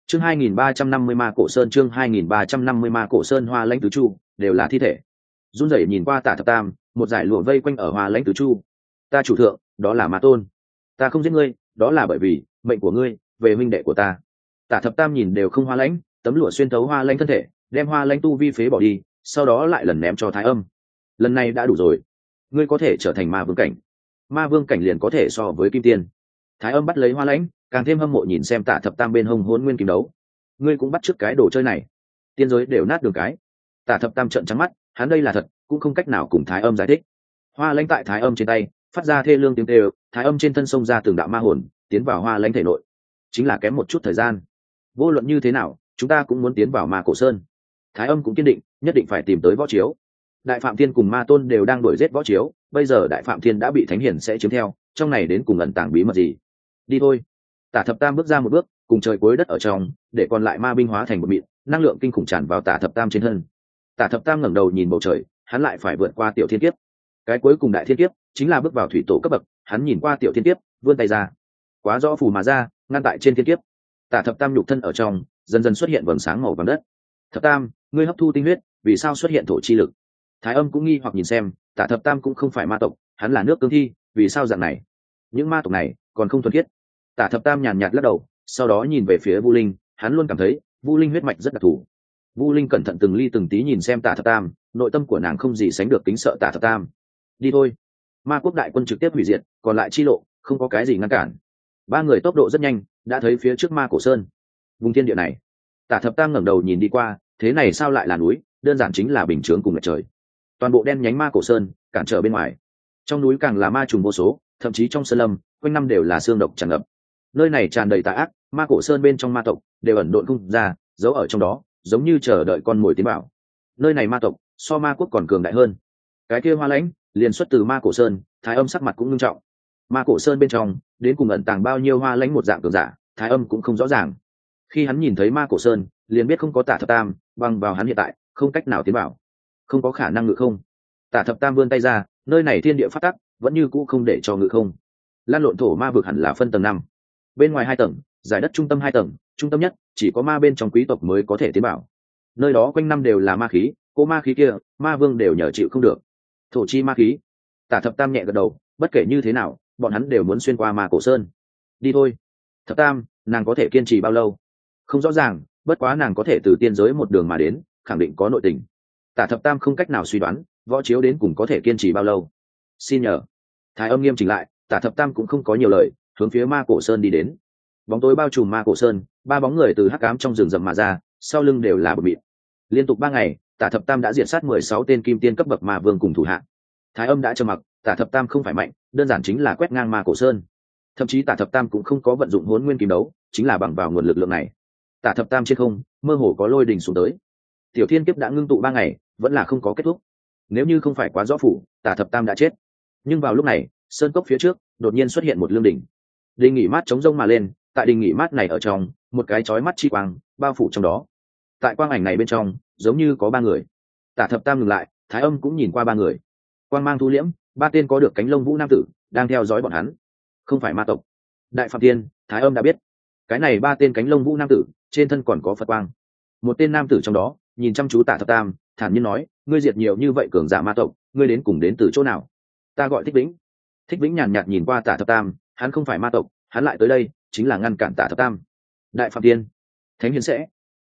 Chương 2350 Ma Cổ Sơn, chương 2350 Ma Cổ Sơn. Hoa Lãnh Tứ Chu đều là thi thể. Run rẩy nhìn qua Tả Thập Tam, một dải lụa vây quanh ở Hoa Lãnh Tứ Chu. Ta chủ thượng, đó là Ma Tôn. Ta không giết ngươi, đó là bởi vì mệnh của ngươi về huynh đệ của ta. Tả Thập Tam nhìn đều không Hoa Lãnh, tấm lụa xuyên thấu Hoa Lãnh thân thể, đem Hoa Lãnh tu vi phế bỏ đi, sau đó lại lần ném cho Thái Âm. Lần này đã đủ rồi, ngươi có thể trở thành Ma Vương cảnh. Ma Vương cảnh liền có thể so với Kim Tiên. Thái Âm bắt lấy Hoa Lãnh, càng thêm hâm mộ nhìn xem Tả Thập Tam bên hông Hỗn Nguyên kiếm đấu. Ngươi cũng bắt chước cái đồ chơi này, tiên giới đều nát đường cái. Tả Thập Tam trợn trắng mắt, hắn đây là thật cũng không cách nào cùng Thái Âm giải thích. Hoa Lãnh tại Thái Âm trên tay phát ra thê lương tiếng kêu, Thái Âm trên thân xông ra từng đạo ma hồn tiến vào Hoa Lãnh thể nội. Chính là kém một chút thời gian, vô luận như thế nào chúng ta cũng muốn tiến vào Ma Cổ Sơn. Thái Âm cũng kiên định, nhất định phải tìm tới Võ Chiếu. Đại Phạm Thiên cùng Ma Tôn đều đang đuổi giết Võ Chiếu, bây giờ Đại Phạm Thiên đã bị Thánh Hiển sẽ chiếm theo, trong này đến cùng ẩn tàng bí mật gì? Đi thôi. Tả Thập Tam bước ra một bước, cùng trời cuối đất ở trong, để còn lại ma binh hóa thành một mịn, năng lượng kinh khủng tràn vào Tả Thập Tam trên thân. Tả Thập Tam ngẩng đầu nhìn bầu trời, hắn lại phải vượt qua tiểu thiên kiếp. Cái cuối cùng đại thiên kiếp chính là bước vào thủy tổ cấp bậc, hắn nhìn qua tiểu thiên kiếp, vươn tay ra, quá rõ phù mà ra, ngăn tại trên thiên kiếp. Tả Thập Tam nhục thân ở trong, dần dần xuất hiện vầng sáng màu vàng đất. Thập Tam, ngươi hấp thu tinh huyết, vì sao xuất hiện thổ chi lực? Thái Âm cũng nghi hoặc nhìn xem, Tả Thập Tam cũng không phải ma tộc, hắn là nước cương thi, vì sao dạng này? Những ma tộc này còn không thuần khiết. Tả Thập Tam nhàn nhạt lắc đầu, sau đó nhìn về phía Vu Linh, hắn luôn cảm thấy Vu Linh huyết mạch rất đặc thù. Vu Linh cẩn thận từng ly từng tí nhìn xem Tả Thập Tam, nội tâm của nàng không gì sánh được kính sợ Tả Thập Tam. Đi thôi. Ma quốc đại quân trực tiếp hủy diệt, còn lại chi lộ không có cái gì ngăn cản. Ba người tốc độ rất nhanh, đã thấy phía trước Ma Cổ Sơn. Vùng thiên địa này, Tả Thập Tam ngẩng đầu nhìn đi qua, thế này sao lại là núi, đơn giản chính là bình chướng cùng lệch trời. Toàn bộ đen nhánh Ma Cổ Sơn cản trở bên ngoài, trong núi càng là ma trùng vô số, thậm chí trong sơn lâm quanh năm đều là xương độc tràn ngập. Nơi này tràn đầy tà ác, Ma Cổ Sơn bên trong ma tộc đều ẩn độn không ra, giấu ở trong đó, giống như chờ đợi con mồi tiến vào. Nơi này ma tộc so ma quốc còn cường đại hơn. Cái kia Hoa Lãnh liền xuất từ Ma Cổ Sơn. Thái Âm sắc mặt cũng nghiêm trọng. Ma Cổ Sơn bên trong đến cùng ẩn tàng bao nhiêu Hoa Lãnh một dạng cường giả, Thái Âm cũng không rõ ràng. Khi hắn nhìn thấy Ma Cổ Sơn, liền biết không có Tả Thập Tam, bằng vào hắn hiện tại không cách nào tiến vào, không có khả năng ngự không. Tả Thập Tam vươn tay ra, nơi này thiên địa phát tắc, vẫn như cũ không để cho ngự không. Lan lộn thổ ma vực hẳn là phân tầng 5, bên ngoài 2 tầng, giải đất trung tâm 2 tầng, trung tâm nhất chỉ có ma bên trong quý tộc mới có thể tiến vào. Nơi đó quanh năm đều là ma khí, cô ma khí kia ma vương đều nhờ chịu không được. Thổ chi ma khí. Tả Thập Tam nhẹ gật đầu, bất kể như thế nào bọn hắn đều muốn xuyên qua Ma Cổ Sơn. Đi thôi. Thập Tam, nàng có thể kiên trì bao lâu không rõ ràng, bất quá nàng có thể từ tiên giới một đường mà đến, khẳng định có nội tình. Tả Thập Tam không cách nào suy đoán Võ Chiếu đến cùng có thể kiên trì bao lâu. Xin nhờ. Thái Âm nghiêm chỉnh lại, Tả Thập Tam cũng không có nhiều lời, hướng phía Ma Cổ Sơn đi đến. Bóng tối bao trùm Ma Cổ Sơn, 3 bóng người từ hắc ám trong rừng rậm mà ra, sau lưng đều là bụi mịn. Liên tục 3 ngày, Tả Thập Tam đã diệt sát 16 tên kim tiên cấp bậc ma vương cùng thủ hạ. Thái Âm đã trầm mặc, Tả Thập Tam không phải mạnh, đơn giản chính là quét ngang Ma Cổ Sơn. Thậm chí Tả Thập Tam cũng không có vận dụng Hỗn Nguyên kiếm đấu, chính là bằng vào nguồn lực lượng này. Tả Thập Tam trên không, mơ hồ có lôi đình xuống tới. Tiểu thiên kiếp đã ngưng tụ 3 ngày, vẫn là không có kết thúc. Nếu như không phải quá rõ phủ, Tả Thập Tam đã chết. Nhưng vào lúc này, sơn cốc phía trước đột nhiên xuất hiện một lương đỉnh. Đình nghỉ mát chống rông mà lên, tại đình nghỉ mát này ở trong, một cái chói mắt chi quang bao phủ trong đó. Tại quang ảnh này bên trong, giống như có 3 người. Tả Thập Tam ngừng lại, Thái Âm cũng nhìn qua 3 người. Quang mang thu liễm, 3 tên có được cánh lông vũ nam tử đang theo dõi bọn hắn. Không phải ma tộc. Đại Phạm Thiên, Thái Âm đã biết. Cái này 3 tên cánh lông vũ nam tử, trên thân còn có Phật quang. Một tên nam tử trong đó nhìn chăm chú Tả Thập Tam, thản nhiên nói, ngươi diệt nhiều như vậy cường giả ma tộc, ngươi đến cùng đến từ chỗ nào? Ta gọi Thích Vĩnh. Thích Vĩnh nhàn nhạt nhìn qua Tả Thập Tam, hắn không phải ma tộc, hắn lại tới đây chính là ngăn cản Tả Thập Tam. Đại Phạm Thiên, Thánh Hiền sẽ.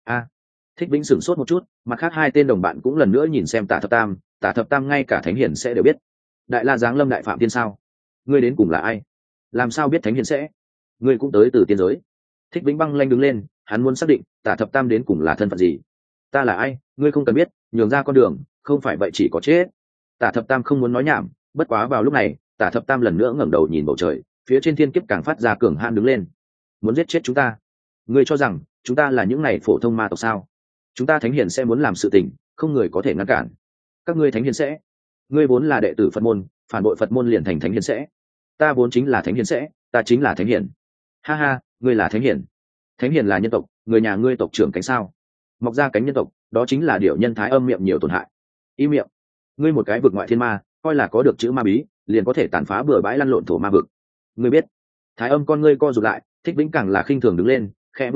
Thích Vĩnh sửng sốt một chút, mặt khác 2 tên đồng bạn cũng lần nữa nhìn xem Tả Thập Tam. Tả Thập Tam ngay cả Thánh Hiền sẽ đều biết. Đại La giáng lâm Đại Phạm Thiên sao? Ngươi đến cùng là ai? Làm sao biết Thánh Hiền sẽ? Ngươi cũng tới từ tiên giới. Thích Vĩnh băng lanh đứng lên, hắn muốn xác định Tả Thập Tam đến cùng là thân phận gì. Ta là ai, ngươi không cần biết, nhường ra con đường, không phải vậy chỉ có chết. Tả Thập Tam không muốn nói nhảm, bất quá vào lúc này, Tả Thập Tam lần nữa ngẩng đầu nhìn bầu trời, phía trên thiên kiếp càng phát ra cường hãn đứng lên. Muốn giết chết chúng ta? Ngươi cho rằng chúng ta là những này phổ thông ma tộc sao? Chúng ta Thánh Hiền sẽ muốn làm sự tình, không người có thể ngăn cản. Các ngươi Thánh Hiền sẽ, ngươi vốn là đệ tử Phật môn, phản bội Phật môn liền thành Thánh Hiền sẽ. Ta vốn chính là Thánh Hiền sẽ, ta chính là Thánh Hiền. Ha ha, ngươi là Thánh Hiền. Thánh Hiền là nhân tộc, người nhà ngươi tộc trưởng cánh sao? Mọc ra cánh nhân tộc, đó chính là điểu nhân Thái Âm miệng nhiều tổn hại. Im miệng. Ngươi một cái vực ngoại thiên ma, coi là có được chữ ma bí, liền có thể tàn phá bừa bãi lăn lộn thổ ma vực. Ngươi biết? Thái Âm con ngươi co rụt lại, Thích Vĩnh càng là khinh thường đứng lên, khẽ vươn tay,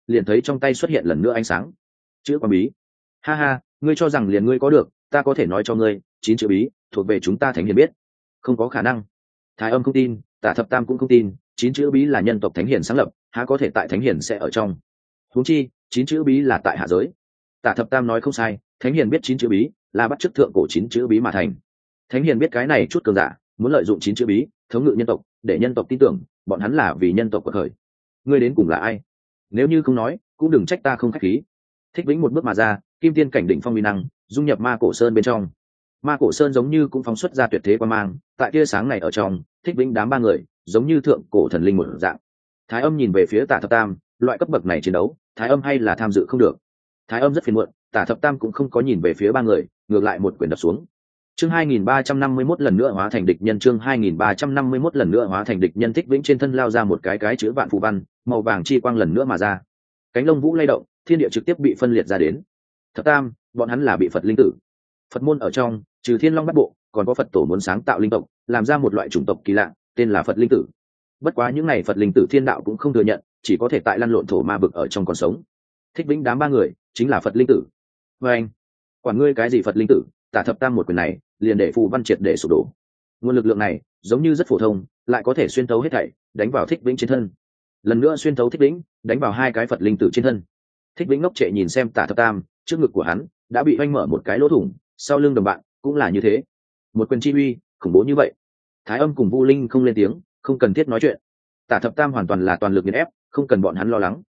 liền thấy trong tay xuất hiện lần nữa ánh sáng. Chữ quang bí. Ha ha, ngươi cho rằng liền ngươi có được, ta có thể nói cho ngươi, 9 chữ bí thuộc về chúng ta thánh hiền biết. Không có khả năng. Thái Âm không tin, Tả Thập Tam cũng không tin, 9 chữ bí là nhân tộc thánh hiền sáng lập, há có thể tại thánh hiền sẽ ở trong. Huống chi 9 chữ bí là tại hạ giới. Tả Thập Tam nói không sai, thánh hiền biết 9 chữ bí là bắt chước thượng cổ 9 chữ bí mà thành. Thánh hiền biết cái này chút cường giả muốn lợi dụng 9 chữ bí thống ngự nhân tộc, để nhân tộc tin tưởng bọn hắn là vì nhân tộc của khởi. Ngươi đến cùng là ai? Nếu như không nói, cũng đừng trách ta không khách khí. Thích Vĩnh một bước mà ra, kim tiên cảnh đỉnh phong uy năng dung nhập ma cổ sơn bên trong. Ma cổ sơn giống như cũng phóng xuất ra tuyệt thế quan mang, tại tia sáng này ở trong, Thích Vĩnh đám ba người giống như thượng cổ thần linh một dạng. Thái Âm nhìn về phía Tả Thập Tam, loại cấp bậc này chiến đấu, Thái Âm hay là tham dự không được. Thái Âm rất phiền muộn, Tả Thập Tam cũng không có nhìn về phía ba người, ngược lại một quyền đập xuống. Chương 2351 lần nữa hóa thành địch nhân, chương 2351 lần nữa hóa thành địch nhân. Thích Vĩnh trên thân lao ra một cái chữ vạn phù văn, màu vàng chi quang lần nữa mà ra. Cánh lông vũ lay động, thiên địa trực tiếp bị phân liệt ra đến. Thập Tam, bọn hắn là bị Phật linh tử. Phật môn ở trong, trừ Thiên Long Bát Bộ, còn có Phật tổ muốn sáng tạo linh tộc, làm ra một loại chủng tộc kỳ lạ, tên là Phật linh tử. Bất quá những này Phật linh tử thiên đạo cũng không thừa nhận, chỉ có thể tại lăn lộn thổ ma vực ở trong còn sống. Thích Vĩnh đám ba người chính là Phật linh tử. Và anh, quản ngươi cái gì Phật linh tử, Tả Thập Tam một quyền này liền để phù văn triệt để sụp đổ. Nguồn lực lượng này giống như rất phổ thông, lại có thể xuyên thấu hết thảy, đánh vào Thích Vĩnh trên thân. Lần nữa xuyên thấu Thích Vĩnh, đánh vào hai cái Phật linh tử trên thân. Thích Vĩnh ngốc trệ nhìn xem Tả Thập Tam, trước ngực của hắn đã bị oanh mở một cái lỗ thủng, sau lưng đồng bạn cũng là như thế. Một quyền chi uy khủng bố như vậy, Thái Âm cùng Vu Linh không lên tiếng, không cần thiết nói chuyện. Tả Thập Tam hoàn toàn là toàn lực nghiền ép, không cần bọn hắn lo lắng.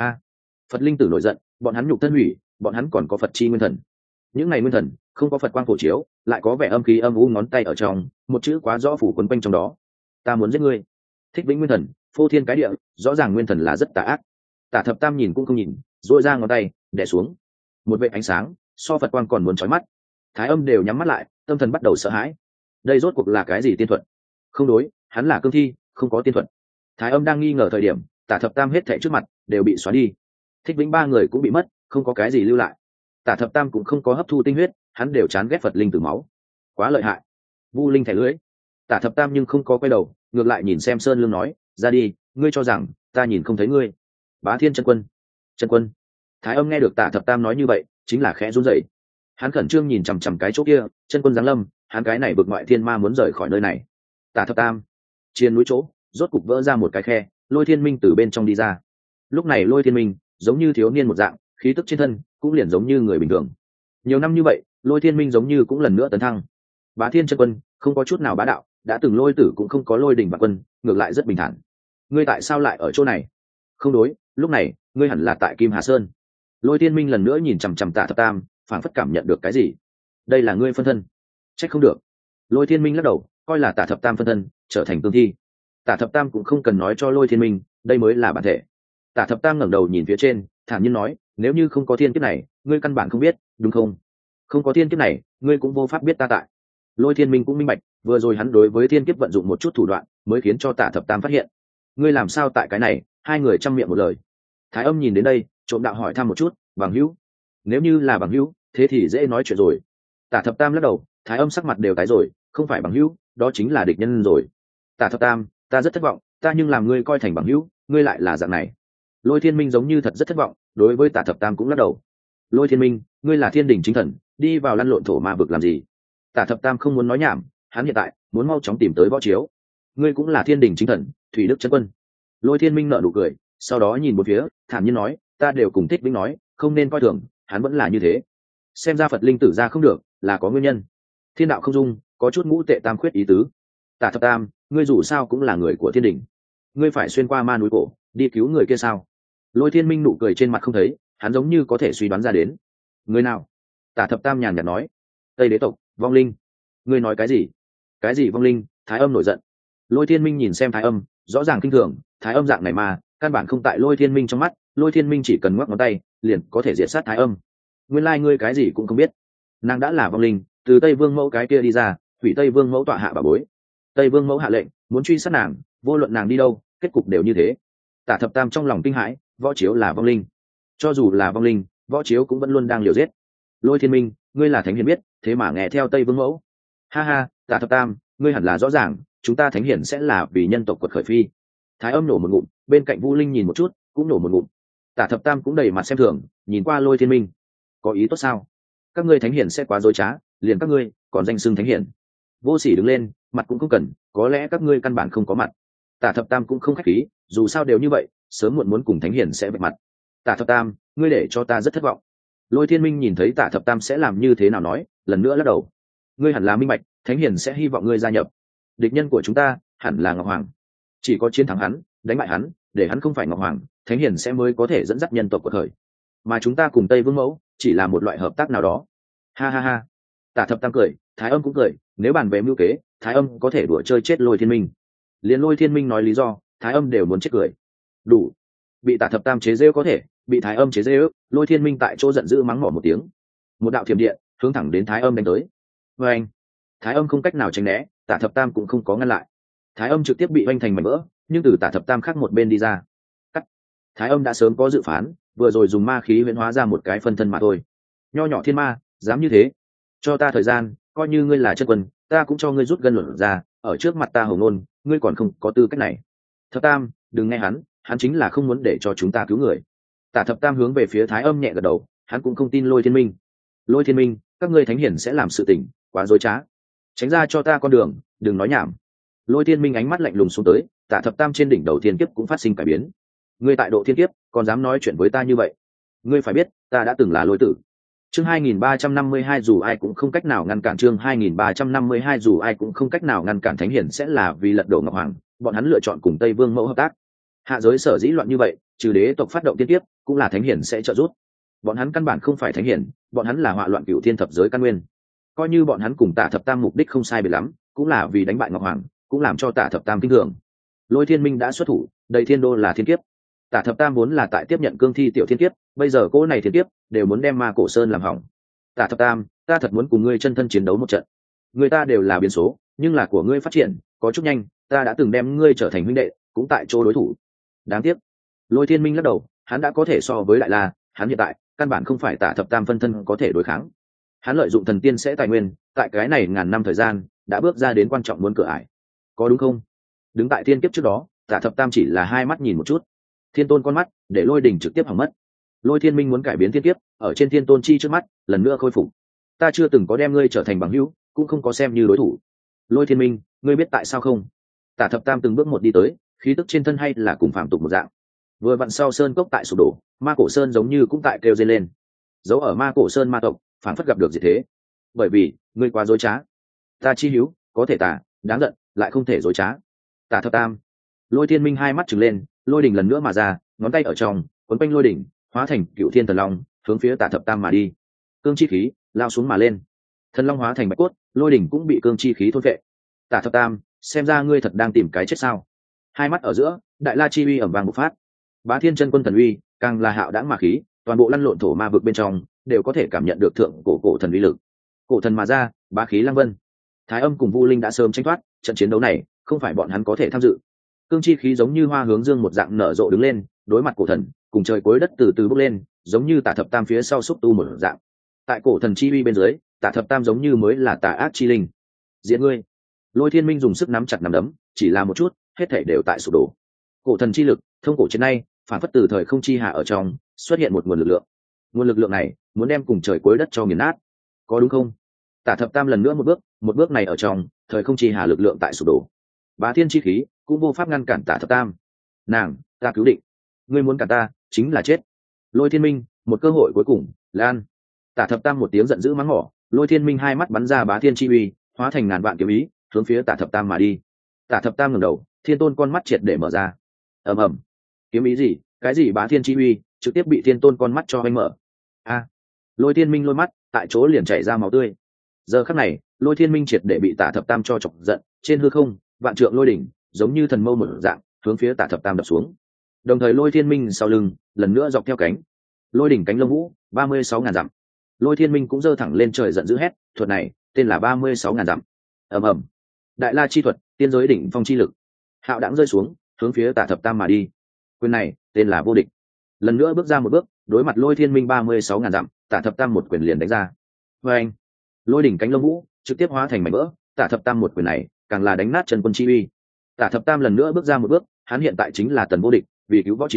Phật linh tử nổi giận, bọn hắn nhục thân hủy, bọn hắn còn có Phật chi nguyên thần. Những này nguyên thần không có Phật quang phổ chiếu, lại có vẻ âm khí âm u, ngón tay ở trong, một chữ quá rõ phủ quấn quanh trong đó. Ta muốn giết ngươi. Thích Vĩnh nguyên thần phô thiên cái địa, rõ ràng nguyên thần là rất tà ác. Tả Thập Tam nhìn cũng không nhìn, duỗi ra ngón tay đè xuống, một vệt ánh sáng so Phật quang còn muốn chói mắt. Thái Âm đều nhắm mắt lại, tâm thần bắt đầu sợ hãi. Đây rốt cuộc là cái gì tiên thuật? Không đối, hắn là cương thi, không có tiên thuật. Thái Âm đang nghi ngờ thời điểm, Tả Thập Tam hết thảy trước mặt đều bị xóa đi. Thích Vĩnh ba người cũng bị mất, không có cái gì lưu lại. Tả Thập Tam cũng không có hấp thu tinh huyết, hắn đều chán ghét Phật linh tử máu, quá lợi hại. Vu Linh thẻ lưỡi. Tả Thập Tam nhưng không có quay đầu, ngược lại nhìn xem Sơn Lương nói, ra đi, ngươi cho rằng ta nhìn không thấy ngươi? Bá Thiên chân quân. Chân quân. Thái Âm nghe được Tả Thập Tam nói như vậy, chính là khẽ run rẩy. Hắn khẩn trương nhìn chằm chằm cái chỗ kia, chân quân giáng lâm, hắn cái này bực ngoại thiên ma muốn rời khỏi nơi này. Tả Thập Tam. Trên núi chỗ, rốt cục vỡ ra một cái khe, Lôi Thiên Minh từ bên trong đi ra. Lúc này Lôi Thiên Minh giống như thiếu niên một dạng, khí tức trên thân cũng liền giống như người bình thường. Nhiều năm như vậy, Lôi Thiên Minh giống như cũng lần nữa tấn thăng. Bá Thiên chân quân không có chút nào bá đạo, đã từng lôi tử cũng không có lôi đỉnh và quân, ngược lại rất bình thản. Ngươi tại sao lại ở chỗ này? Không đối, lúc này ngươi hẳn là tại Kim Hà Sơn. Lôi Thiên Minh lần nữa nhìn chằm chằm Tả Thập Tam, phảng phất cảm nhận được cái gì. Đây là ngươi phân thân? Trách không được. Lôi Thiên Minh lắc đầu, coi là Tả Thập Tam phân thân trở thành cương thi. Tả Thập Tam cũng không cần nói cho Lôi Thiên Minh, đây mới là bản thể. Tả Thập Tam ngẩng đầu nhìn phía trên, thản nhiên nói, nếu như không có thiên kiếp này, ngươi căn bản không biết, đúng không? Không có thiên kiếp này, ngươi cũng vô pháp biết ta tại. Lôi Thiên Minh cũng minh bạch, vừa rồi hắn đối với thiên kiếp vận dụng một chút thủ đoạn, mới khiến cho Tả Thập Tam phát hiện. Ngươi làm sao tại cái này? Hai người chăm miệng một lời. Thái Âm nhìn đến đây, trộm đạo hỏi thăm một chút, bằng hữu? Nếu như là bằng hữu, thế thì dễ nói chuyện rồi. Tả Thập Tam lắc đầu, Thái Âm sắc mặt đều tái rồi, không phải bằng hữu, đó chính là địch nhân rồi. Tả Thập Tam, ta rất thất vọng, ta nhưng làm ngươi coi thành bằng hữu, ngươi lại là dạng này. Lôi Thiên Minh giống như thật rất thất vọng, đối với Tả Thập Tam cũng lắc đầu. Lôi Thiên Minh, ngươi là thiên đình chính thần, đi vào lăn lộn thổ ma vực làm gì? Tả Thập Tam không muốn nói nhảm, hắn hiện tại muốn mau chóng tìm tới võ chiếu. Ngươi cũng là thiên đình chính thần, Thủy Đức chân quân. Lôi Thiên Minh nở nụ cười, sau đó nhìn một phía, thản nhiên nói, ta đều cùng Thích Vĩnh nói, không nên coi thường, hắn vẫn là như thế. Xem ra Phật linh tử ra không được, là có nguyên nhân. Thiên đạo không dung, có chút ngũ tệ tam khuyết ý tứ. Tả Thập Tam, ngươi dù sao cũng là người của thiên đình, ngươi phải xuyên qua ma núi cổ, đi cứu người kia sao? Lôi Thiên Minh nụ cười trên mặt không thấy, hắn giống như có thể suy đoán ra đến. Người nào? Tả Thập Tam nhàn nhạt nói, Tây Đế tộc, vong linh. Ngươi nói cái gì? Cái gì vong linh? Thái Âm nổi giận. Lôi Thiên Minh nhìn xem Thái Âm, rõ ràng kinh thường, Thái Âm dạng này mà căn bản không tại Lôi Thiên Minh trong mắt, Lôi Thiên Minh chỉ cần ngoắc ngón tay liền có thể diệt sát Thái Âm. Nguyên lai ngươi cái gì cũng không biết. Nàng đã là vong linh, từ Tây Vương mẫu cái kia đi ra, hủy Tây Vương mẫu tọa hạ bà bối. Tây Vương mẫu hạ lệnh muốn truy sát nàng, vô luận nàng đi đâu, kết cục đều như thế. Tả Thập Tam trong lòng kinh hãi, võ chiếu là vong linh. Cho dù là vong linh, võ chiếu cũng vẫn luôn đang liều giết. Lôi Thiên Minh, ngươi là thánh hiền biết, thế mà nghe theo Tây Vương mẫu. Ha ha, Tả Thập Tam, ngươi hẳn là rõ ràng, chúng ta thánh hiền sẽ là vì nhân tộc quật khởi phi. Thái Âm nổ một ngụm, bên cạnh Vu Linh nhìn một chút, cũng nổ một ngụm. Tả thập tam cũng đầy mặt xem thường, nhìn qua Lôi Thiên Minh. Có ý tốt sao? Các ngươi thánh hiển sẽ quá dối trá, liền các ngươi còn danh xưng thánh hiển. Vô Sỉ đứng lên, mặt cũng không cần, có lẽ các ngươi căn bản không có mặt. Tả thập tam cũng không khách khí, dù sao đều như vậy, sớm muộn muốn cùng thánh hiển sẽ vạch mặt. Tả thập tam, ngươi để cho ta rất thất vọng. Lôi Thiên Minh nhìn thấy Tả thập tam sẽ làm như thế nào nói, lần nữa lắc đầu. Ngươi hẳn là minh bạch, thánh hiển sẽ hy vọng ngươi gia nhập. Địch nhân của chúng ta hẳn là Ngọc Hoàng. Chỉ có chiến thắng hắn, đánh bại hắn, để hắn không phải Ngọc Hoàng, thánh hiển sẽ mới có thể dẫn dắt nhân tộc của thời. Mà chúng ta cùng Tây Vương Mẫu chỉ là một loại hợp tác nào đó. Ha ha ha. Tả thập tam cười, Thái Âm cũng cười, nếu bàn về mưu kế, Thái Âm có thể đùa chơi chết Lôi Thiên Minh. Liên Lôi Thiên Minh nói lý do, Thái Âm đều muốn chết cười. Đủ. Bị Tả thập tam chế giễu có thể, bị Thái Âm chế giễu, Lôi Thiên Minh tại chỗ giận dữ mắng mỏ một tiếng. Một đạo thiểm điện hướng thẳng đến Thái Âm đánh tới. Và anh. Thái Âm không cách nào tránh né, Tả thập tam cũng không có ngăn lại. Thái Âm trực tiếp bị oanh thành mảnh vỡ, nhưng từ Tả thập tam khác một bên đi ra. Cắt. Thái Âm đã sớm có dự phán, vừa rồi dùng ma khí huyễn hóa ra một cái phân thân mà thôi. Nho nhỏ thiên ma, dám như thế? Cho ta thời gian, coi như ngươi là chân quân, ta cũng cho ngươi rút gân luận ra, ở trước mặt ta hồng nôn, ngươi còn không có tư cách này. Thập tam, đừng nghe hắn chính là không muốn để cho chúng ta cứu người. Tả thập tam hướng về phía Thái Âm nhẹ gật đầu, hắn cũng không tin Lôi Thiên Minh. Lôi Thiên Minh, các ngươi thánh hiển sẽ làm sự tình quá dối trá, tránh ra cho ta con đường, đừng nói nhảm. Lôi Thiên Minh ánh mắt lạnh lùng xuống tới, Tả thập tam trên đỉnh đầu thiên kiếp cũng phát sinh cải biến. Ngươi tại độ thiên kiếp, còn dám nói chuyện với ta như vậy? Ngươi phải biết, ta đã từng là Lôi tử. Chương 2352 dù ai cũng không cách nào ngăn cản, chương 2352 dù ai cũng không cách nào ngăn cản thánh hiển sẽ là vì lật đổ Ngọc Hoàng, bọn hắn lựa chọn cùng Tây Vương Mẫu hợp tác. Hạ giới sở dĩ loạn như vậy, trừ đế tộc phát động tiên tiếp, cũng là thánh hiển sẽ trợ giúp. Bọn hắn căn bản không phải thánh hiển, bọn hắn là họa loạn cửu thiên thập giới căn nguyên. Coi như bọn hắn cùng Tả thập tam mục đích không sai biệt lắm, cũng là vì đánh bại Ngọc Hoàng, cũng làm cho Tả thập tam kinh thường. Lôi Thiên Minh đã xuất thủ, đầy thiên đô là thiên kiếp. Tả thập tam vốn là tại tiếp nhận cương thi tiểu thiên kiếp, bây giờ cỗ này thiên kiếp đều muốn đem Ma Cổ Sơn làm hỏng. Tả thập tam, ta thật muốn cùng ngươi chân thân chiến đấu một trận. Người ta đều là biến số, nhưng là của ngươi phát triển có chút nhanh, ta đã từng đem ngươi trở thành huynh đệ, cũng tại chỗ đối thủ. Đáng tiếc. Lôi Thiên Minh lắc đầu, hắn đã có thể so với Đại La, hắn hiện tại căn bản không phải Tả thập tam phân thân có thể đối kháng. Hắn lợi dụng thần tiên sẽ tài nguyên, tại cái này ngàn năm thời gian đã bước ra đến quan trọng muốn cửa ải. Có đúng không? Đứng tại thiên kiếp trước đó, Tả thập tam chỉ là hai mắt nhìn một chút, thiên tôn con mắt để Lôi đỉnh trực tiếp hỏng mất. Lôi Thiên Minh muốn cải biến thiên kiếp, ở trên thiên tôn chi trước mắt lần nữa khôi phục. Ta chưa từng có đem ngươi trở thành bằng hữu, cũng không có xem như đối thủ. Lôi Thiên Minh, ngươi biết tại sao không? Tả thập tam từng bước một đi tới, khí tức trên thân hay là cùng phạm tục một dạng. Vừa vặn sau sơn cốc tại sụp đổ, Ma Cổ Sơn giống như cũng tại kêu dây lên. Dấu ở Ma Cổ Sơn ma tộc phản phất gặp được gì thế. Bởi vì ngươi quá dối trá. Ta chi hiếu có thể tả, đáng giận lại không thể dối trá. Tả thập tam. Lôi Thiên Minh hai mắt trừng lên, lôi đỉnh lần nữa mà ra, ngón tay ở trong quấn quanh lôi đỉnh, hóa thành cựu thiên thần long, hướng phía Tả thập tam mà đi. Cương chi khí lao xuống mà lên, thần long hóa thành bạch cốt, lôi đỉnh cũng bị cương chi khí thôn vệ. Tả thập tam, xem ra ngươi thật đang tìm cái chết sao? Hai mắt ở giữa, đại la chi uy ẩm vàng bộc phát, bá thiên chân quân thần uy càng là hạo đãng mà khí, toàn bộ lăn lộn thổ ma vực bên trong đều có thể cảm nhận được thượng cổ thần uy lực. Cổ thần mà ra, bá khí lăng vân. Thái Âm cùng Vu Linh đã sớm tranh thoát, trận chiến đấu này không phải bọn hắn có thể tham dự. Cương chi khí giống như hoa hướng dương một dạng nở rộ đứng lên, đối mặt cổ thần, cùng trời cuối đất từ từ bốc lên, giống như Tả thập tam phía sau xúc tu một dạng. Tại cổ thần chi uy bên dưới, Tả thập tam giống như mới là tà ác chi linh. Diện ngươi. Lôi Thiên Minh dùng sức nắm chặt nắm đấm, chỉ là một chút, hết thảy đều tại sụp đổ. Cổ thần chi lực, thông cổ trên nay, phản phất từ thời không chi hạ ở trong, xuất hiện một nguồn lực lượng. Nguồn lực lượng này muốn đem cùng trời cuối đất cho nghiền nát. Có đúng không? Tả thập tam lần nữa một bước này ở trong, thời không chi hạ lực lượng tại sụp đổ. Bá thiên chi khí cũng vô pháp ngăn cản Tả thập tam. Nàng, ta cứu định. Ngươi muốn cản ta, chính là chết. Lôi Thiên Minh, một cơ hội cuối cùng, lan. Tả thập tam một tiếng giận dữ mắng mỏ, Lôi Thiên Minh hai mắt bắn ra bá thiên chi uy, hóa thành ngàn vạn kiếm ý, hướng phía Tả thập tam mà đi. Tả thập tam ngẩng đầu, thiên tôn con mắt triệt để mở ra. Ầm ầm. Kiếm ý gì? Cái gì bá thiên chi uy, trực tiếp bị thiên tôn con mắt cho anh mở. A. Lôi Thiên Minh lôi mắt, tại chỗ liền chảy ra máu tươi. Giờ khắc này, Lôi Thiên Minh triệt để bị Tả thập tam cho chọc giận, trên hư không, vạn trượng lôi đỉnh, giống như thần mâu một dạng, hướng phía Tả thập tam đập xuống. Đồng thời Lôi Thiên Minh sau lưng lần nữa dọc theo cánh, lôi đỉnh cánh lông vũ 36.000 dặm. Lôi Thiên Minh cũng giơ thẳng lên trời giận dữ hét, thuật này tên là 36.000 dặm. Ầm ầm. Đại la chi thuật, tiên giới đỉnh phong chi lực, hạo đãng rơi xuống, hướng phía Tả thập tam mà đi. Quyền này tên là vô địch. Lần nữa bước ra một bước, đối mặt Lôi Thiên Minh 36.000 dặm, Tả thập tam một quyền liền đánh ra. Vê anh. Lôi đỉnh cánh lông vũ trực tiếp hóa thành mảnh vỡ, Tả thập tam một quyền này càng là đánh nát chân quân chi uy. Tả thập tam lần nữa bước ra một bước, hắn hiện tại chính là tần vô địch, vì cứu võ chiếu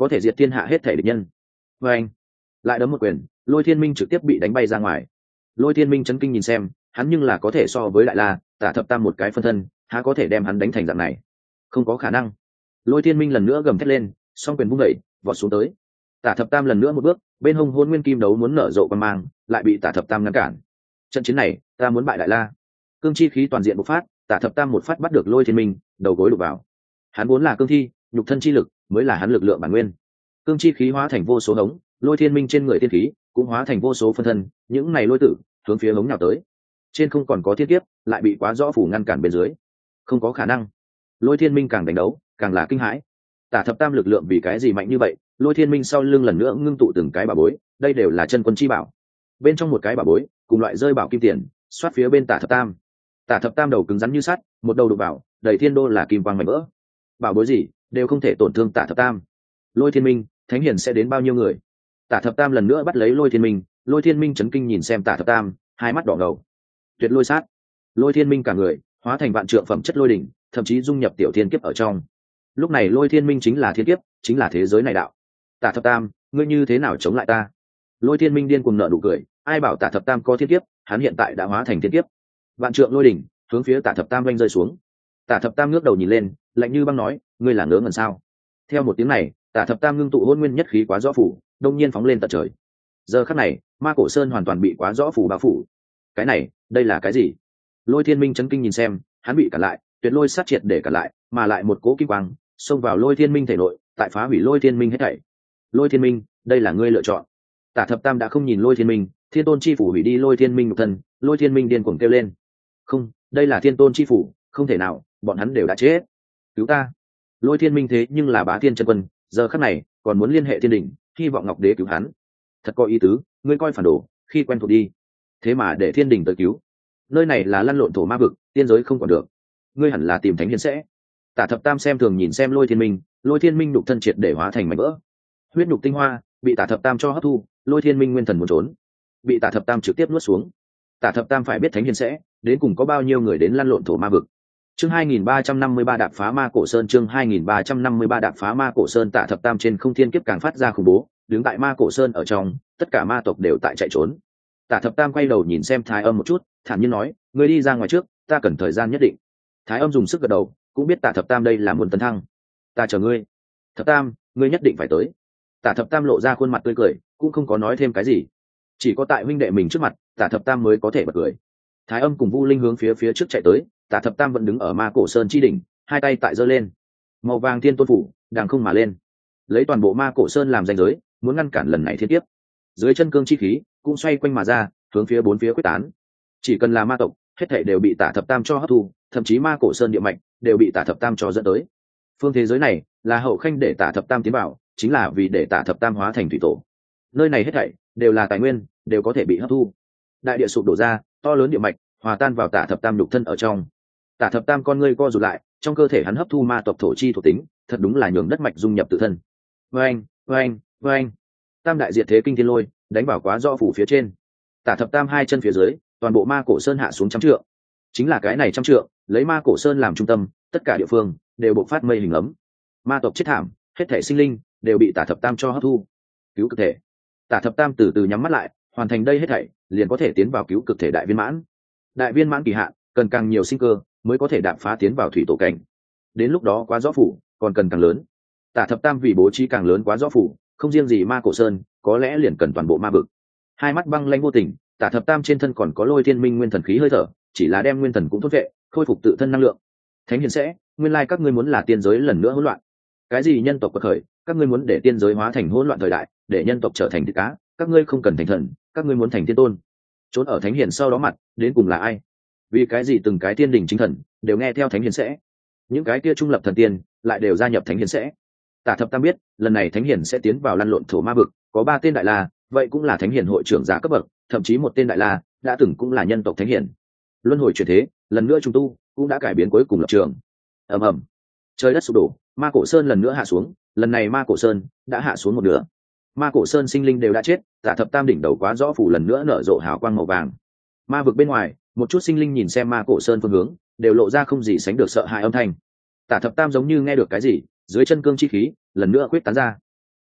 có thể diệt thiên hạ hết thể địch nhân. Và anh lại đấm một quyền, Lôi Thiên Minh trực tiếp bị đánh bay ra ngoài. Lôi Thiên Minh chấn kinh nhìn xem, hắn nhưng là có thể so với Đại La, Tả Thập Tam một cái phân thân, há có thể đem hắn đánh thành dạng này? Không có khả năng. Lôi Thiên Minh lần nữa gầm thét lên, song quyền vung đẩy, vọt xuống tới. Tả Thập Tam lần nữa một bước, bên hông Hôn Nguyên Kim đấu muốn nở rộ quang mang, lại bị Tả Thập Tam ngăn cản. Trận chiến này, ta muốn bại Đại La. Cương chi khí toàn diện bộc phát, Tả Thập Tam một phát bắt được Lôi Thiên Minh, đầu gối đục vào. Hắn vốn là cương thi, nhục thân chi lực mới là hắn lực lượng bản nguyên. Cương chi khí hóa thành vô số hống, Lôi Thiên Minh trên người thiên khí cũng hóa thành vô số phân thân, những này lôi tử hướng phía hống nào tới. Trên không còn có thiên kiếp, lại bị quá rõ phủ ngăn cản bên dưới. Không có khả năng. Lôi Thiên Minh càng đánh đấu, càng là kinh hãi. Tả Thập Tam lực lượng vì cái gì mạnh như vậy? Lôi Thiên Minh sau lưng lần nữa ngưng tụ từng cái bảo bối, đây đều là chân quân chi bảo. Bên trong một cái bảo bối, cùng loại rơi bảo kim tiền, xoát phía bên Tả Thập Tam. Tả Thập Tam đầu cứng rắn như sắt, một đầu đục vào, đầy thiên đô là kim quang mảnh vỡ. Bảo bối gì đều không thể tổn thương Tả Thập Tam. Lôi Thiên Minh, thánh hiền sẽ đến bao nhiêu người? Tả Thập Tam lần nữa bắt lấy Lôi Thiên Minh, Lôi Thiên Minh chấn kinh nhìn xem Tả Thập Tam, hai mắt đỏ ngầu. Tuyệt lôi sát. Lôi Thiên Minh cả người hóa thành vạn trượng phẩm chất lôi đỉnh, thậm chí dung nhập tiểu thiên kiếp ở trong. Lúc này Lôi Thiên Minh chính là thiên kiếp, chính là thế giới này đạo. Tả Thập Tam, ngươi như thế nào chống lại ta? Lôi Thiên Minh điên cuồng nở nụ cười, ai bảo Tả Thập Tam có thiên kiếp, hắn hiện tại đã hóa thành thiên kiếp. Vạn trượng lôi đỉnh hướng phía Tả Thập Tam vanh rơi xuống. Tả Thập Tam ngước đầu nhìn lên, lạnh như băng nói, ngươi là ngớ ngẩn sao? Theo một tiếng này, Tả Thập Tam ngưng tụ hôn nguyên nhất khí quá rõ phủ, đông nhiên phóng lên tận trời. Giờ khắc này, Ma Cổ Sơn hoàn toàn bị quá rõ phủ bao phủ. Cái này, đây là cái gì? Lôi Thiên Minh chấn kinh nhìn xem, hắn bị cản lại, tuyệt lôi sát triệt để cản lại, mà lại một cỗ kim quang xông vào Lôi Thiên Minh thể nội, tại phá hủy Lôi Thiên Minh hết thảy. Lôi Thiên Minh, đây là ngươi lựa chọn. Tả Thập Tam đã không nhìn Lôi Thiên Minh, Thiên Tôn chi phủ hủy đi Lôi Thiên Minh nhục thân, Lôi Thiên Minh điên cuồng kêu lên. Không, đây là Thiên Tôn chi phủ, không thể nào, bọn hắn đều đã chết. Cứu ta! Lôi Thiên Minh thế nhưng là bá thiên chân quân, giờ khắc này còn muốn liên hệ thiên đình, hy vọng Ngọc Đế cứu hắn. Thật có ý tứ, ngươi coi phản đồ, khi quen thuộc đi. Thế mà để thiên đình tới cứu. Nơi này là lăn lộn thổ ma vực, tiên giới không còn được. Ngươi hẳn là tìm thánh hiền sẽ. Tả Thập Tam xem thường nhìn xem Lôi Thiên Minh, Lôi Thiên Minh nhục thân triệt để hóa thành mảnh vỡ. Huyết nhục tinh hoa bị Tả Thập Tam cho hấp thu, Lôi Thiên Minh nguyên thần muốn trốn, bị Tả Thập Tam trực tiếp nuốt xuống. Tả Thập Tam phải biết thánh hiền sẽ đến cùng có bao nhiêu người đến lăn lộn thổ ma vực. Chương 2353 đạp phá Ma Cổ Sơn, chương 2353 đạp phá Ma Cổ Sơn. Tả Thập Tam trên không thiên kiếp càng phát ra khủng bố, đứng tại Ma Cổ Sơn ở trong, tất cả ma tộc đều tại chạy trốn. Tả Thập Tam quay đầu nhìn xem Thái Âm một chút, thản nhiên nói, ngươi đi ra ngoài trước, ta cần thời gian nhất định. Thái Âm dùng sức gật đầu, cũng biết Tả Thập Tam đây là muốn tấn thăng. Ta chờ ngươi. Thập Tam, ngươi nhất định phải tới. Tả Thập Tam lộ ra khuôn mặt tươi cười, cũng không có nói thêm cái gì. Chỉ có tại huynh đệ mình trước mặt, Tả Thập Tam mới có thể bật cười. Thái Âm cùng Vu Linh hướng phía trước chạy tới, Tả Thập Tam vẫn đứng ở Ma Cổ Sơn chi đỉnh, hai tay tại giơ lên. Màu vàng thiên tôn phủ, đằng không mà lên. Lấy toàn bộ Ma Cổ Sơn làm ranh giới, muốn ngăn cản lần này thiên tiếp. Dưới chân cương chi khí cũng xoay quanh mà ra, hướng phía bốn phía quyết tán. Chỉ cần là ma tộc, hết thảy đều bị Tả Thập Tam cho hấp thu, thậm chí Ma Cổ Sơn địa mạch đều bị Tả Thập Tam cho dẫn tới. Phương thế giới này là hậu khanh để Tả Thập Tam tiến vào, chính là vì để Tả Thập Tam hóa thành thủy tổ. Nơi này hết thảy đều là tài nguyên, đều có thể bị hấp thu. Đại địa sụp đổ ra, to lớn địa mạch hòa tan vào Tả Thập Tam nhục thân ở trong. Tả Thập Tam con ngươi co rụt lại, trong cơ thể hắn hấp thu ma tộc thổ chi thuộc tính, thật đúng là nhường đất mạch dung nhập tự thân. Oeng, oeng, oeng. Tam đại diệt thế kinh thiên lôi đánh vào quá rõ phủ phía trên. Tả Thập Tam hai chân phía dưới, toàn bộ Ma Cổ Sơn hạ xuống trăm trượng. Chính là cái này trăm trượng, lấy Ma Cổ Sơn làm trung tâm, tất cả địa phương đều bộc phát mây hình ấm. Ma tộc chết thảm, hết thể sinh linh đều bị Tả Thập Tam cho hấp thu. Cứu cực thể. Tả Thập Tam từ từ nhắm mắt lại, hoàn thành đây hết thảy, liền có thể tiến vào cứu cực thể đại viên mãn. Đại viên mãn kỳ hạn, cần càng nhiều sinh cơ mới có thể đạp phá tiến vào thủy tổ cảnh. Đến lúc đó quá rõ phủ còn cần càng lớn. Tả Thập Tam vì bố trí càng lớn quá rõ phủ, không riêng gì Ma Cổ Sơn, có lẽ liền cần toàn bộ ma vực. Hai mắt băng lãnh vô tình, Tả Thập Tam trên thân còn có Lôi Thiên Minh nguyên thần khí hơi thở, chỉ là đem nguyên thần cũng thốt vệ, khôi phục tự thân năng lượng. Thánh hiền sẽ, nguyên lai các ngươi muốn là tiên giới lần nữa hỗn loạn. Cái gì nhân tộc quật khởi, các ngươi muốn để tiên giới hóa thành hỗn loạn thời đại, để nhân tộc trở thành thịt cá, các ngươi không cần thành thần, các ngươi muốn thành thiên tôn. Trốn ở thánh hiền sau đó mặt, đến cùng là ai? Vì cái gì từng cái tiên đình chính thần đều nghe theo thánh hiền sẽ, những cái kia trung lập thần tiên lại đều gia nhập thánh hiền sẽ. Tả Thập Tam biết lần này thánh hiền sẽ tiến vào lăn lộn thổ ma vực, có 3 tên đại la, vậy cũng là thánh hiền hội trưởng giả cấp bậc, thậm chí một tên đại la đã từng cũng là nhân tộc thánh hiền. Luân hồi chuyển thế, lần nữa trung tu cũng đã cải biến cuối cùng lập trường. Ầm ầm, trời đất sụp đổ, Ma Cổ Sơn lần nữa hạ xuống, lần này Ma Cổ Sơn đã hạ xuống một nửa. Ma Cổ Sơn sinh linh đều đã chết, Tả Thập Tam đỉnh đầu quá rõ phủ lần nữa nở rộ hào quang màu vàng. Ma vực bên ngoài, một chút sinh linh nhìn xem Ma Cổ Sơn phương hướng, đều lộ ra không gì sánh được sợ hãi âm thanh. Tả Thập Tam giống như nghe được cái gì, dưới chân cương chi khí lần nữa quyết tán ra.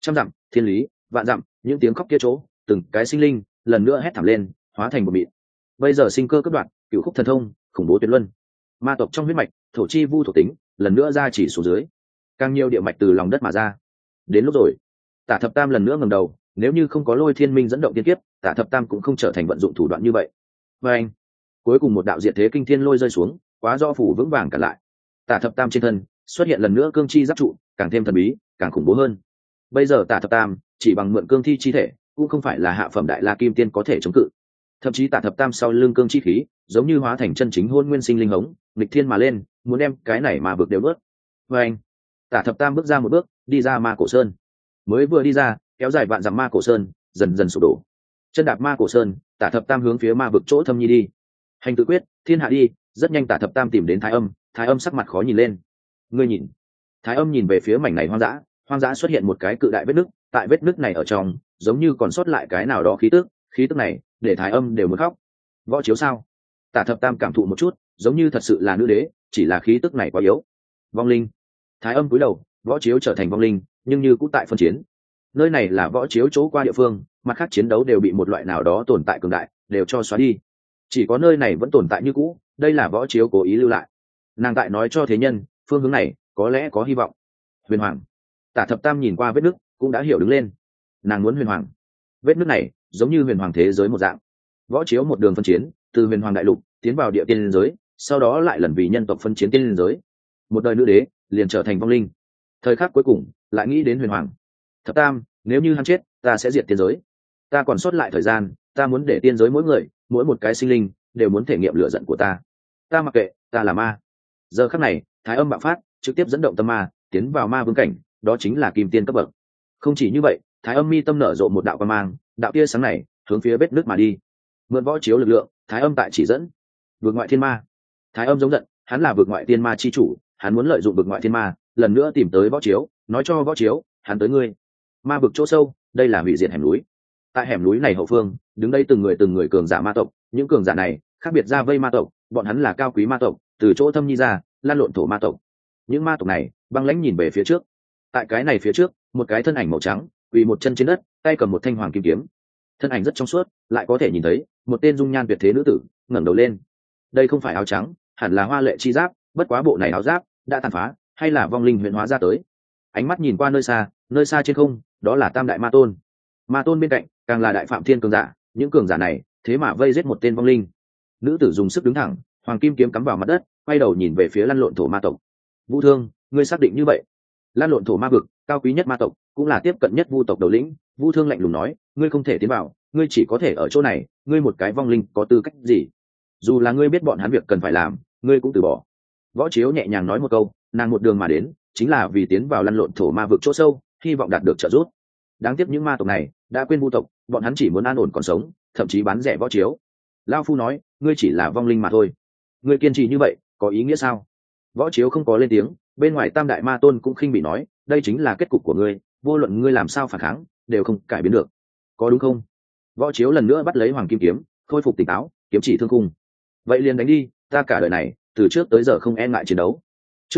Trăm dặm thiên lý, vạn dặm những tiếng khóc kia chỗ, từng cái sinh linh lần nữa hét thảm lên, hóa thành một mịn. Bây giờ sinh cơ cấp đoạn, cựu khúc thần thông khủng bố tuyệt luân, ma tộc trong huyết mạch thổ chi vu thuộc tính lần nữa ra chỉ xuống dưới, càng nhiều địa mạch từ lòng đất mà ra. Đến lúc rồi, Tả Thập Tam lần nữa ngẩng đầu, nếu như không có Lôi Thiên Minh dẫn động tiên kiếp, Tả Thập Tam cũng không trở thành vận dụng thủ đoạn như vậy. Và anh, cuối cùng một đạo diệt thế kinh thiên lôi rơi xuống, quá do phủ vững vàng cả lại. Tả Thập Tam trên thân xuất hiện lần nữa cương chi giáp trụ, càng thêm thần bí, càng khủng bố hơn. Bây giờ Tả Thập Tam chỉ bằng mượn cương thi chi thể, cũng không phải là hạ phẩm đại la kim tiên có thể chống cự. Thậm chí Tả Thập Tam sau lưng cương chi khí, giống như hóa thành chân chính hôn nguyên sinh linh hống, nghịch thiên mà lên, muốn đem cái này mà vực đều nuốt. Và anh, Tả Thập Tam bước ra một bước, đi ra ma cổ sơn. Mới vừa đi ra, kéo dài vạn dặm ma cổ sơn dần dần sụp đổ. Chân đạp ma cổ sơn, Tả Thập Tam hướng phía ma vực chỗ thâm nhi đi. Hành tự quyết, thiên hạ đi. Rất nhanh Tả Thập Tam tìm đến Thái Âm, Thái Âm sắc mặt khó nhìn lên. Ngươi nhìn. Thái Âm nhìn về phía mảnh này hoang dã xuất hiện một cái cự đại vết nứt, tại vết nứt này ở trong giống như còn sót lại cái nào đó khí tức này để Thái Âm đều muốn khóc. Võ chiếu sao? Tả Thập Tam cảm thụ một chút, giống như thật sự là nữ đế, chỉ là khí tức này quá yếu. Vong linh. Thái Âm cúi đầu, võ chiếu trở thành vong linh, nhưng như cũng tại phân chiến. Nơi này là võ chiếu chỗ qua địa phương, mặt khác chiến đấu đều bị một loại nào đó tồn tại cường đại đều cho xóa đi, chỉ có nơi này vẫn tồn tại như cũ. Đây là võ chiếu cố ý lưu lại. Nàng tại nói cho thế nhân, phương hướng này có lẽ có hy vọng. Huyền hoàng. Tả Thập Tam nhìn qua vết nứt, cũng đã hiểu đứng lên. Nàng muốn huyền hoàng. Vết nứt này giống như huyền hoàng thế giới một dạng. Võ chiếu một đường phân chiến, từ huyền hoàng đại lục tiến vào địa tiên giới, sau đó lại lần vì nhân tộc phân chiến tiên giới. Một đời nữ đế liền trở thành vong linh. Thời khắc cuối cùng lại nghĩ đến huyền hoàng. Thập Tam, nếu như hắn chết, ta sẽ diệt tiên giới. Ta còn sót lại thời gian, ta muốn để tiên giới mỗi người, mỗi một cái sinh linh đều muốn thể nghiệm lửa giận của ta. Ta mặc kệ, ta là ma. Giờ khắc này, Thái Âm bạo phát, trực tiếp dẫn động tâm ma tiến vào ma vương cảnh, đó chính là kim tiên cấp bậc. Không chỉ như vậy, Thái Âm mi tâm nở rộ một đạo quang mang, đạo tia sáng này hướng phía vết nước mà đi. Mượn võ chiếu lực lượng, Thái Âm tại chỉ dẫn vượt ngoại thiên ma. Thái Âm giống giận, hắn là vượt ngoại thiên ma chi chủ, hắn muốn lợi dụng vượt ngoại thiên ma lần nữa tìm tới võ chiếu, nói cho võ chiếu, hắn tới ngươi. Ma vực chỗ sâu, đây là hủy diệt hẻm núi. Tại hẻm núi này hậu phương, đứng đây từng người cường giả ma tộc. Những cường giả này khác biệt ra vây ma tộc, bọn hắn là cao quý ma tộc, từ chỗ thâm nhi ra lan lộn thổ ma tộc. Những ma tộc này băng lãnh nhìn về phía trước. Tại cái này phía trước, một cái thân ảnh màu trắng quỳ một chân trên đất, tay cầm một thanh hoàng kim kiếm. Thân ảnh rất trong suốt, lại có thể nhìn thấy một tên dung nhan tuyệt thế nữ tử ngẩng đầu lên. Đây không phải áo trắng, hẳn là hoa lệ chi giáp, bất quá bộ này áo giáp đã tàn phá, hay là vong linh huyễn hóa ra tới. Ánh mắt nhìn qua nơi xa trên không, đó là Tam đại ma tôn. Ma tôn bên cạnh càng là đại phạm thiên cường giả. Những cường giả này thế mà vây giết một tên vong linh. Nữ tử dùng sức đứng thẳng, hoàng kim kiếm cắm vào mặt đất, quay đầu nhìn về phía lăn lộn thổ ma tộc. Vũ Thương, ngươi xác định như vậy? Lăn lộn thổ ma vực cao quý nhất ma tộc, cũng là tiếp cận nhất vu tộc đầu lĩnh. Vũ Thương lạnh lùng nói, ngươi không thể tiến vào, ngươi chỉ có thể ở chỗ này. Ngươi một cái vong linh có tư cách gì? Dù là ngươi biết bọn hắn việc cần phải làm, ngươi cũng từ bỏ. Võ Chiếu nhẹ nhàng nói một câu, nàng một đường mà đến chính là vì tiến vào lăn lộn thổ ma vực chỗ sâu, hy vọng đạt được trợ giúp. Đáng tiếc những ma tộc này đã quên vu tộc, bọn hắn chỉ muốn an ổn còn sống, thậm chí bán rẻ Võ Chiếu. Lao phu nói, ngươi chỉ là vong linh mà thôi. Ngươi kiên trì như vậy có ý nghĩa sao? Võ Chiếu không có lên tiếng. Bên ngoài Tam đại ma tôn cũng khinh bị nói, đây chính là kết cục của ngươi, vô luận ngươi làm sao phản kháng đều không cải biến được, có đúng không? Võ Chiếu lần nữa bắt lấy hoàng kim kiếm, khôi phục tỉnh táo, kiếm chỉ thương khung. Vậy liền đánh đi, ta cả đời này từ trước tới giờ không e ngại chiến đấu. Chương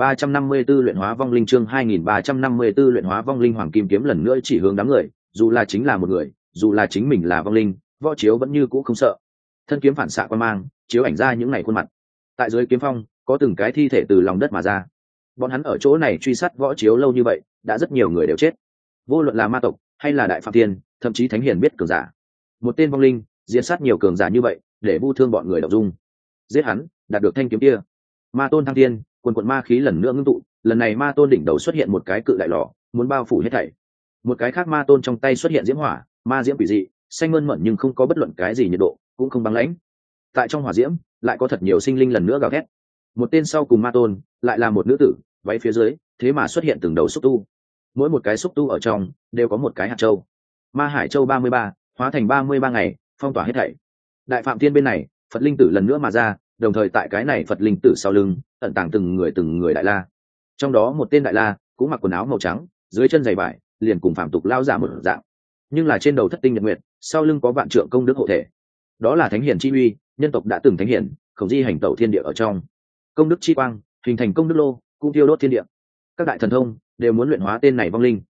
2354 luyện hóa vong linh, chương 2354 luyện hóa vong linh. Hoàng kim kiếm lần nữa chỉ hướng đám người, dù là chính là một người, dù là chính mình là vong linh, Võ Chiếu vẫn như cũ không sợ. Thân kiếm phản xạ quang mang, chiếu ảnh ra những ngày khuôn mặt. Tại dưới kiếm phong, có từng cái thi thể từ lòng đất mà ra. Bọn hắn ở chỗ này truy sát Võ Chiếu lâu như vậy, đã rất nhiều người đều chết. Vô luận là ma tộc hay là đại phạm tiên, thậm chí thánh hiền biết cường giả. Một tên vong linh diệt sát nhiều cường giả như vậy, để Vu Thương bọn người động dung. Giết hắn, đạt được thanh kiếm kia. Ma tôn thăng thiên, quần quần ma khí lần nữa ngưng tụ. Lần này ma tôn đỉnh đầu xuất hiện một cái cự đại lò, muốn bao phủ hết thảy. Một cái khác ma tôn trong tay xuất hiện diễm hỏa, ma diễm quỷ dị, xanh mơn mởn nhưng không có bất luận cái gì nhiệt độ, cũng không băng lãnh. Tại trong hỏa diễm lại có thật nhiều sinh linh lần nữa gào thét. Một tên sau cùng ma tôn lại là một nữ tử, váy phía dưới thế mà xuất hiện từng đầu xúc tu. Mỗi một cái xúc tu ở trong đều có một cái hạt châu. Ma hải châu 33, hóa thành 33 ngày, phong tỏa hết thảy. Đại phạm thiên bên này, Phật linh tử lần nữa mà ra, đồng thời tại cái này Phật linh tử sau lưng ẩn tàng từng người đại la. Trong đó một tên đại la cũng mặc quần áo màu trắng, dưới chân giày vải, liền cùng phạm tục lao giả một dạng, nhưng là trên đầu thất tinh nhật nguyệt, sau lưng có vạn trượng công đức hộ thể. Đó là thánh hiển chi uy, nhân tộc đã từng thánh hiển, khổng di hành tẩu thiên địa ở trong. Công đức chi quang hình thành công đức lô, cũng tiêu đốt thiên địa. Các đại thần thông đều muốn luyện hóa tên này vong linh.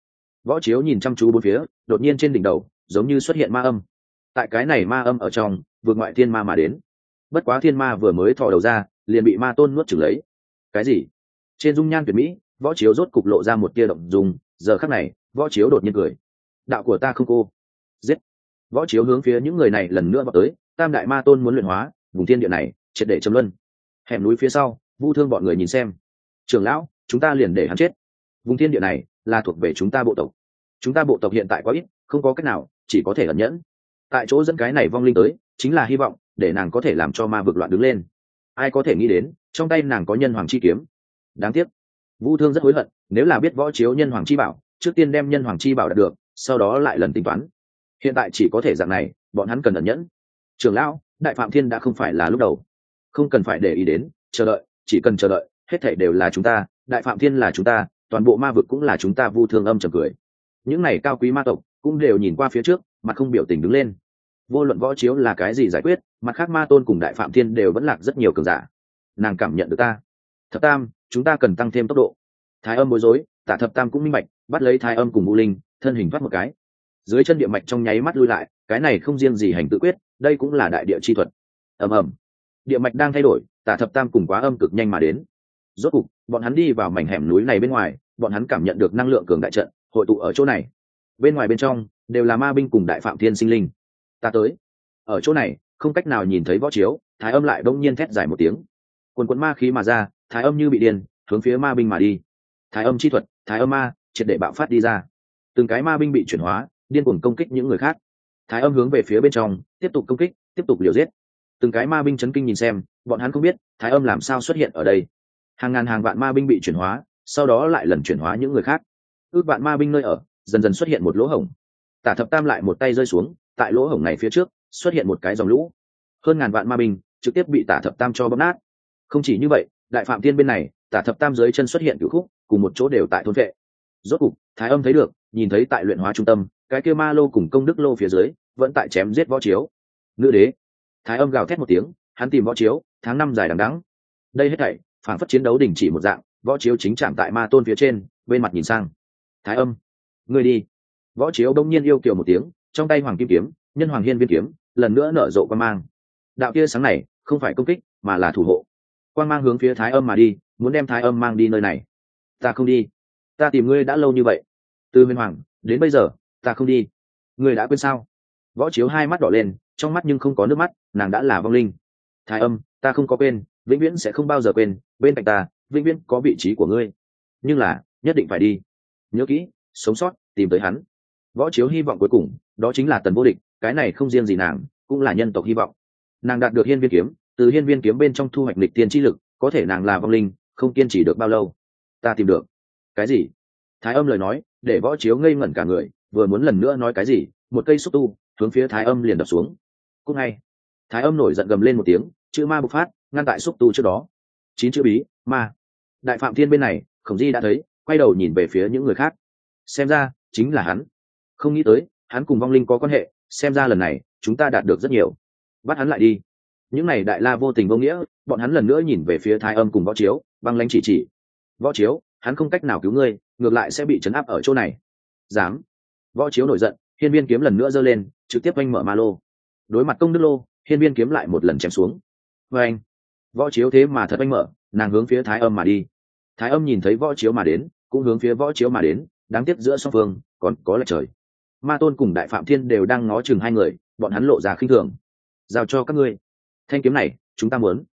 Võ Chiếu nhìn chăm chú bốn phía, đột nhiên trên đỉnh đầu giống như xuất hiện ma âm. Tại cái này ma âm ở trong, vượt ngoại thiên ma mà đến. Bất quá thiên ma vừa mới thò đầu ra, liền bị ma tôn nuốt chửng lấy. Cái gì? Trên dung nhan tuyệt mỹ, Võ Chiếu rốt cục lộ ra một tia động dung. Giờ khắc này, Võ Chiếu đột nhiên cười. Đạo của ta không cô. Giết! Võ Chiếu hướng phía những người này lần nữa vào tới. Tam đại ma tôn muốn luyện hóa vùng thiên địa này, triệt để chấm luân. Hẻm núi phía sau, Vu Thương bọn người nhìn xem. Trưởng lão, chúng ta liền để hắn chết. Vùng thiên địa này là thuộc về chúng ta bộ tộc. Chúng ta bộ tộc hiện tại quá ít, không có cách nào, chỉ có thể ẩn nhẫn. Tại chỗ dẫn cái này vong linh tới, chính là hy vọng để nàng có thể làm cho ma vực loạn đứng lên. Ai có thể nghĩ đến, trong tay nàng có nhân hoàng chi kiếm. Đáng tiếc, Vu Thương rất hối hận, nếu là biết Võ Chiếu nhân hoàng chi bảo, trước tiên đem nhân hoàng chi bảo đạt được, sau đó lại lần tính toán. Hiện tại chỉ có thể dạng này, bọn hắn cần ẩn nhẫn. Trưởng lão, Đại Phạm Thiên đã không phải là lúc đầu, không cần phải để ý đến, chờ đợi, chỉ cần chờ đợi, hết thảy đều là chúng ta, Đại Phạm Thiên là chúng ta, toàn bộ ma vực cũng là chúng ta. Vu Thương âm trầm cười. Những này cao quý ma tộc cũng đều nhìn qua phía trước, mặt không biểu tình đứng lên. Vô luận Võ Chiếu là cái gì giải quyết, mặt khác ma tôn cùng Đại Phạm Thiên đều vẫn lạc rất nhiều cường giả. Nàng cảm nhận được ta. Thập Tam, chúng ta cần tăng thêm tốc độ. Thái Âm bối rối, Tạ Thập Tam cũng minh bạch, bắt lấy Thái Âm cùng Vũ Linh, thân hình thoát một cái. Dưới chân địa mạch trong nháy mắt lui lại, cái này không riêng gì hành tự quyết, đây cũng là đại địa chi thuật. Ầm ầm. Địa mạch đang thay đổi, Tạ Thập Tam cùng Quá Âm cực nhanh mà đến. Rốt cục, bọn hắn đi vào mảnh hẻm núi này bên ngoài, bọn hắn cảm nhận được năng lượng cường đại trận hội tụ ở chỗ này. Bên ngoài bên trong đều là ma binh cùng Đại Phạm Thiên sinh linh. Ta tới. Ở chỗ này, không cách nào nhìn thấy Võ Chiếu, Thái Âm lại đông nhiên thét dài một tiếng. Quần quần ma khí mà ra, Thái Âm như bị điên, hướng phía ma binh mà đi. Thái Âm chi thuật, Thái Âm ma, triệt để bạo phát đi ra. Từng cái ma binh bị chuyển hóa, điên cuồng công kích những người khác. Thái Âm hướng về phía bên trong, tiếp tục công kích, tiếp tục liều giết. Từng cái ma binh chấn kinh nhìn xem, bọn hắn không biết Thái Âm làm sao xuất hiện ở đây. Hàng ngàn hàng vạn ma binh bị chuyển hóa, sau đó lại lần chuyển hóa những người khác. Ước vạn ma binh nơi ở, dần dần xuất hiện một lỗ hổng. Tả Thập Tam lại một tay rơi xuống, tại lỗ hổng này phía trước xuất hiện một cái dòng lũ. Hơn ngàn vạn ma binh trực tiếp bị Tả Thập Tam cho bóp nát. Không chỉ như vậy, Đại Phạm Thiên bên này, Tả Thập Tam dưới chân xuất hiện cửu khúc, cùng một chỗ đều tại thôn vệ. Rốt cục, Thái Âm thấy được, nhìn thấy tại luyện hóa trung tâm, cái kia ma lô cùng công đức lô phía dưới vẫn tại chém giết Võ Chiếu. Nữ đế. Thái Âm gào thét một tiếng, hắn tìm Võ Chiếu, tháng năm dài đằng đẵng. Đây hết thảy phản phất chiến đấu đình chỉ một dạng. Võ Chiếu chính chạm tại ma tôn phía trên, bên mặt nhìn sang. Thái Âm, ngươi đi. Võ Chiếu đông nhiên yêu kiều một tiếng, trong tay hoàng kim kiếm, nhân hoàng hiên viên kiếm, lần nữa nở rộ quang mang. Đạo kia sáng này không phải công kích, mà là thủ hộ. Quang mang hướng phía Thái Âm mà đi, muốn đem Thái Âm mang đi nơi này. Ta không đi. Ta tìm ngươi đã lâu như vậy, từ Huyền Hoàng đến bây giờ, ta không đi. Ngươi đã quên sao? Võ Chiếu hai mắt đỏ lên, trong mắt nhưng không có nước mắt, nàng đã là vong linh. Thái Âm, ta không có quên, vĩnh viễn sẽ không bao giờ quên, bên cạnh ta vĩnh viễn có vị trí của ngươi. Nhưng là nhất định phải đi. Nhớ kỹ, sống sót, tìm tới hắn. Võ Chiếu hy vọng cuối cùng đó chính là Tần Vô Địch, cái này không riêng gì nàng, cũng là nhân tộc hy vọng. Nàng đạt được hiên viên kiếm, từ hiên viên kiếm bên trong thu hoạch lịch tiên chi lực, có thể nàng là vong linh, không kiên trì được bao lâu. Ta tìm được. Cái gì? Thái Âm lời nói để Võ Chiếu ngây ngẩn cả người, vừa muốn lần nữa nói cái gì, một cây xúc tu hướng phía Thái Âm liền đập xuống. Cũng ngay, Thái Âm nổi giận gầm lên một tiếng, chữ ma bộc phát, ngăn tại xúc tu trước đó. 9 chữ bí, ma. Đại Phạm Thiên bên này, Khổng Di đã thấy, quay đầu nhìn về phía những người khác. Xem ra chính là hắn. Không nghĩ tới hắn cùng vong linh có quan hệ, xem ra lần này chúng ta đạt được rất nhiều. Bắt hắn lại đi. Những này đại la vô tình vô nghĩa, bọn hắn lần nữa nhìn về phía Thái Âm cùng Võ Chiếu, băng lãnh chỉ. Võ Chiếu, hắn không cách nào cứu ngươi, ngược lại sẽ bị trấn áp ở chỗ này. Dám. Võ Chiếu nổi giận, hiên viên kiếm lần nữa giơ lên, trực tiếp oanh mở ma lô. Đối mặt công đức lô, hiên viên kiếm lại một lần chém xuống. Oanh. Võ Chiếu thế mà thật oanh mở, nàng hướng phía Thái Âm mà đi. Thái Âm nhìn thấy Võ Chiếu mà đến, cũng hướng phía Võ Chiếu mà đến, đáng tiếc giữa song phương còn có lệch trời. Ma tôn cùng Đại Phạm Thiên đều đang ngó chừng hai người, bọn hắn lộ ra khinh thường. Giao cho các ngươi. Thanh kiếm này chúng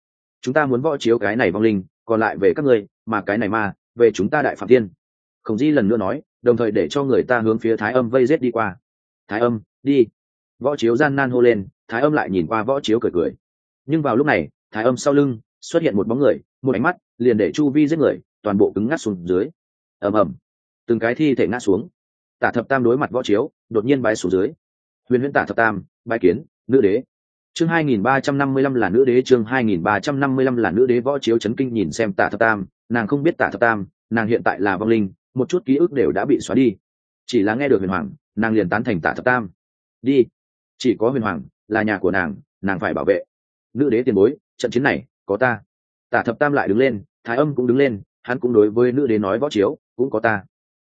ta muốn Võ Chiếu cái này vong linh, còn lại về các ngươi, mà cái này ma về chúng ta Đại Phạm Thiên. Khổng Di lần nữa nói, đồng thời để cho người ta hướng phía Thái Âm vây giết đi qua. Thái Âm, đi. Võ Chiếu gian nan hô lên, Thái Âm lại nhìn qua Võ Chiếu cười cười. Nhưng vào lúc này, Thái Âm sau lưng xuất hiện một bóng người, một ánh mắt liền để chu vi giết người toàn bộ cứng ngắc xuống dưới. Ầm ầm, từng cái thi thể ngã xuống. Tả Thập Tam đối mặt Võ Chiếu, đột nhiên bái xuống dưới. Huyền Huyễn Tả Thập Tam, bái kiến nữ đế. Chương 2355 là nữ đế, chương 2355 là nữ đế. Võ Chiếu chấn kinh nhìn xem Tả Thập Tam, nàng không biết Tả Thập Tam, nàng hiện tại là vong linh, một chút ký ức đều đã bị xóa đi. Chỉ là nghe được Huyền Hoàng, nàng liền tán thành Tả Thập Tam. Đi, chỉ có Huyền Hoàng là nhà của nàng phải bảo vệ. Nữ đế tiền bối, trận chiến này có ta. Tả Thập Tam lại đứng lên, Thái Âm cũng đứng lên, hắn cũng đối với nữ đế nói Võ Chiếu cũng có ta.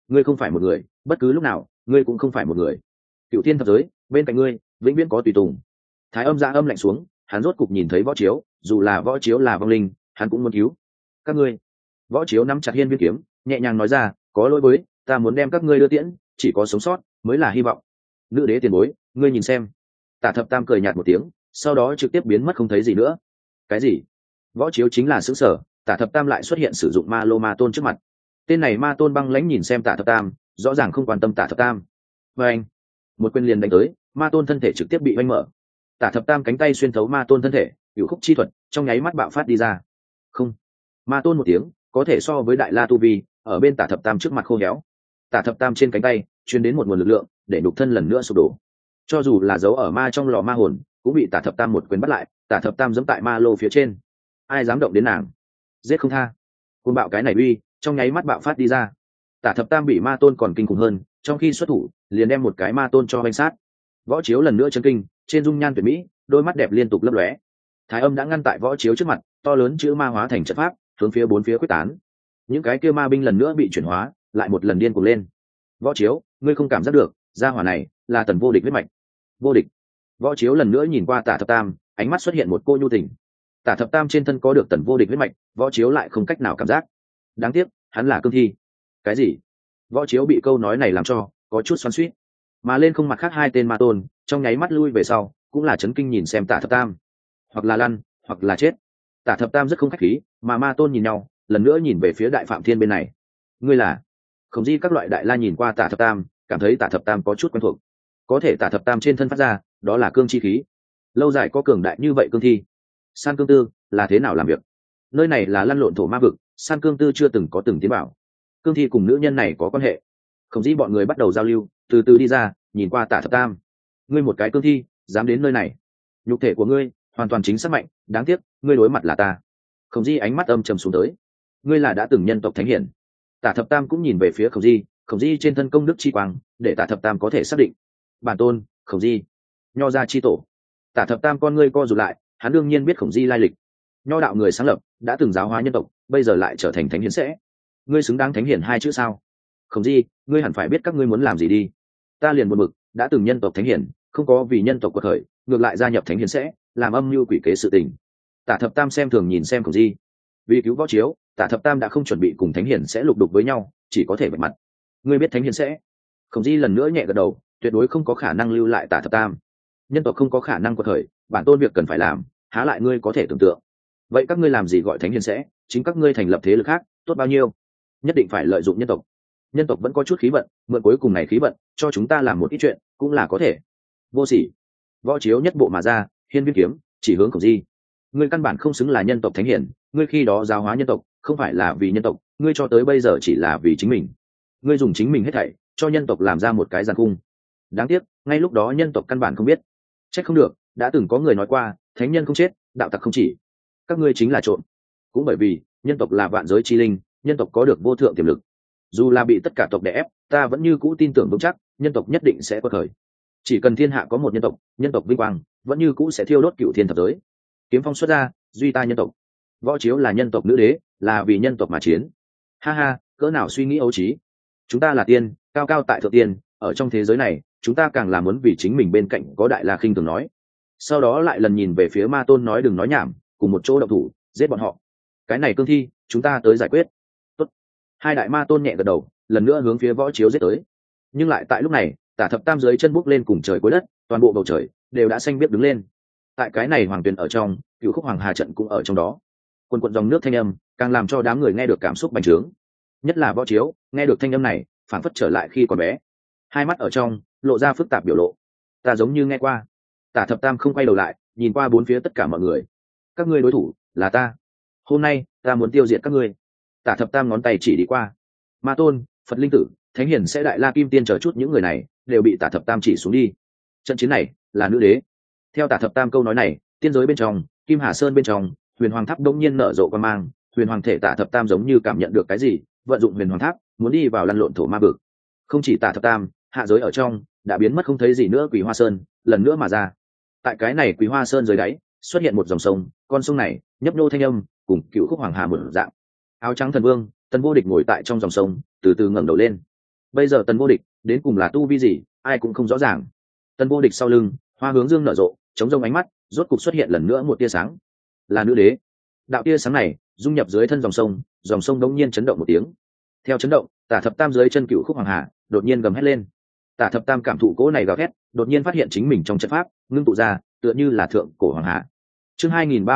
ngươi không phải một người, bất cứ lúc nào ngươi cũng không phải một người. Cựu thiên thập giới bên cạnh ngươi vĩnh viễn có tùy tùng. Thái Âm Dạ âm lạnh xuống, hắn rốt cục nhìn thấy Võ Chiếu, dù là Võ Chiếu là vong linh, hắn cũng muốn cứu các ngươi. Võ Chiếu nắm chặt hiên viên kiếm, nhẹ nhàng nói ra, có lỗi với, ta muốn đem các ngươi đưa tiễn, chỉ có sống sót mới là hy vọng. Nữ đế tiền bối, ngươi nhìn xem. Tả Thập Tam cười nhạt một tiếng, sau đó trực tiếp biến mất không thấy gì nữa. Cái gì? Võ Chiếu chính là xứ sở. Tả Thập Tam lại xuất hiện sử dụng ma lô ma tôn trước mặt. Tên này ma tôn băng lãnh nhìn xem Tả Thập Tam, rõ ràng không quan tâm Tả Thập Tam. Và anh, một quyền liền đánh tới, ma tôn thân thể trực tiếp bị oanh mở. Tả Thập Tam cánh tay xuyên thấu ma tôn thân thể, cửu khúc chi thuật trong nháy mắt bạo phát đi ra. Không, ma tôn một tiếng, có thể so với đại la tu vi, ở bên Tả Thập Tam trước mặt khô héo. Tả Thập Tam trên cánh tay truyền đến một nguồn lực lượng, để nhục thân lần nữa sụp đổ. Cho dù là dấu ở ma trong lò ma hồn, cũng bị Tả Thập Tam một quyền bắt lại. Tả Thập Tam giẫm tại ma lô phía trên, ai dám động đến nàng, giết không tha. Côn bạo cái này uy, trong nháy mắt bạo phát đi ra. Tả Thập Tam bị ma tôn còn kinh khủng hơn, trong khi xuất thủ liền đem một cái ma tôn cho banh sát. Võ Chiếu lần nữa chấn kinh, trên dung nhan tuyệt mỹ, đôi mắt đẹp liên tục lấp lóe. Thái Âm đã ngăn tại Võ Chiếu trước mặt, to lớn chữ ma hóa thành trận pháp, hướng phía bốn phía quyết tán. Những cái kia ma binh lần nữa bị chuyển hóa, lại một lần điên cuồng lên. Võ Chiếu, ngươi không cảm giác được, gia hỏa này là Tần Vô Địch huyết mạch. Vô địch. Võ Chiếu lần nữa nhìn qua Tả Thập Tam, ánh mắt xuất hiện một cô nhu tình. Tả Thập Tam trên thân có được Tần Vô Địch huyết mạch, Võ Chiếu lại không cách nào cảm giác. Đáng tiếc, hắn là cương thi. Cái gì? Võ Chiếu bị câu nói này làm cho có chút xoắn xuýt. Mà lên không mặt khác hai tên ma tôn, trong nháy mắt lui về sau, cũng là chấn kinh nhìn xem Tả Thập Tam. Hoặc là lăn, hoặc là chết. Tả Thập Tam rất không khách khí, mà ma tôn nhìn nhau, lần nữa nhìn về phía Đại Phạm Thiên bên này. Ngươi là? Không gì các loại đại la nhìn qua Tả Thập Tam, cảm thấy Tả Thập Tam có chút quen thuộc. Có thể Tả Thập Tam trên thân phát ra, đó là cương chi khí. Lâu dài có cường đại như vậy cương thi. San Cương Tư là thế nào làm việc? Nơi này là lăn lộn thổ ma vực, San Cương Tư chưa từng có từng tiến bảo. Cương thi cùng nữ nhân này có quan hệ. Không dĩ bọn người bắt đầu giao lưu, từ từ đi ra, nhìn qua Tả Thập Tam. Ngươi một cái cương thi, dám đến nơi này? Nhục thể của ngươi hoàn toàn chính xác mạnh, đáng tiếc, ngươi đối mặt là ta. Không dĩ ánh mắt âm trầm xuống tới. Ngươi là đã từng nhân tộc thánh hiển. Tả Thập Tam cũng nhìn về phía Khổng Di trên thân công đức chi quang, để Tả Thập Tam có thể xác định. Bản tôn, Khổng Di, Nho gia chi tổ. Tả Thập Tam con ngươi co rụt lại, hắn đương nhiên biết Khổng Di lai lịch. Nho đạo người sáng lập, đã từng giáo hóa nhân tộc, bây giờ lại trở thành thánh hiển sẽ. Ngươi xứng đáng thánh hiển hai chữ sao? Khổng Di, ngươi hẳn phải biết các ngươi muốn làm gì đi. Ta liền buồn bực, đã từng nhân tộc thánh hiển, không có vì nhân tộc quật khởi, ngược lại gia nhập thánh hiển sẽ, làm âm mưu quỷ kế sự tình. Tả Thập Tam xem thường nhìn xem Khổng Di. Vì cứu Võ Chiếu, Tả Thập Tam đã không chuẩn bị cùng thánh hiển sẽ lục đục với nhau, chỉ có thể vạch mặt. Ngươi biết thánh hiển sẽ? Khổng Di lần nữa nhẹ gật đầu, tuyệt đối không có khả năng lưu lại Tả Thập Tam. Nhân tộc không có khả năng quật khởi, bản tôn việc cần phải làm, há lại ngươi có thể tưởng tượng. Vậy các ngươi làm gì gọi thánh hiển sẽ? Chính các ngươi thành lập thế lực khác, tốt bao nhiêu? Nhất định phải lợi dụng nhân tộc. Nhân tộc vẫn có chút khí vận, mượn cuối cùng này khí vận cho chúng ta làm một ít chuyện, cũng là có thể. Vô sỉ. Võ Chiếu nhất bộ mà ra, hiên viên kiếm chỉ hướng Khổng Di. Ngươi căn bản không xứng là nhân tộc thánh hiển, ngươi khi đó giáo hóa nhân tộc, không phải là vì nhân tộc, ngươi cho tới bây giờ chỉ là vì chính mình. Ngươi dùng chính mình hết thảy cho nhân tộc làm ra một cái giàn cung. Đáng tiếc, ngay lúc đó nhân tộc căn bản không biết. Trách không được, đã từng có người nói qua, thánh nhân không chết, đạo tặc không chỉ. Các ngươi chính là trộm. Cũng bởi vì nhân tộc là vạn giới chi linh, nhân tộc có được vô thượng tiềm lực. Dù là bị tất cả tộc đè ép, ta vẫn như cũ tin tưởng vững chắc, nhân tộc nhất định sẽ quật khởi. Chỉ cần thiên hạ có một nhân tộc vinh quang, vẫn như cũ sẽ thiêu đốt cửu thiên thập giới. Kiếm phong xuất ra, duy ta nhân tộc. Võ Chiếu là nhân tộc nữ đế, là vì nhân tộc mà chiến. Ha ha, cỡ nào suy nghĩ ấu trí. Chúng ta là tiên, cao cao tại thượng tiên, ở trong thế giới này, chúng ta càng là muốn vì chính mình bên cạnh có đại la khinh thường nói. Sau đó lại lần nhìn về phía ma tôn nói đừng nói nhảm, cùng một chỗ động thủ, giết bọn họ. Cái này cương thi, chúng ta tới giải quyết. Tốt. Hai đại ma tôn nhẹ gật đầu, lần nữa hướng phía Võ Chiếu giết tới. Nhưng lại tại lúc này, Tả Thập Tam dưới chân bốc lên cùng trời cuối đất, toàn bộ bầu trời đều đã xanh biếc đứng lên. Tại cái này hoàng tuyền ở trong, cựu khúc hoàng hà trận cũng ở trong đó. Quần quần dòng nước thanh âm, càng làm cho đám người nghe được cảm xúc bành trướng. Nhất là Võ Chiếu, nghe được thanh âm này, phảng phất trở lại khi còn bé. Hai mắt ở trong lộ ra phức tạp biểu lộ. Ta giống như nghe qua. Tả Thập Tam không quay đầu lại, nhìn qua bốn phía tất cả mọi người. Các ngươi đối thủ là ta. Hôm nay ta muốn tiêu diệt các ngươi. Tả Thập Tam ngón tay chỉ đi qua. Ma tôn, Phật linh tử, thánh hiển sẽ đại la kim tiên chờ chút những người này đều bị Tả Thập Tam chỉ xuống đi. Trận chiến này là nữ đế. Theo Tả Thập Tam câu nói này, tiên giới bên trong, Kim Hà Sơn bên trong, Huyền Hoàng Tháp đông nhiên nở rộ quang mang. Huyền Hoàng thể Tả Thập Tam giống như cảm nhận được cái gì, vận dụng Huyền Hoàng Tháp muốn đi vào lăn lộn thổ ma vực. Không chỉ Tả Thập Tam, hạ giới ở trong đã biến mất không thấy gì nữa. Quỳ Hoa Sơn lần nữa mà ra. Tại cái này Quỳ Hoa Sơn dưới đáy xuất hiện một dòng sông, con sông này nhấp nhô thanh âm cùng cựu khúc hoàng hà một dạng. Áo trắng thần vương Tần Vô Địch ngồi tại trong dòng sông, từ từ ngẩng đầu lên. Bây giờ tần vô địch đến cùng là tu vi gì ai cũng không rõ ràng. Tần vô địch sau lưng hoa hướng dương nở rộ, chống rông ánh mắt rốt cục xuất hiện lần nữa một tia sáng, là nữ đế. Đạo tia sáng này dung nhập dưới thân dòng sông đống nhiên chấn động một tiếng. Theo chấn động, Tả Thập Tam dưới chân Cựu Khúc Hoàng Hà đột nhiên gầm hét lên. Tả Thập Tam cảm thụ cỗ này gào thét, đột nhiên phát hiện chính mình trong trận pháp ngưng tụ ra tựa như là thượng cổ hoàng hà. Chương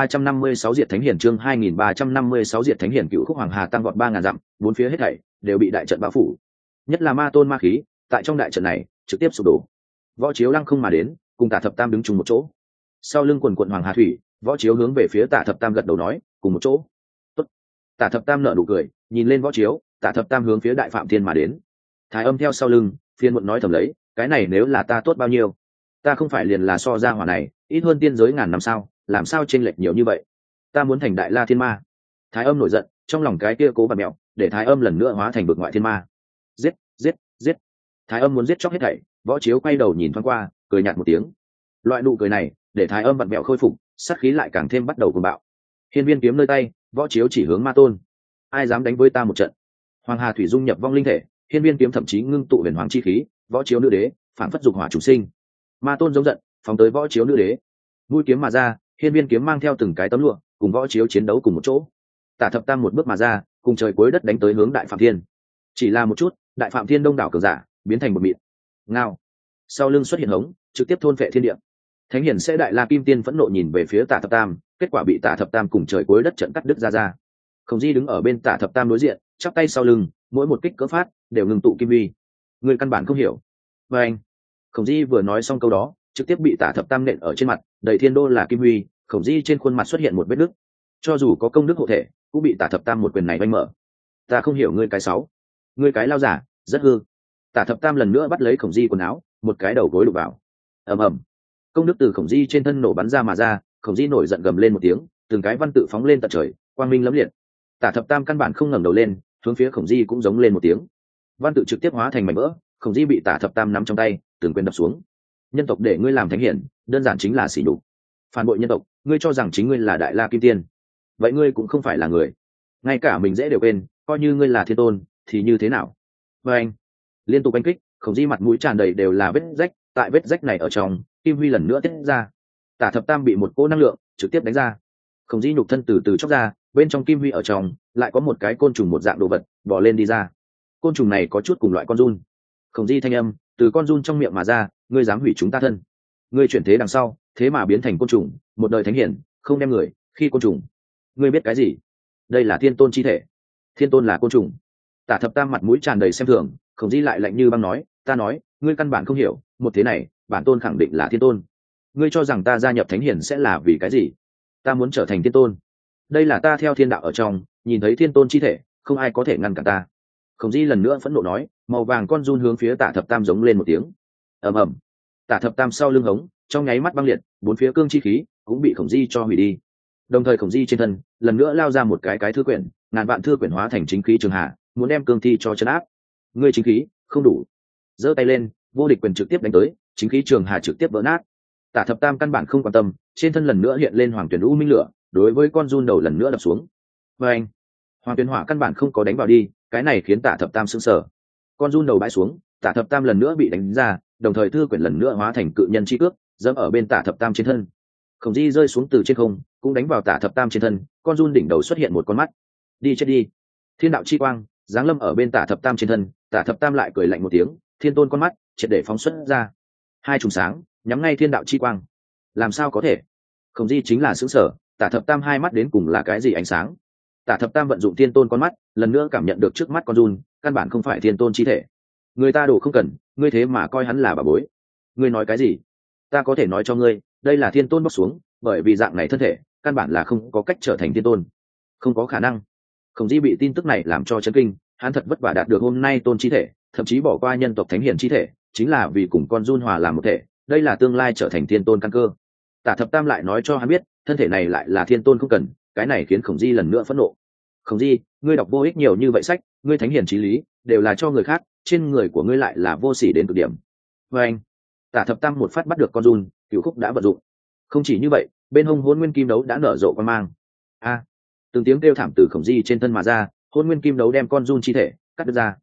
2356 Diệt Thánh Hiển, chương 2356 Diệt Thánh Hiển. Cựu Khúc Hoàng Hà tăng vọt 3000 dặm, bốn phía hết thảy đều bị đại trận bao phủ. Nhất là ma tôn ma khí, tại trong đại trận này trực tiếp sụp đổ. Võ Chiếu lăng không mà đến, cùng Tả Thập Tam đứng chung một chỗ. Sau lưng quần quần hoàng hà thủy, Võ Chiếu hướng về phía Tả Thập Tam gật đầu nói, cùng một chỗ. Tốt. Tả Thập Tam nở nụ cười, nhìn lên Võ Chiếu, Tả Thập Tam hướng phía Đại Phạm Thiên mà đến. Thái Âm theo sau lưng, phiên muộn nói thầm lấy, cái này nếu là ta tốt bao nhiêu, ta không phải liền là so ra hỏa này ít hơn tiên giới ngàn năm sao, làm sao chênh lệch nhiều như vậy, ta muốn thành Đại La Thiên Ma. Thái Âm nổi giận, trong lòng cái kia cố bạt mẹo, để Thái Âm lần nữa hóa thành vực ngoại thiên ma. Giết, giết, giết. Thái Âm muốn giết chóc hết thảy. Võ Chiếu quay đầu nhìn thoáng qua, cười nhạt một tiếng. Loại nụ cười này để Thái Âm bạt mẹo khôi phục, sát khí lại càng thêm bắt đầu cuồng bạo. Hiên viên kiếm nơi tay, Võ Chiếu chỉ hướng ma tôn. Ai dám đánh với ta một trận? Hoàng hà thủy dung nhập vong linh thể, hiên viên kiếm thậm chí ngưng tụ huyền hoàng chi khí. Võ Chiếu nữ đế phản phất dục hỏa chủ sinh. Ma tôn giống giận, phóng tới Võ Chiếu nữ đế. Mũi kiếm mà ra, hiên viên kiếm mang theo từng cái tấm lụa, cùng Võ Chiếu chiến đấu cùng một chỗ. Tả Thập Tam một bước mà ra, cùng trời cuối đất đánh tới hướng Đại Phạm Thiên. Chỉ là một chút, Đại Phạm Thiên đông đảo cường giả biến thành một mịn. Ngao. Sau lưng xuất hiện hống, trực tiếp thôn phệ thiên địa. Thánh hiển sẽ Đại La Kim Tiên phẫn nộ nhìn về phía Tả Thập Tam, kết quả bị Tả Thập Tam cùng trời cuối đất trận cắt đứt ra. Khổng Di đứng ở bên Tả Thập Tam đối diện, chắp tay sau lưng, mỗi một kích cỡ phát đều ngừng tụ kim uy. Người căn bản không hiểu. Và anh. Khổng Di vừa nói xong câu đó, trực tiếp bị Tả Thập Tam nện ở trên mặt, đầy thiên đô là kim uy. Khổng Di trên khuôn mặt xuất hiện một vết nứt. Cho dù có công đức hộ thể, cũng bị Tả Thập Tam một quyền này vanh mở. Ta không hiểu ngươi cái sáu, ngươi cái lao giả rất hư. Tả Thập Tam lần nữa bắt lấy Khổng Di quần áo, một cái đầu gối đục vào. Ầm ầm. Công đức từ Khổng Di trên thân nổ bắn ra mà ra, Khổng Di nổi giận gầm lên một tiếng, từng cái văn tự phóng lên tận trời, quang minh lẫm liệt. Tả Thập Tam căn bản không ngẩng đầu lên, hướng phía Khổng Di cũng giống lên một tiếng. Văn tự trực tiếp hóa thành mảnh vỡ, Khổng Di bị Tả Thập Tam nắm trong tay, từng quyền đập xuống. Nhân tộc để ngươi làm thánh hiển, đơn giản chính là sỉ nhục. Phản bội nhân tộc, ngươi cho rằng chính ngươi là Đại La Kim Tiên, vậy ngươi cũng không phải là người, ngay cả mình dễ đều quên, coi như ngươi là thiên tôn thì như thế nào? Và anh liên tục đánh kích, Khổng Di mặt mũi tràn đầy đều là vết rách, tại vết rách này ở trong, kim huy lần nữa tiết ra. Tả Thập Tam bị một cỗ năng lượng trực tiếp đánh ra. Khổng Di nhục thân từ từ chóc ra, bên trong kim huy ở trong lại có một cái côn trùng một dạng đồ vật bò lên đi ra. Côn trùng này có chút cùng loại con giun. Khổng Di thanh âm từ con giun trong miệng mà ra, ngươi dám hủy chúng ta thân, ngươi chuyển thế đằng sau thế mà biến thành côn trùng, một đời thánh hiển không đem người khi côn trùng. Ngươi biết cái gì? Đây là thiên tôn chi thể, thiên tôn là côn trùng. Tả Thập Tam mặt mũi tràn đầy xem thường. Khổng Di lại lạnh như băng nói, ta nói ngươi căn bản không hiểu, một thế này bản tôn khẳng định là thiên tôn. Ngươi cho rằng ta gia nhập thánh hiển sẽ là vì cái gì? Ta muốn trở thành thiên tôn, đây là ta theo thiên đạo ở trong nhìn thấy thiên tôn chi thể, không ai có thể ngăn cản ta. Khổng Di lần nữa phẫn nộ nói, màu vàng con giun hướng phía Tả Thập Tam giống lên một tiếng. Ầm ầm. Tả Thập Tam sau lưng hống, trong nháy mắt băng liệt, bốn phía cương chi khí cũng bị Khổng Di cho hủy đi. Đồng thời Khổng Di trên thân lần nữa lao ra một cái thư quyển, ngàn vạn thư quyển hóa thành chính khí trường hạ, muốn đem cương thi cho chấn áp. Ngươi chính khí không đủ, giơ tay lên, vô địch quyền trực tiếp đánh tới, chính khí trường hà trực tiếp vỡ nát. Tả Thập Tam căn bản không quan tâm, trên thân lần nữa hiện lên hoàng tuyển u minh lửa, đối với con giun đầu lần nữa đập xuống. Và anh, hoàng tuyển hỏa căn bản không có đánh vào đi, cái này khiến Tả Thập Tam sững sờ. Con giun đầu bãi xuống, Tả Thập Tam lần nữa bị đánh ra, đồng thời thư quyển lần nữa hóa thành cự nhân chi cước, dẫm ở bên Tả Thập Tam trên thân. Khổng Di rơi xuống từ trên không, cũng đánh vào Tả Thập Tam trên thân, con giun đỉnh đầu xuất hiện một con mắt. Đi chết đi. Thiên đạo chi quang giáng lâm ở bên Tả Thập Tam trên thân, Tả Thập Tam lại cười lạnh một tiếng, thiên tôn con mắt triệt để phóng xuất ra. Hai trùng sáng nhắm ngay thiên đạo chi quang. Làm sao có thể? Khổng Di chính là xứng sở, Tả Thập Tam hai mắt đến cùng là cái gì ánh sáng? Tả Thập Tam vận dụng thiên tôn con mắt, lần nữa cảm nhận được trước mắt con giun căn bản không phải thiên tôn chi thể. Người ta đổ không cần, ngươi thế mà coi hắn là bà bối. Ngươi nói cái gì? Ta có thể nói cho ngươi, đây là thiên tôn bóc xuống, bởi vì dạng này thân thể căn bản là không có cách trở thành thiên tôn, không có khả năng. Khổng Di bị tin tức này làm cho chấn kinh, hắn thật vất vả đạt được hôm nay tôn chi thể, thậm chí bỏ qua nhân tộc thánh hiển chi thể, chính là vì cùng con giun hòa làm một thể, đây là tương lai trở thành thiên tôn căn cơ. Tả Thập Tam lại nói cho hắn biết, thân thể này lại là thiên tôn không cần, cái này khiến Khổng Di lần nữa phẫn nộ. Khổng Di, ngươi đọc vô ích nhiều như vậy sách, ngươi thánh hiển chí lý đều là cho người khác, trên người của ngươi lại là vô sỉ đến cực điểm. Và anh, Tả Thập Tam một phát bắt được con giun, Cửu Khúc đã vận dụng. Không chỉ như vậy, bên hông Hỗn Nguyên Kim Đấu đã nở rộ quang mang. A, từng tiếng kêu thảm từ Khổng Di trên thân mà ra, Hỗn Nguyên Kim Đấu đem con giun chi thể cắt đứt ra.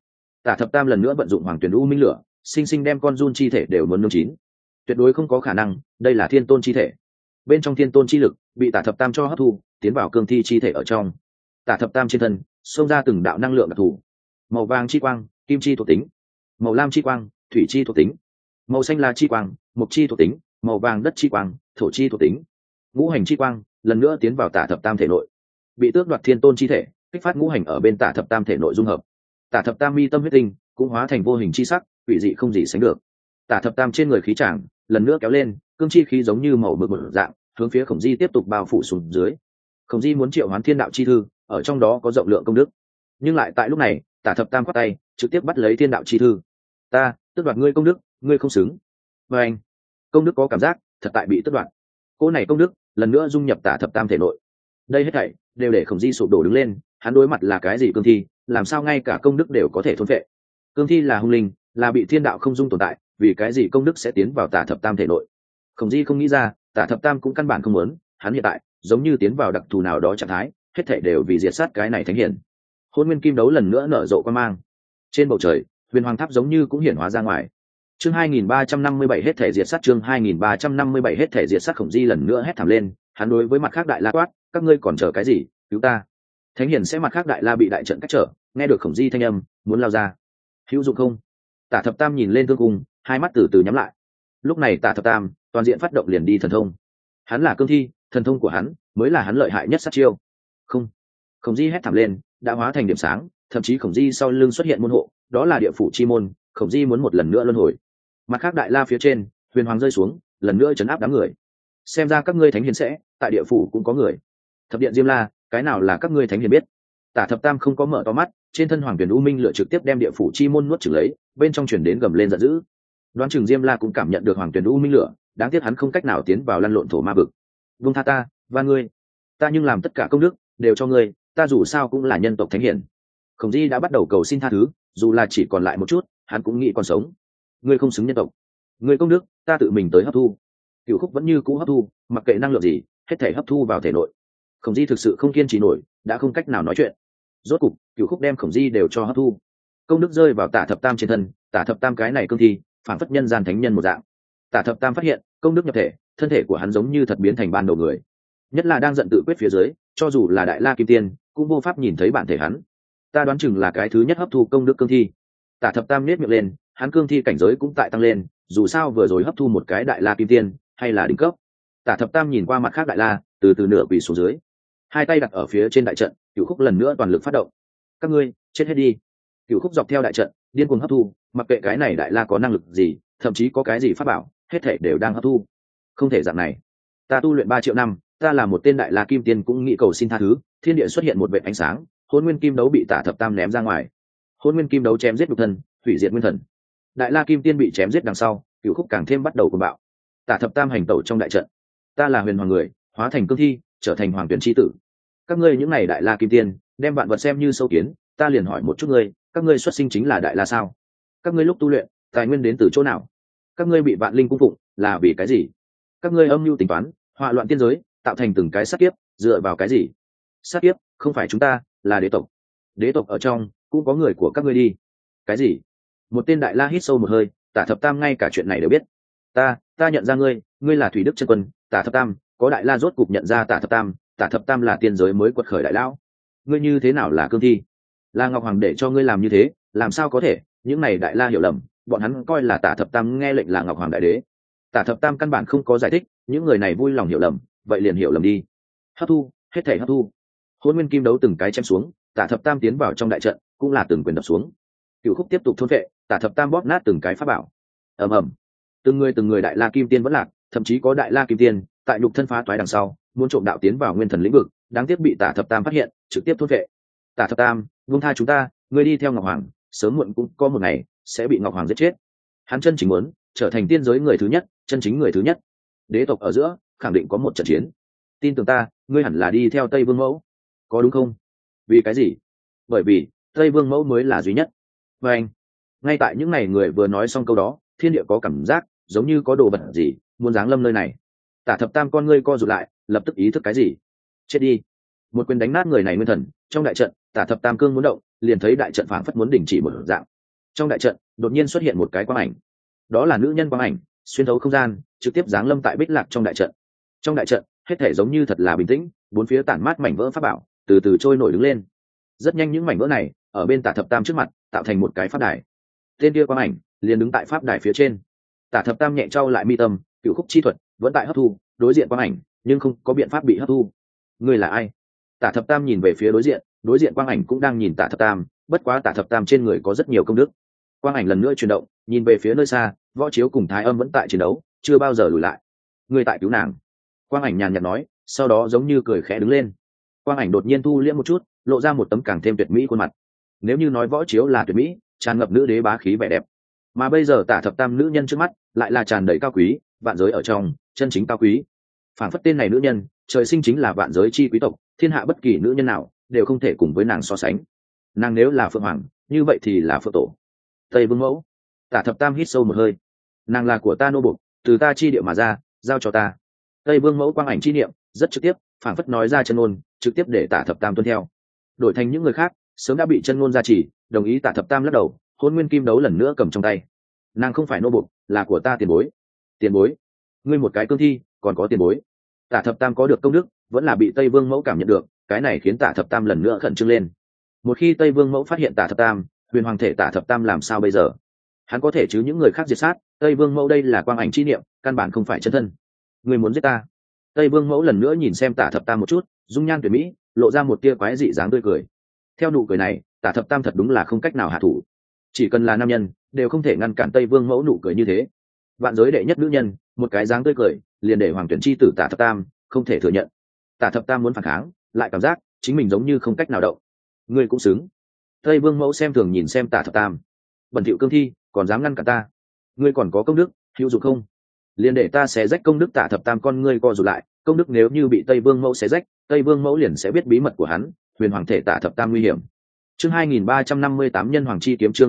Tả thập tam lần nữa vận dụng hoàng tuyển u minh lửa, sinh sinh đem con run chi thể đều muốn nướng chín. Tuyệt đối không có khả năng, đây là thiên tôn chi thể. Bên trong thiên tôn chi lực bị tả thập tam cho hấp thu, tiến vào cương thi chi thể ở trong. Tả thập tam trên thân xông ra từng đạo năng lượng đặc thù, màu vàng chi quang, kim chi thuộc tính; màu lam chi quang, thủy chi thuộc tính; màu xanh lá chi quang, mộc chi thuộc tính; màu vàng đất chi quang, thổ chi thuộc tính. Ngũ hành chi quang lần nữa tiến vào tả thập tam thể nội, bị tước đoạt thiên tôn chi thể, kích phát ngũ hành ở bên tả thập tam thể nội dung hợp. Tả thập tam mi tâm huyết tinh cũng hóa thành vô hình chi sắc, quỷ dị không gì sánh được. Tả thập tam trên người khí tràng lần nữa kéo lên, cương chi khí giống như màu mực một dạng hướng phía Khổng Di tiếp tục bao phủ xuống dưới. Khổng Di muốn triệu hoán thiên đạo chi thư, ở trong đó có rộng lượng công đức, nhưng lại tại lúc này tả thập tam quát tay trực tiếp bắt lấy thiên đạo chi thư. Ta tước đoạt ngươi công đức, ngươi không xứng. Và anh, công đức có cảm giác thật tại bị tước đoạt. Cỗ này công đức lần nữa dung nhập tả thập tam thể nội. Đây hết thảy đều để Khổng Di sụp đổ đứng lên. Hắn đối mặt là cái gì cương thi, làm sao ngay cả công đức đều có thể thôn phệ? Cương thi là hung linh, là bị thiên đạo không dung tồn tại, vì cái gì công đức sẽ tiến vào tả thập tam thể nội? Khổng Di không nghĩ ra, tả thập tam cũng căn bản không muốn. Hắn hiện tại giống như tiến vào đặc thù nào đó trạng thái, hết thảy đều vì diệt sát cái này thánh hiển. Hôn nguyên kim đấu lần nữa nở rộ quang mang. Trên bầu trời huyền hoàng tháp giống như cũng hiển hóa ra ngoài. Chương 2357 hết thể diệt sát, chương 2357 hết thể diệt sát. Khổng Di lần nữa hét thảm lên, hắn đối với mặt khác đại la quát, các ngươi còn chờ cái gì, cứu ta! Thánh hiển sẽ mặt khác đại la bị đại trận cách trở, nghe được Khổng Di thanh âm, muốn lao ra. Hữu dụng không? Tả thập tam nhìn lên thương cung, hai mắt từ từ nhắm lại. Lúc này Tả thập tam toàn diện phát động liền đi thần thông. Hắn là cương thi, thần thông của hắn mới là hắn lợi hại nhất sát chiêu. Không! Khổng Di hét thảm lên, đã hóa thành điểm sáng, thậm chí Khổng Di sau lưng xuất hiện môn hộ, đó là địa phủ chi môn. Khổng Di muốn một lần nữa luân hồi. Mặt khác đại la phía trên, huyền hoàng rơi xuống, lần nữa chấn áp đám người. Xem ra các ngươi thánh hiền sẽ tại địa phủ cũng có người. Thập điện Diêm La, cái nào là các ngươi thánh hiền biết? Tả thập tam không có mở to mắt, trên thân hoàng tuyển u minh lửa trực tiếp đem địa phủ chi môn nuốt chửng lấy, bên trong chuyển đến gầm lên giận dữ. Đoán chừng Diêm La cũng cảm nhận được hoàng tuyển u minh lửa, đáng tiếc hắn không cách nào tiến vào lăn lộn thổ ma vực. Vung tha ta, và ngươi, ta nhưng làm tất cả công đức đều cho ngươi, ta dù sao cũng là nhân tộc thánh hiền. Khổng Di đã bắt đầu cầu xin tha thứ, dù là chỉ còn lại một chút, hắn cũng nghĩ còn sống. Ngươi không xứng nhân tộc, ngươi công đức ta tự mình tới hấp thu. Cửu Khúc vẫn như cũ hấp thu, mặc kệ năng lượng gì, hết thể hấp thu vào thể nội. Khổng Di thực sự không kiên trì nổi, đã không cách nào nói chuyện. Rốt cục Cửu Khúc đem Khổng Di đều cho hấp thu. Công đức rơi vào Tả thập tam trên thân, Tả thập tam cái này cương thi phản phất nhân gian thánh nhân một dạng. Tả thập tam phát hiện công đức nhập thể, thân thể của hắn giống như thật biến thành ban đầu người. Nhất là đang giận tự quyết phía dưới, cho dù là đại la kim tiên cũng vô pháp nhìn thấy bản thể hắn. Ta đoán chừng là cái thứ nhất hấp thu công đức cương thi. Tả thập tam nết miệng lên, hắn cương thi cảnh giới cũng tại tăng lên, dù sao vừa rồi hấp thu một cái đại la kim tiên hay là đỉnh cấp. Tả thập tam nhìn qua mặt khác đại la, từ từ nửa quỳ xuống dưới, hai tay đặt ở phía trên đại trận. Cửu Khúc lần nữa toàn lực phát động. Các ngươi chết hết đi! Cửu Khúc dọc theo đại trận điên cuồng hấp thu, mặc kệ cái này đại la có năng lực gì, thậm chí có cái gì pháp bảo, hết thể đều đang hấp thu. Không thể dạng này, ta tu luyện 3 triệu năm, ta là một tên đại la kim tiên cũng nghĩ cầu xin tha thứ. Thiên địa xuất hiện một vệt ánh sáng, hôn nguyên kim đấu bị Tả thập tam ném ra ngoài. Hôn nguyên kim đấu chém giết nhục thân, hủy diệt nguyên thần. Đại la kim tiên bị chém giết đằng sau, Cửu Khúc càng thêm bắt đầu cuồng bạo. Tả thập tam hành tẩu trong đại trận. Ta là huyền hoàng người, hóa thành cương thi, trở thành hoàng tuyển chi tử. Các ngươi những này đại la kim tiên đem vạn vật xem như sâu kiến, ta liền hỏi một chút ngươi, các ngươi xuất sinh chính là đại la sao? Các ngươi lúc tu luyện tài nguyên đến từ chỗ nào? Các ngươi bị vạn linh cung phụng là vì cái gì? Các ngươi âm mưu tính toán, họa loạn tiên giới, tạo thành từng cái sát kiếp, dựa vào cái gì? Sát kiếp không phải chúng ta, là đế tộc. Đế tộc ở trong cũng có người của các ngươi đi. Cái gì? Một tên đại la hít sâu một hơi. Tả thập tam ngay cả chuyện này đều biết. Ta nhận ra ngươi, ngươi là Thủy Đức chân quân. Tả thập tam, có đại la rốt cục nhận ra Tả thập tam. Tả thập tam là tiên giới mới quật khởi đại lão. Ngươi như thế nào là cương thi? Là Ngọc Hoàng để cho ngươi làm như thế, làm sao có thể? Những này đại la hiểu lầm, bọn hắn coi là Tả thập tam nghe lệnh là Ngọc Hoàng đại đế. Tả thập tam căn bản không có giải thích, những người này vui lòng hiểu lầm, vậy liền hiểu lầm đi. Hấp thu, hết thể hấp thu. Hôn nguyên kim đấu từng cái chém xuống, Tả thập tam tiến vào trong đại trận, cũng là từng quyền đập xuống. Cửu Khúc tiếp tục thôn vệ, Tả thập tam bóp nát từng cái pháp bảo. Ầm ầm, từng người đại la kim tiên vẫn lạc, thậm chí có đại la kim tiên tại nhục thân phá toái đằng sau, muốn trộm đạo tiến vào nguyên thần lĩnh vực, đáng tiếc bị Tả thập tam phát hiện, trực tiếp thôn vệ. Tả thập tam, buông tha chúng ta, ngươi đi theo Ngọc Hoàng, sớm muộn cũng có một ngày sẽ bị Ngọc Hoàng giết chết. Hắn chân chính muốn trở thành tiên giới người thứ nhất, chân chính người thứ nhất. Đế tộc ở giữa khẳng định có một trận chiến. Tin tưởng ta, ngươi hẳn là đi theo Tây Vương Mẫu, có đúng không? Vì cái gì? Bởi vì Tây Vương Mẫu mới là duy nhất. Và anh, ngay tại những ngày người vừa nói xong câu đó, thiên địa có cảm giác giống như có đồ vật gì muốn giáng lâm nơi này. Tả thập tam con ngươi co rụt lại, lập tức ý thức cái gì. Chết đi! Một quyền đánh nát người này nguyên thần. Trong đại trận, Tả thập tam cương muốn động, liền thấy đại trận phảng phất muốn đình chỉ một dạng. Trong đại trận đột nhiên xuất hiện một cái quang ảnh, đó là nữ nhân quang ảnh, xuyên thấu không gian trực tiếp giáng lâm tại Bích Lạc trong đại trận. Trong đại trận hết thể giống như thật là bình tĩnh, bốn phía tản mát mảnh vỡ pháp bảo từ từ trôi nổi đứng lên. Rất nhanh những mảnh vỡ này ở bên Tả Thập Tam trước mặt tạo thành một cái pháp đài. Tên kia quang ảnh liền đứng tại pháp đài phía trên. Tả Thập Tam nhẹ trao lại mi tâm, cựu khúc chi thuật vẫn tại hấp thu đối diện quang ảnh, nhưng không có biện pháp bị hấp thu. Ngươi là ai? Tả Thập Tam nhìn về phía đối diện quang ảnh cũng đang nhìn Tả Thập Tam, bất quá Tả Thập Tam trên người có rất nhiều công đức. Quang ảnh lần nữa chuyển động, nhìn về phía nơi xa, Võ Chiếu cùng Thái Âm vẫn tại chiến đấu, chưa bao giờ lùi lại. Ngươi tại cứu nàng. Quang ảnh nhàn nhạt nói, sau đó giống như cười khẽ đứng lên. Quang ảnh đột nhiên thu liễm một chút, lộ ra một tấm càng thêm tuyệt mỹ khuôn mặt. Nếu như nói Võ Chiếu là tuyệt mỹ, tràn ngập nữ đế bá khí vẻ đẹp, mà bây giờ Tả Thập Tam nữ nhân trước mắt lại là tràn đầy cao quý, vạn giới ở trong chân chính cao quý. Phản phất tên này nữ nhân trời sinh chính là vạn giới chi quý tộc, thiên hạ bất kỳ nữ nhân nào đều không thể cùng với nàng so sánh. Nàng nếu là phượng hoàng, như vậy thì là phượng tổ. Tây Vương Mẫu. Tả Thập Tam hít sâu một hơi. Nàng là của ta nô bộc, từ ta chi địa mà ra, giao cho ta. Tây Vương Mẫu quang ảnh chi niệm rất trực tiếp, phản phất nói ra chân ngôn, trực tiếp để Tả Thập Tam tuân theo. Đổi thành những người khác sớm đã bị chân ngôn gia trì, đồng ý. Tả Thập Tam lắc đầu, Hôn Nguyên Kim Đấu lần nữa cầm trong tay. Nàng không phải nô bộc, là của ta tiền bối. Tiền bối? Ngươi một cái cương thi còn có tiền bối? Tả Thập Tam có được công đức, vẫn là bị Tây Vương Mẫu cảm nhận được, cái này khiến Tả Thập Tam lần nữa khẩn trương lên. Một khi Tây Vương Mẫu phát hiện Tả Thập Tam, huyền hoàng thể Tả Thập Tam làm sao bây giờ? Hắn có thể chứ những người khác diệt sát, Tây Vương Mẫu đây là quang ảnh chi niệm, căn bản không phải chân thân. Ngươi muốn giết ta? Tây Vương Mẫu lần nữa nhìn xem Tả Thập Tam một chút, dung nhan tuyệt mỹ, lộ ra một tia quái dị dáng tươi cười. Theo nụ cười này, Tả Thập Tam thật đúng là không cách nào hạ thủ. Chỉ cần là nam nhân, đều không thể ngăn cản Tây Vương Mẫu nụ cười như thế. Vạn giới đệ nhất nữ nhân, một cái dáng tươi cười, liền để hoàng tuyển chi tử Tả Thập Tam không thể thừa nhận. Tả Thập Tam muốn phản kháng, lại cảm giác chính mình giống như không cách nào động. Ngươi cũng xứng. Tây Vương Mẫu xem thường nhìn xem Tả Thập Tam. Bẩn thỉu cương thi, còn dám ngăn cản ta? Ngươi còn có công đức, hữu dụng không? Liền để ta xé rách công đức. Tả Thập Tam con ngươi co rụt lại, công đức nếu như bị Tây Vương Mẫu xé rách, Tây Vương Mẫu liền sẽ biết bí mật của hắn, huyền hoàng thể Tả Thập Tam nguy hiểm. Chương 2358 nhân hoàng chi kiếm. Chương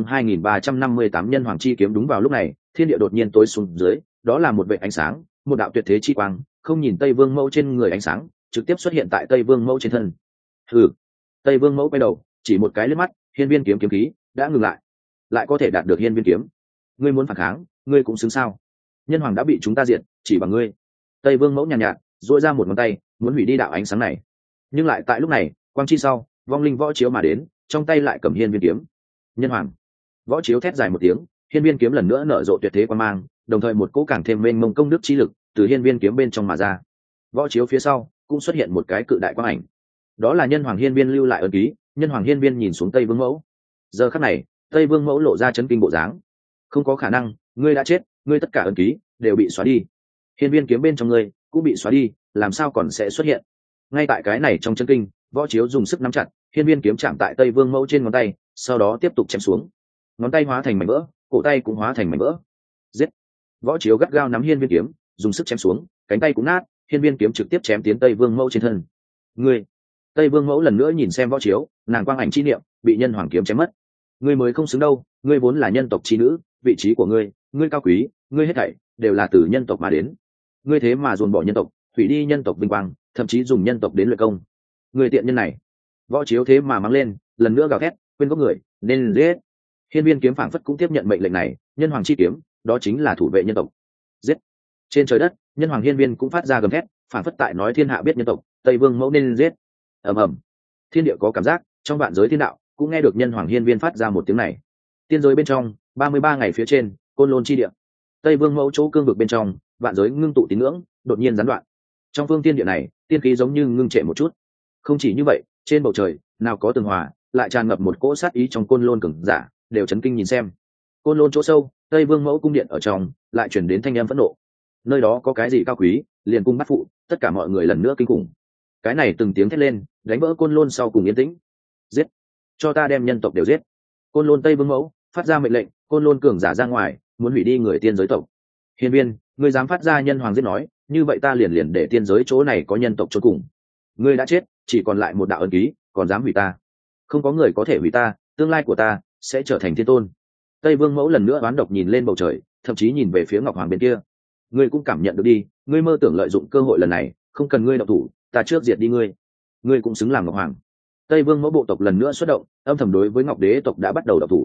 2358 nhân hoàng chi kiếm. Đúng vào lúc này, thiên địa đột nhiên tối xuống dưới, đó là một vệt ánh sáng, một đạo tuyệt thế chi quang, không nhìn Tây Vương Mẫu trên người ánh sáng, trực tiếp xuất hiện tại Tây Vương Mẫu trên thân. Hừ. Tây Vương Mẫu quay đầu, chỉ một cái liếc mắt, hiên viên kiếm kiếm khí đã ngừng lại. Lại có thể đạt được hiên viên kiếm. Ngươi muốn phản kháng, ngươi cũng xứng sao? Nhân hoàng đã bị chúng ta diệt, chỉ bằng ngươi. Tây Vương Mẫu nhàn nhạt, duỗi ra một ngón tay, muốn hủy đi đạo ánh sáng này. Nhưng lại tại lúc này, quang chi sau, vong linh Võ Chiếu mà đến, trong tay lại cầm hiên viên kiếm. Nhân hoàng. Võ Chiếu thét dài một tiếng, hiên viên kiếm lần nữa nở rộ tuyệt thế quang mang, đồng thời một cỗ càng thêm mênh mông công đức chi lực từ hiên viên kiếm bên trong mà ra. Võ Chiếu phía sau cũng xuất hiện một cái cự đại quang ảnh, đó là nhân hoàng hiên viên lưu lại ấn ký. Nhân hoàng hiên viên nhìn xuống Tây Vương Mẫu. Giờ khắc này, Tây Vương Mẫu lộ ra chấn kinh bộ dáng. Không có khả năng, ngươi đã chết, ngươi tất cả ấn ký đều bị xóa đi. Hiên viên kiếm bên trong ngươi cũng bị xóa đi, làm sao còn sẽ xuất hiện? Ngay tại cái này trong chấn kinh, Võ Chiếu dùng sức nắm chặt hiên viên kiếm, chạm tại Tây Vương Mẫu trên ngón tay, sau đó tiếp tục chém xuống. Ngón tay hóa thành mảnh vỡ, cổ tay cũng hóa thành mảnh vỡ. Giết! Võ Chiếu gắt gao nắm hiên viên kiếm, dùng sức chém xuống, cánh tay cũng nát, hiên viên kiếm trực tiếp chém tiến Tây Vương Mẫu trên thân. Ngươi! Tây Vương Mẫu lần nữa nhìn xem Võ Chiếu, nàng quang ảnh chi niệm bị nhân hoàng kiếm chém mất. Ngươi mới không xứng đâu, ngươi vốn là nhân tộc chi nữ, vị trí của ngươi, ngươi cao quý, ngươi hết thảy đều là từ nhân tộc mà đến. Ngươi thế mà dồn bỏ nhân tộc, hủy đi nhân tộc vinh quang, thậm chí dùng nhân tộc đến luyện công. Ngươi tiện nhân này! Võ Chiếu thế mà mắng lên, lần nữa gào thét, quên gốc người, nên giết. Hiên viên kiếm phảng phất cũng tiếp nhận mệnh lệnh này, nhân hoàng chi kiếm, đó chính là thủ vệ nhân tộc. Giết! Trên trời đất, nhân hoàng hiên viên cũng phát ra gầm thét, phảng phất tại nói thiên hạ biết nhân tộc, Tây Vương Mẫu nên giết. Ầm ầm. Thiên địa có cảm giác, trong vạn giới thiên đạo cũng nghe được nhân hoàng hiên viên phát ra một tiếng này. Tiên giới bên trong, 33 ngày phía trên, Côn Lôn chi địa. Tây Vương Mẫu chỗ cương vực bên trong, vạn giới ngưng tụ tín ngưỡng, đột nhiên gián đoạn. Trong phương tiên địa này, tiên khí giống như ngưng trệ một chút. Không chỉ như vậy, trên bầu trời, nào có tường hòa, lại tràn ngập một cỗ sát ý. Trong Côn Lôn cường giả đều chấn kinh nhìn xem. Côn Lôn chỗ sâu, Tây Vương Mẫu cung điện ở trong, lại chuyển đến thanh âm phẫn nộ. Nơi đó có cái gì cao quý, liền cung bắt phụ, tất cả mọi người lần nữa kinh khủng. Cái này từng tiếng thét lên, đánh vỡ Côn Lôn sau cùng yên tĩnh. Giết! Cho ta đem nhân tộc đều giết. Côn Lôn Tây Vương Mẫu phát ra mệnh lệnh, Côn Lôn cường giả ra ngoài, muốn hủy đi người tiên giới tộc. Hiên viên, ngươi dám phát ra nhân hoàng giết nói, như vậy ta liền để tiên giới chỗ này có nhân tộc chôn cùng. Ngươi đã chết, chỉ còn lại một đạo ấn ký, còn dám hủy ta? Không có người có thể hủy ta, tương lai của ta sẽ trở thành thiên tôn. Tây Vương Mẫu lần nữa oán độc nhìn lên bầu trời, thậm chí nhìn về phía Ngọc Hoàng bên kia. Ngươi cũng cảm nhận được đi, ngươi mơ tưởng lợi dụng cơ hội lần này, không cần ngươi động thủ, ta trước diệt đi ngươi. Ngươi cũng xứng làm Ngọc Hoàng. Tây Vương Mẫu bộ tộc lần nữa xuất động, âm thầm đối với Ngọc Đế tộc đã bắt đầu động thủ.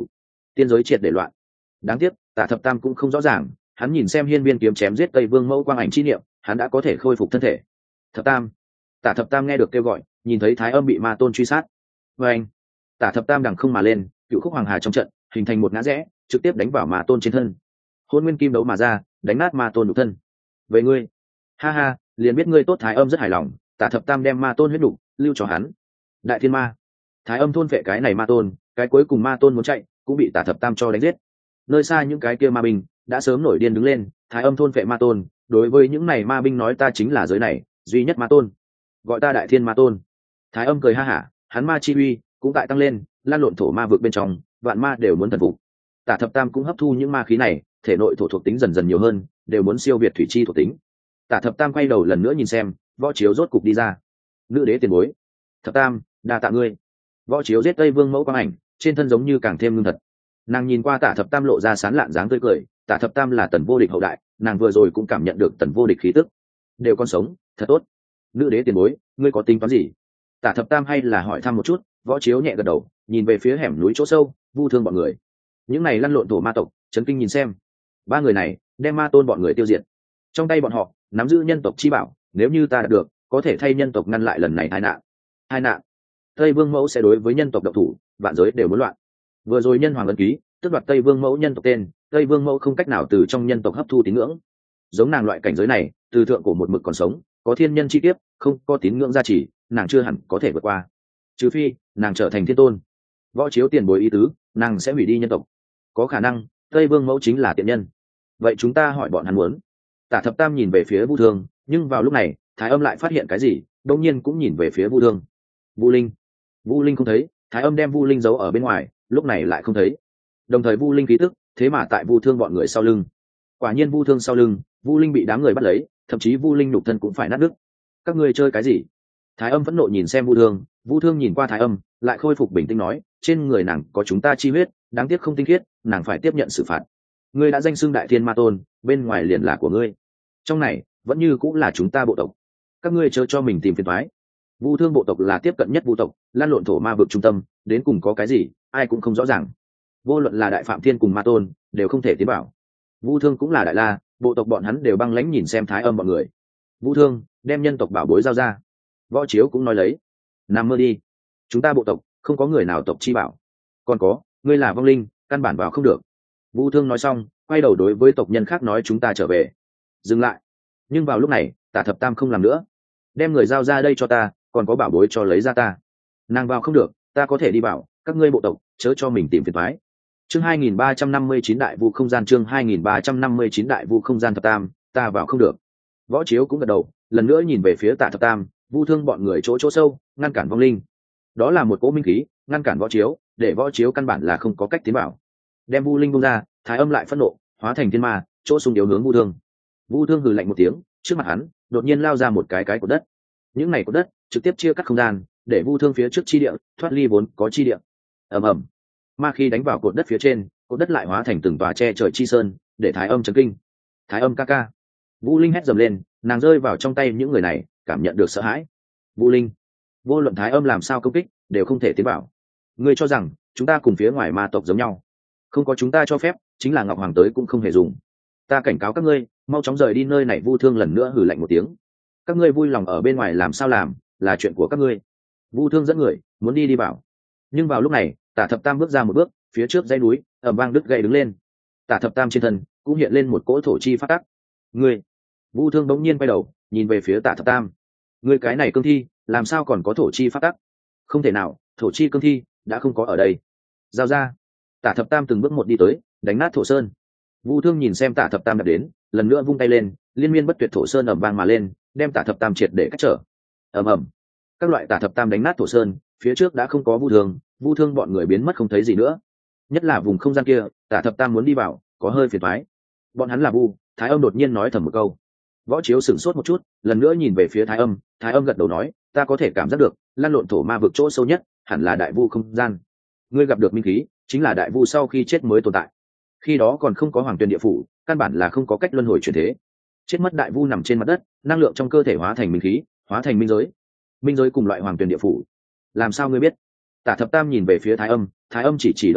tiên giới triệt để loạn. Đáng tiếc Tả Thập Tam cũng không rõ ràng, hắn nhìn xem hiên viên kiếm chém giết Tây Vương Mẫu quang ảnh chi niệm, hắn đã có thể khôi phục thân thể. Thập Tam. Tả Thập Tam nghe được kêu gọi, nhìn thấy Thái Âm bị ma tôn truy sát. Và anh. Tả Thập Tam đằng không mà lên, cựu khúc hoàng hà trong trận hình thành một ngã rẽ, trực tiếp đánh vào ma tôn trên thân. Hôn nguyên kim đấu mà ra, đánh nát ma tôn nhục thân. Về ngươi. Ha ha, liền biết ngươi tốt. Thái Âm rất hài lòng. Tả Thập Tam đem ma tôn huyết đủ lưu cho hắn. Đại thiên ma. Thái Âm thôn vệ cái này ma tôn, cái cuối cùng ma tôn muốn chạy cũng bị Tả Thập Tam cho đánh giết. Nơi xa những cái kia ma binh đã sớm nổi điên đứng lên. Thái Âm thôn vệ ma tôn, đối với những này ma binh nói ta chính là giới này duy nhất ma tôn, gọi ta đại thiên ma tôn. Thái Âm cười ha hả, hắn ma chi uy cũng tại tăng lên, lan lộn thổ ma vực bên trong, vạn ma đều muốn thần phục. Tả Thập Tam cũng hấp thu những ma khí này, thể nội thổ thuộc tính dần dần nhiều hơn, đều muốn siêu việt thủy chi thuộc tính. Tả Thập Tam quay đầu lần nữa nhìn xem, Võ Chiếu rốt cục đi ra. Nữ đế tiền bối. Thập Tam, đa tạ ngươi. Võ Chiếu giết Tây Vương Mẫu quang ảnh, trên thân giống như càng thêm lương thật. Nàng nhìn qua Tả Thập Tam lộ ra sán lạn dáng tươi cười. Tả Thập Tam là Tần Vô Địch hậu đại, nàng vừa rồi cũng cảm nhận được Tần Vô Địch khí tức. Đều còn sống, thật tốt. Nữ đế tiền bối, ngươi có tính toán gì? Tả Thập Tam hay là hỏi thăm một chút. Võ Chiếu nhẹ gật đầu, nhìn về phía hẻm núi chỗ sâu, Vu Thương bọn người. Những này lăn lộn thổ ma tộc, chấn kinh nhìn xem. Ba người này đem ma tôn bọn người tiêu diệt. Trong tay bọn họ nắm giữ nhân tộc chi bảo, nếu như ta đạt được, có thể thay nhân tộc ngăn lại lần này tai nạn. Tai nạn. Tây Vương Mẫu sẽ đối với nhân tộc độc thủ, vạn giới đều muốn loạn. Vừa rồi nhân hoàng ấn ký, tức đoạt Tây Vương Mẫu nhân tộc tên, Tây Vương Mẫu không cách nào từ trong nhân tộc hấp thu tín ngưỡng. Giống nàng loại cảnh giới này, từ thượng cổ một mực còn sống, có thiên nhân chi kiếp, không có tín ngưỡng gia trì, nàng chưa hẳn có thể vượt qua. Trừ phi nàng trở thành thiên tôn. Võ Chiếu tiền bối ý tứ, nàng sẽ hủy đi nhân tộc. Có khả năng Tây Vương Mẫu chính là tiện nhân. Vậy chúng ta hỏi bọn hắn muốn. Tả Thập Tam nhìn về phía Vu Thương, nhưng vào lúc này Thái Âm lại phát hiện cái gì, đông nhiên cũng nhìn về phía Vu Thương. Vu Linh. Vu Linh không thấy, Thái Âm đem Vu Linh giấu ở bên ngoài, lúc này lại không thấy. Đồng thời Vu Linh khí tức, thế mà tại Vu Thương bọn người sau lưng. Quả nhiên Vu Thương sau lưng, Vu Linh bị đám người bắt lấy, thậm chí Vu Linh nhục thân cũng phải nát đứt. Các ngươi chơi cái gì? Thái Âm phẫn nộ nhìn xem Vu Thương, Vu Thương nhìn qua Thái Âm, lại khôi phục bình tĩnh nói, trên người nàng có chúng ta chi huyết, đáng tiếc không tinh khiết, nàng phải tiếp nhận xử phạt. Ngươi đã danh xưng đại thiên ma tôn, bên ngoài liền là của ngươi, trong này vẫn như cũng là chúng ta bộ tộc, các ngươi chớ cho mình tìm phiền toái. Vu Thương bộ tộc là tiếp cận nhất Vu tộc, lan lộn thổ ma vực trung tâm, đến cùng có cái gì ai cũng không rõ ràng. Vô luận là đại phạm thiên cùng ma tôn đều không thể tiến bảo. Vu Thương cũng là đại la, bộ tộc bọn hắn đều băng lãnh nhìn xem Thái Âm bọn người. Vu Thương đem nhân tộc bảo bối giao ra. Võ Chiếu cũng nói lấy, nằm mơ đi, chúng ta bộ tộc không có người nào tộc chi bảo. Còn có, ngươi là vong linh, căn bản vào không được. Vu Thương nói xong, quay đầu đối với tộc nhân khác nói chúng ta trở về. Dừng lại. Nhưng vào lúc này Tả Thập Tam không làm nữa, đem người giao ra đây cho ta, còn có bảo bối cho lấy ra ta. Nàng vào không được, ta có thể đi bảo, các ngươi bộ tộc chớ cho mình tìm phiền toái. Chương 2359 đại vu không gian, chương 2359 đại vu không gian. Thập Tam, ta vào không được. Võ Chiếu cũng gật đầu, lần nữa nhìn về phía Tả Thập Tam, Vu Thương bọn người chỗ sâu, ngăn cản vong linh. Đó là một cỗ minh khí, ngăn cản Võ Chiếu, để Võ Chiếu căn bản là không có cách tiến bảo. Đem Vu Linh buông ra, Thái Âm lại phẫn nộ, hóa thành thiên ma, chỗ xung yếu hướng Vu Thương. Vu Thương hừ lạnh một tiếng, trước mặt hắn đột nhiên lao ra một cái của đất. Những này của đất trực tiếp chia cắt không gian, để Vu Thương phía trước chi địa thoát ly vốn có chi địa. Ầm ầm, ma khí đánh vào cột đất phía trên, cột đất lại hóa thành từng tòa che trời chi sơn, để Thái Âm chấn kinh. Thái Âm ca ca. Vu Linh hét dầm lên, nàng rơi vào trong tay những người này, cảm nhận được sợ hãi. Vu Linh, vô luận Thái Âm làm sao công kích, đều không thể tiến vào. Ngươi cho rằng chúng ta cùng phía ngoài ma tộc giống nhau? Không có chúng ta cho phép, chính là Ngọc Hoàng tới cũng không hề dùng. Ta cảnh cáo các ngươi, mau chóng rời đi nơi này. Vu Thương lần nữa hừ lạnh một tiếng. Các ngươi vui lòng ở bên ngoài làm sao làm, là chuyện của các ngươi. Vu Thương dẫn người muốn đi bảo, nhưng vào lúc này Tả Thập Tam bước ra một bước, phía trước dãy núi ầm vang đứt gãy đứng lên. Tả Thập Tam trên thân cũng hiện lên một cỗ thổ chi phát tắc. Ngươi. Vu Thương bỗng nhiên quay đầu nhìn về phía Tả Thập Tam. Ngươi cái này cương thi, làm sao còn có thổ chi phát tắc? Không thể nào, thổ chi cương thi đã không có ở đây. Giao ra. Tả Thập Tam từng bước một đi tới, đánh nát thổ sơn. Vu Thương nhìn xem Tả Thập Tam đập đến, lần nữa vung tay lên, liên miên bất tuyệt thổ sơn ầm vang mà lên, đem Tả Thập Tam triệt để cách trở. Ầm ầm, các loại Tả Thập Tam đánh nát thổ sơn, phía trước đã không có Vu Thương bọn người biến mất không thấy gì nữa. Nhất là vùng không gian kia, Tả Thập Tam muốn đi vào, có hơi phiền toái. Bọn hắn là Vu. Thái Âm đột nhiên nói thầm một câu. Võ Chiếu sửng sốt một chút, lần nữa nhìn về phía Thái Âm. Thái Âm gật đầu nói, ta có thể cảm giác được, lăn lộn thổ ma vực chỗ sâu nhất, hẳn là đại vu không gian. Ngươi gặp được minh khí, chính là đại vu sau khi chết mới tồn tại. Khi đó còn không có hoàng tuyền địa phủ, căn bản là không có cách luân hồi chuyển thế. Chết mất đại vu nằm trên mặt đất, năng lượng trong cơ thể hóa thành minh khí, hóa thành minh giới. Minh giới cùng loại hoàng tuyền địa phủ. Làm sao ngươi biết? Tả Thập Tam nhìn về phía Thái Âm, Thái Âm chỉ đầu đạo,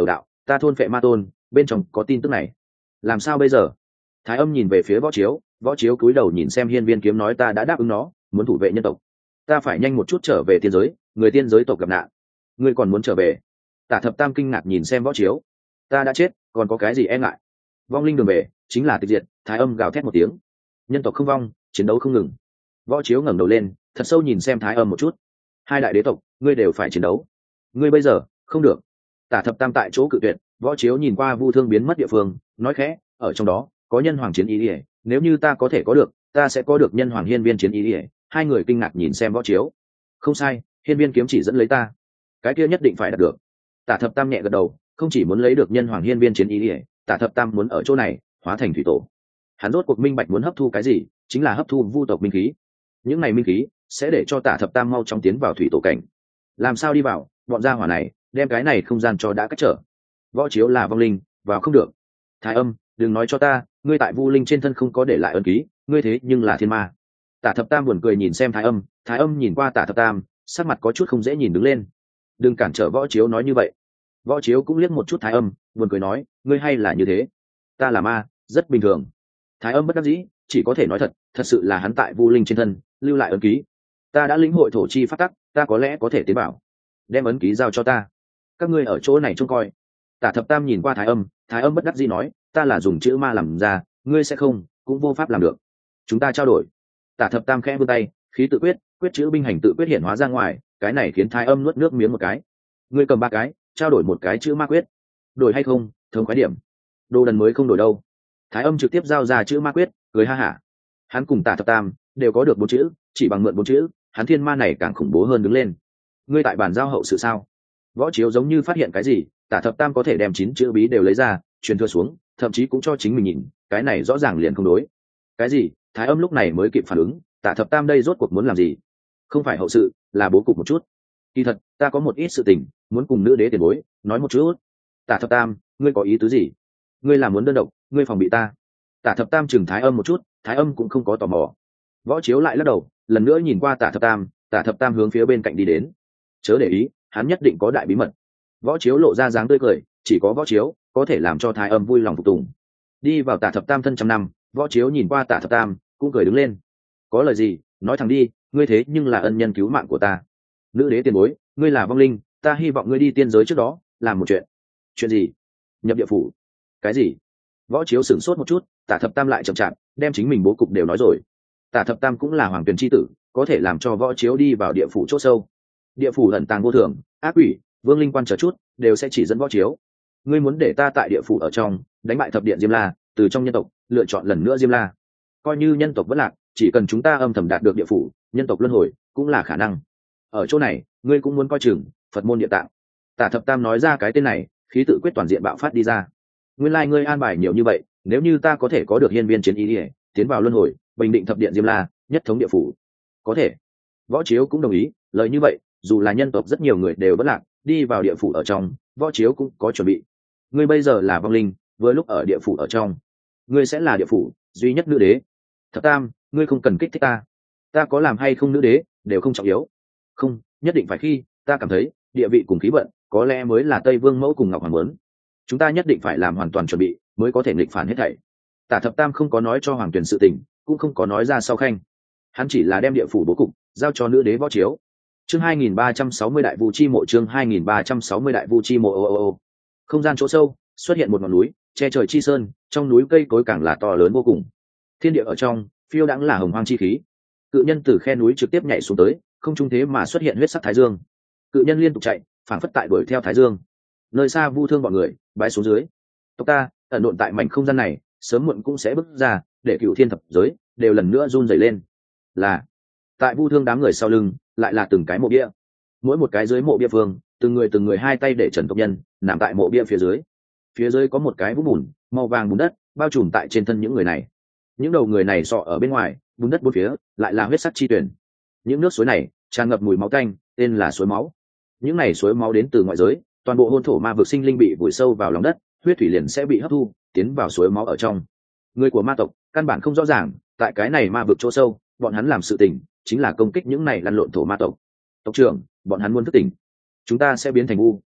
ta thôn phệ ma tôn bên trong có tin tức này, làm sao bây giờ? Thái Âm nhìn về phía Võ Chiếu cúi đầu nhìn xem hiên viên kiếm nói ta đã đáp ứng nó, muốn thủ vệ nhân tộc, ta phải nhanh một chút trở về tiên giới, người tiên giới tộc gặp nạn, ngươi còn muốn trở về? Tả Thập Tam kinh ngạc nhìn xem Võ Chiếu, ta đã chết còn có cái gì e ngại, vong linh đường về chính là tịch diệt. Thái Âm gào thét một tiếng, nhân tộc không vong, chiến đấu không ngừng. Võ Chiếu ngẩng đầu lên thật sâu nhìn xem Thái Âm một chút, hai đại đế tộc ngươi đều phải chiến đấu, ngươi bây giờ không được. Tả Thập Tam tại chỗ cự tuyệt. Võ Chiếu nhìn qua Vu Thương biến mất địa phương nói khẽ, ở trong đó có nhân hoàng chiến ý ỉa, nếu như ta có thể có được, ta sẽ có được nhân hoàng hiên viên chiến ý ỉa. Hai người kinh ngạc nhìn xem Võ Chiếu. Không sai, hiên viên kiếm chỉ dẫn lấy ta, cái kia nhất định phải đạt được. Tả Thập Tam nhẹ gật đầu, không chỉ muốn lấy được nhân hoàng hiên viên chiến ý ỉa, Tả Thập Tam muốn ở chỗ này hóa thành thủy tổ. Hắn rốt cuộc minh bạch muốn hấp thu cái gì, chính là hấp thu vu tộc minh khí. Những này minh khí sẽ để cho Tả Thập Tam mau chóng tiến vào thủy tổ cảnh. Làm sao đi vào? Bọn gia hỏa này đem cái này không gian cho đã cách trở. Võ Chiếu là vong linh, vào không được. Thái Âm, đừng nói cho ta ngươi tại vu linh trên thân không có để lại ân ký, ngươi thế nhưng là thiên ma. Tả Thập Tam buồn cười nhìn xem Thái Âm nhìn qua Tả Thập Tam, sắc mặt có chút không dễ nhìn, đứng lên. Đừng cản trở Võ Chiếu nói như vậy. Võ Chiếu cũng liếc một chút Thái Âm, buồn cười nói, ngươi hay là như thế? Ta là ma, rất bình thường. Thái Âm bất đắc dĩ, chỉ có thể nói thật sự là hắn tại vu linh trên thân lưu lại ấn ký. Ta đã lĩnh hội thổ chi pháp tắc, ta có lẽ có thể tiến bảo. Đem ấn ký giao cho ta, các ngươi ở chỗ này trông coi. Tả Thập Tam nhìn qua Thái Âm bất đắc dĩ nói, ta là dùng chữ ma làm ra, ngươi sẽ không, cũng vô pháp làm được. Chúng ta trao đổi. Tả Thập Tam khẽ vươn tay, khí tự quyết chữ binh hành tự quyết hiện hóa ra ngoài, cái này khiến Thái Âm nuốt nước miếng một cái. Ngươi cầm 3 cái, trao đổi một cái chữ ma quyết. Đổi hay không, thống khái điểm. Đồ đần mới không đổi đâu. Thái Âm trực tiếp giao ra chữ ma quyết, cười ha hả. Hắn cùng Tả Thập Tam đều có được 4 chữ, chỉ bằng mượn 4 chữ, hắn thiên ma này càng khủng bố hơn, đứng lên. Ngươi tại bản giao hậu sự sao? Võ Chiếu giống như phát hiện cái gì, Tả Thập Tam có thể đem 9 chữ bí đều lấy ra truyền thừa xuống, thậm chí cũng cho chính mình nhìn, cái này rõ ràng liền không đối. Cái gì? Thái Âm lúc này mới kịp phản ứng, Tả Thập Tam đây rốt cuộc muốn làm gì? Không phải hậu sự, là bố cục một chút. Kỳ thật ta có một ít sự tình muốn cùng nữ đế tiền bối nói một chút. Tả Thập Tam, ngươi có ý tứ gì? Ngươi là muốn đơn độc, ngươi phòng bị ta? Tả Thập Tam chừng Thái Âm một chút, Thái Âm cũng không có tò mò. Võ Chiếu lại lắc đầu, lần nữa nhìn qua Tả Thập Tam hướng phía bên cạnh đi đến. Chớ để ý, hắn nhất định có đại bí mật. Võ Chiếu lộ ra dáng tươi cười, chỉ có Võ Chiếu có thể làm cho Thái Âm vui lòng phục tùng. Đi vào Tả Thập Tam thân trăm năm, Võ Chiếu nhìn qua Tả Thập Tam cũng cười đứng lên. Có lời gì nói thẳng đi, ngươi thế nhưng là ân nhân cứu mạng của ta. Nữ đế tiền bối, ngươi là vong linh, ta hy vọng ngươi đi tiên giới trước đó làm một chuyện gì? Nhập địa phủ. Cái gì? Võ Chiếu sửng sốt một chút, Tả Thập Tam lại chậm chạp đem chính mình bố cục đều nói rồi. Tả Thập Tam cũng là hoàng tuyển chi tử, có thể làm cho Võ Chiếu đi vào địa phủ chỗ sâu. Địa phủ ẩn tàng vô thường, ác quỷ, vương linh quan chờ chút đều sẽ chỉ dẫn Võ Chiếu. Ngươi muốn để ta tại địa phủ ở trong đánh bại thập điện Diêm La, từ trong nhân tộc lựa chọn lần nữa Diêm La. Coi như nhân tộc vẫn lạc, chỉ cần chúng ta âm thầm đạt được địa phủ, nhân tộc luân hồi cũng là khả năng. Ở chỗ này, ngươi cũng muốn coi chừng Phật môn địa tạng. Tả Thập Tam nói ra cái tên này, khí tự quyết toàn diện bạo phát đi ra. Nguyên lai ngươi an bài nhiều như vậy, nếu như ta có thể có được hiên viên chiến ý ỉa, tiến vào luân hồi, bình định thập điện Diêm La, nhất thống địa phủ. Có thể. Võ Chiếu cũng đồng ý, lời như vậy, dù là nhân tộc rất nhiều người đều bất lạc, đi vào địa phủ ở trong, Võ Chiếu cũng có chuẩn bị. Ngươi bây giờ là vong linh, vừa lúc ở địa phủ ở trong, ngươi sẽ là địa phủ duy nhất nữ đế. Thập Tam, ngươi không cần kích thích ta có làm hay không nữ đế đều không trọng yếu. Không, nhất định phải khi ta cảm thấy địa vị cùng khí vận có lẽ mới là Tây Vương mẫu cùng Ngọc Hoàng muốn. Chúng ta nhất định phải làm hoàn toàn chuẩn bị mới có thể nghịch phản hết thảy. Tả Thập Tam không có nói cho Hoàng Tuyền sự tình, cũng không có nói ra sau khanh. Hắn chỉ là đem địa phủ bố cục giao cho nữ đế Võ Chiếu. Chương 2360 đại vu chi mộ, chương 2360 đại vu chi mộ. Không gian chỗ sâu xuất hiện một ngọn núi, che trời chi sơn, trong núi cây cối càng là to lớn vô cùng. Thiên địa ở trong phiêu đãng là hồng hoang chi khí. Cự nhân từ khe núi trực tiếp nhảy xuống tới, không trung thế mà xuất hiện huyết sắc thái dương. Cự nhân liên tục chạy, phảng phất tại đuổi theo thái dương. Nơi xa Vu Thương bọn người bái xuống dưới. Tộc ta ẩn độn tại mảnh không gian này, sớm muộn cũng sẽ bước ra, để cựu thiên thập giới đều lần nữa run rẩy lên. Là tại Vu Thương đám người sau lưng, lại là từng cái mộ bia. Mỗi một cái dưới mộ bia phương, từng người hai tay để trần tộc nhân nằm tại mộ bia phía dưới. Phía dưới có một cái vũng bùn màu vàng bùn đất bao trùm tại trên thân những người này. Những đầu người này sọ ở bên ngoài, bùn đất bốn phía lại là huyết sắc chi tuyển. Những nước suối này tràn ngập mùi máu tanh, tên là suối máu. Những này suối máu đến từ ngoại giới, toàn bộ hôn thổ ma vực sinh linh bị vùi sâu vào lòng đất, huyết thủy liền sẽ bị hấp thu tiến vào suối máu ở trong. Người của ma tộc căn bản không rõ ràng, tại cái này ma vực chỗ sâu, bọn hắn làm sự tình chính là công kích những này lăn lộn thổ ma tộc. Tộc trưởng, bọn hắn muốn thức tỉnh, chúng ta sẽ biến thành u.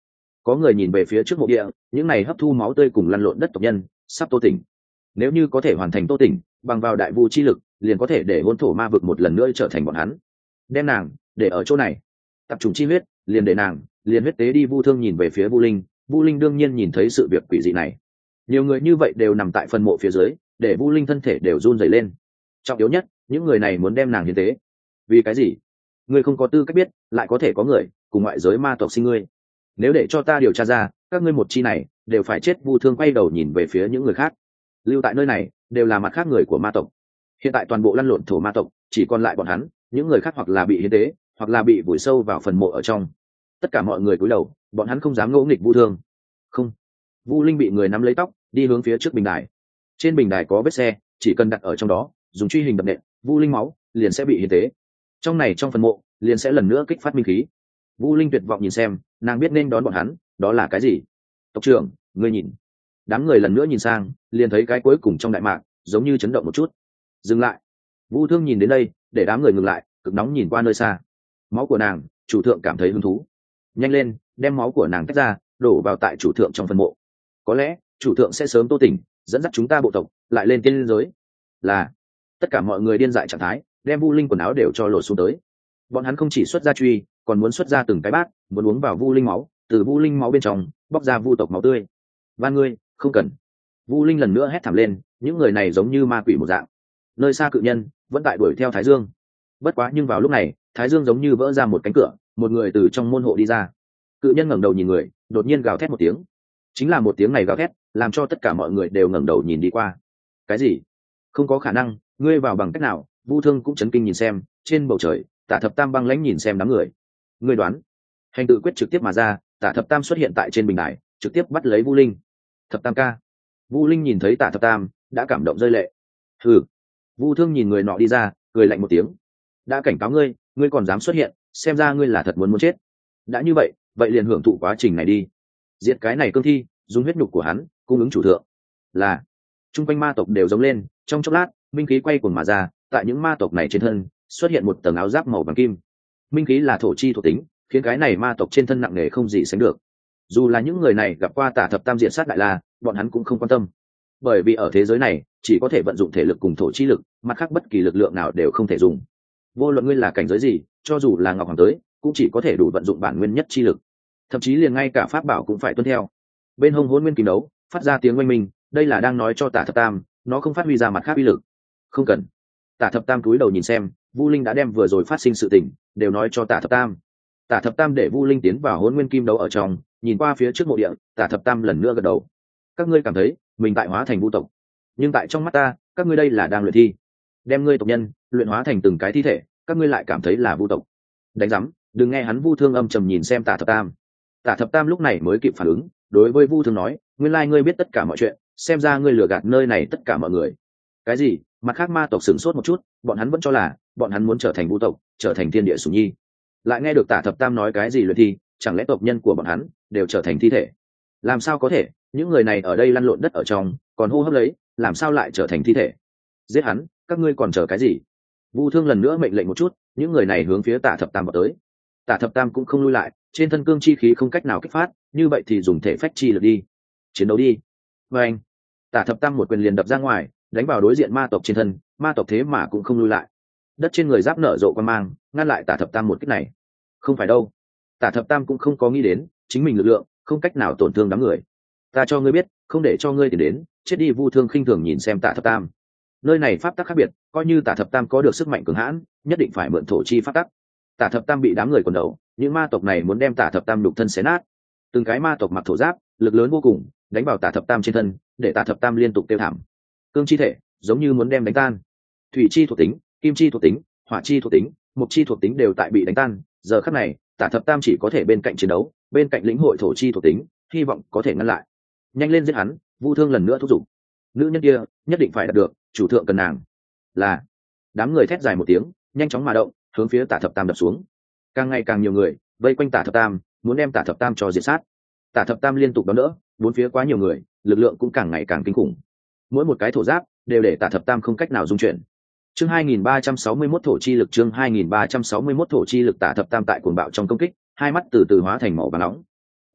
có người nhìn về phía trước mộ địa, những này hấp thu máu tươi cùng lăn lộn đất tộc nhân sắp tô tỉnh. Nếu như có thể hoàn thành tô tỉnh, bằng vào đại vu chi lực liền có thể để hôn thổ ma vực một lần nữa trở thành bọn hắn. Đem nàng để ở chỗ này, tập trung chi huyết liền để nàng liền huyết tế đi. Vu Thương nhìn về phía Vu Linh, Vu Linh đương nhiên nhìn thấy sự việc quỷ dị này. Nhiều người như vậy đều nằm tại phần mộ phía dưới, để Vu Linh thân thể đều run rẩy lên. Trọng yếu nhất, những người này muốn đem nàng hiến tế. Vì cái gì? Ngươi không có tư cách biết, lại có thể có người cùng ngoại giới ma tộc sinh ngươi. Nếu để cho ta điều tra ra, các ngươi một chi này đều phải chết. Vu Thương quay đầu nhìn về phía những người khác. Lưu tại nơi này đều là mặt khác người của ma tộc. Hiện tại toàn bộ lăn lộn thổ ma tộc chỉ còn lại bọn hắn, những người khác hoặc là bị hiến tế, hoặc là bị vùi sâu vào phần mộ ở trong. Tất cả mọi người cúi đầu, bọn hắn không dám ngỗ nghịch Vu Thương. Không. Vu Linh bị người nắm lấy tóc, đi hướng phía trước bình đài. Trên bình đài có vết xe, chỉ cần đặt ở trong đó, dùng truy hình đập nện, Vu Linh máu liền sẽ bị hiến tế. Trong này trong phần mộ liền sẽ lần nữa kích phát minh khí. Vu Linh tuyệt vọng nhìn xem, nàng biết nên đón bọn hắn, đó là cái gì? Tộc trưởng, ngươi nhìn. Đám người lần nữa nhìn sang, liền thấy cái cuối cùng trong đại mạc giống như chấn động một chút. Dừng lại. Vu Thương nhìn đến đây, để đám người ngừng lại, cực nóng nhìn qua nơi xa. Máu của nàng, chủ thượng cảm thấy hứng thú. Nhanh lên, đem máu của nàng tách ra, đổ vào tại chủ thượng trong phần mộ. Có lẽ chủ thượng sẽ sớm tô tỉnh, dẫn dắt chúng ta bộ tộc lại lên tiên giới. Là. Tất cả mọi người điên dại trạng thái, đem Vu Linh quần áo đều cho lột xuống tới. Bọn hắn không chỉ xuất ra truy, còn muốn xuất ra từng cái bát, muốn uống vào Vu Linh máu, từ Vu Linh máu bên trong bóc ra vu tộc máu tươi. Van ngươi, không cần. Vu Linh lần nữa hét thảm lên, những người này giống như ma quỷ một dạng. Nơi xa cự nhân vẫn tại đuổi theo Thái Dương. Bất quá nhưng vào lúc này, Thái Dương giống như vỡ ra một cánh cửa, một người từ trong môn hộ đi ra. Cự nhân ngẩng đầu nhìn người, đột nhiên gào thét một tiếng. Chính là một tiếng này gào thét, làm cho tất cả mọi người đều ngẩng đầu nhìn đi qua. Cái gì? Không có khả năng, ngươi vào bằng cách nào? Vu Thương cũng chấn kinh nhìn xem, trên bầu trời, Tả Thập Tam băng lãnh nhìn xem đám người. Ngươi đoán? Hành tự quyết trực tiếp mà ra, Tả Thập Tam xuất hiện tại trên bình đài, trực tiếp bắt lấy Vu Linh. Thập Tam ca. Vu Linh nhìn thấy Tả Thập Tam, đã cảm động rơi lệ. Hừ. Vu Thương nhìn người nọ đi ra, cười lạnh một tiếng. Đã cảnh cáo ngươi, ngươi còn dám xuất hiện, xem ra ngươi là thật muốn chết. Đã như vậy, vậy liền hưởng thụ quá trình này đi. Diệt cái này cương thi, dùng huyết nhục của hắn cung ứng chủ thượng. Là. Trung quanh ma tộc đều giống lên, trong chốc lát, minh khí quay cuồng mà ra, tại những ma tộc này trên thân xuất hiện một tầng áo giáp màu vàng kim. Minh khí là thổ chi thuộc tính, khiến cái này ma tộc trên thân nặng nề không gì sánh được. Dù là những người này gặp qua Tả Thập Tam diện sát đại la, bọn hắn cũng không quan tâm, bởi vì ở thế giới này chỉ có thể vận dụng thể lực cùng thổ chi lực, mặt khác bất kỳ lực lượng nào đều không thể dùng. Vô luận ngươi là cảnh giới gì, cho dù là ngọc hoàng tới, cũng chỉ có thể đủ vận dụng bản nguyên nhất chi lực, thậm chí liền ngay cả pháp bảo cũng phải tuân theo. Bên hông hỗn nguyên kim đấu phát ra tiếng oanh minh, đây là đang nói cho Tả Thập Tam nó không phát huy ra mặt khác uy lực. Không cần. Tả Thập Tam cúi đầu nhìn xem, Vu Linh đã đem vừa rồi phát sinh sự tình đều nói cho Tả Thập Tam. Tả Thập Tam để Vu Linh tiến vào hỗn nguyên kim đấu ở trong, nhìn qua phía trước mộ địa, Tả Thập Tam lần nữa gật đầu. Các ngươi cảm thấy mình tại hóa thành vu tộc, nhưng tại trong mắt ta, các ngươi đây là đang luyện thi. Đem ngươi tộc nhân luyện hóa thành từng cái thi thể, các ngươi lại cảm thấy là vu tộc. Đánh rắm, đừng nghe hắn. Vu Thương âm trầm nhìn xem Tả Thập Tam. Tả Thập Tam lúc này mới kịp phản ứng, đối với Vu Thương nói, nguyên lai ngươi biết tất cả mọi chuyện, xem ra ngươi lừa gạt nơi này tất cả mọi người. Cái gì? Mặt khác ma tộc sửng sốt một chút, bọn hắn vẫn cho là bọn hắn muốn trở thành vu tộc, trở thành thiên địa sủng nhi. Lại nghe được Tả Thập Tam nói cái gì luyện thi, chẳng lẽ tộc nhân của bọn hắn đều trở thành thi thể? Làm sao có thể? Những người này ở đây lăn lộn đất ở trong, còn hô hấp lấy, làm sao lại trở thành thi thể? Giết hắn, các ngươi còn chờ cái gì? Vu Thương lần nữa mệnh lệnh một chút, những người này hướng phía Tả Thập Tam vào tới. Tả Thập Tam cũng không lui lại, trên thân cương chi khí không cách nào kích phát, như vậy thì dùng thể phách chi lực đi. Chiến đấu đi. Và anh, Tả Thập Tam một quyền liền đập ra ngoài, đánh vào đối diện ma tộc trên thân, ma tộc thế mà cũng không lui lại. Đất trên người giáp nở rộ quan mang, ngăn lại Tả Thập Tam một kích này. Không phải đâu. Tả Thập Tam cũng không có nghĩ đến, chính mình lực lượng không cách nào tổn thương đám người. Ta cho ngươi biết, không để cho ngươi tiền đến, chết đi. Vu Thương khinh thường nhìn xem Tả Thập Tam. Nơi này pháp tắc khác biệt, coi như Tả Thập Tam có được sức mạnh cường hãn, nhất định phải mượn thổ chi pháp tắc. Tả Thập Tam bị đám người quần đầu, những ma tộc này muốn đem Tả Thập Tam đục thân xé nát. Từng cái ma tộc mặc thổ giáp, lực lớn vô cùng, đánh vào Tả Thập Tam trên thân, để Tả Thập Tam liên tục tiêu thảm. Cương chi thể giống như muốn đem đánh tan. Thủy chi thuộc tính, kim chi thuộc tính, hỏa chi thuộc tính, mộc chi thuộc tính đều tại bị đánh tan. Giờ khắc này, Tả Thập Tam chỉ có thể bên cạnh chiến đấu, bên cạnh lĩnh hội thổ chi thuộc tính, hy vọng có thể ngăn lại. Nhanh lên giết hắn. Vu Thương lần nữa thúc giục. Nữ nhân kia nhất định phải đạt được, chủ thượng cần nàng. Là. Đám người thét dài một tiếng, nhanh chóng mà động, hướng phía Tả Thập Tam đập xuống. Càng ngày càng nhiều người vây quanh Tả Thập Tam, muốn đem Tả Thập Tam cho diệt sát. Tả Thập Tam liên tục đón đỡ, bốn phía quá nhiều người, lực lượng cũng càng ngày càng kinh khủng. Mỗi một cái thổ giáp đều để Tả Thập Tam không cách nào dung chuyển. Chương 2361 thổ chi lực. Chương 2361 thổ chi lực. Tả Thập Tam tại cuồng bạo trong công kích, hai mắt từ từ hóa thành màu vàng nóng.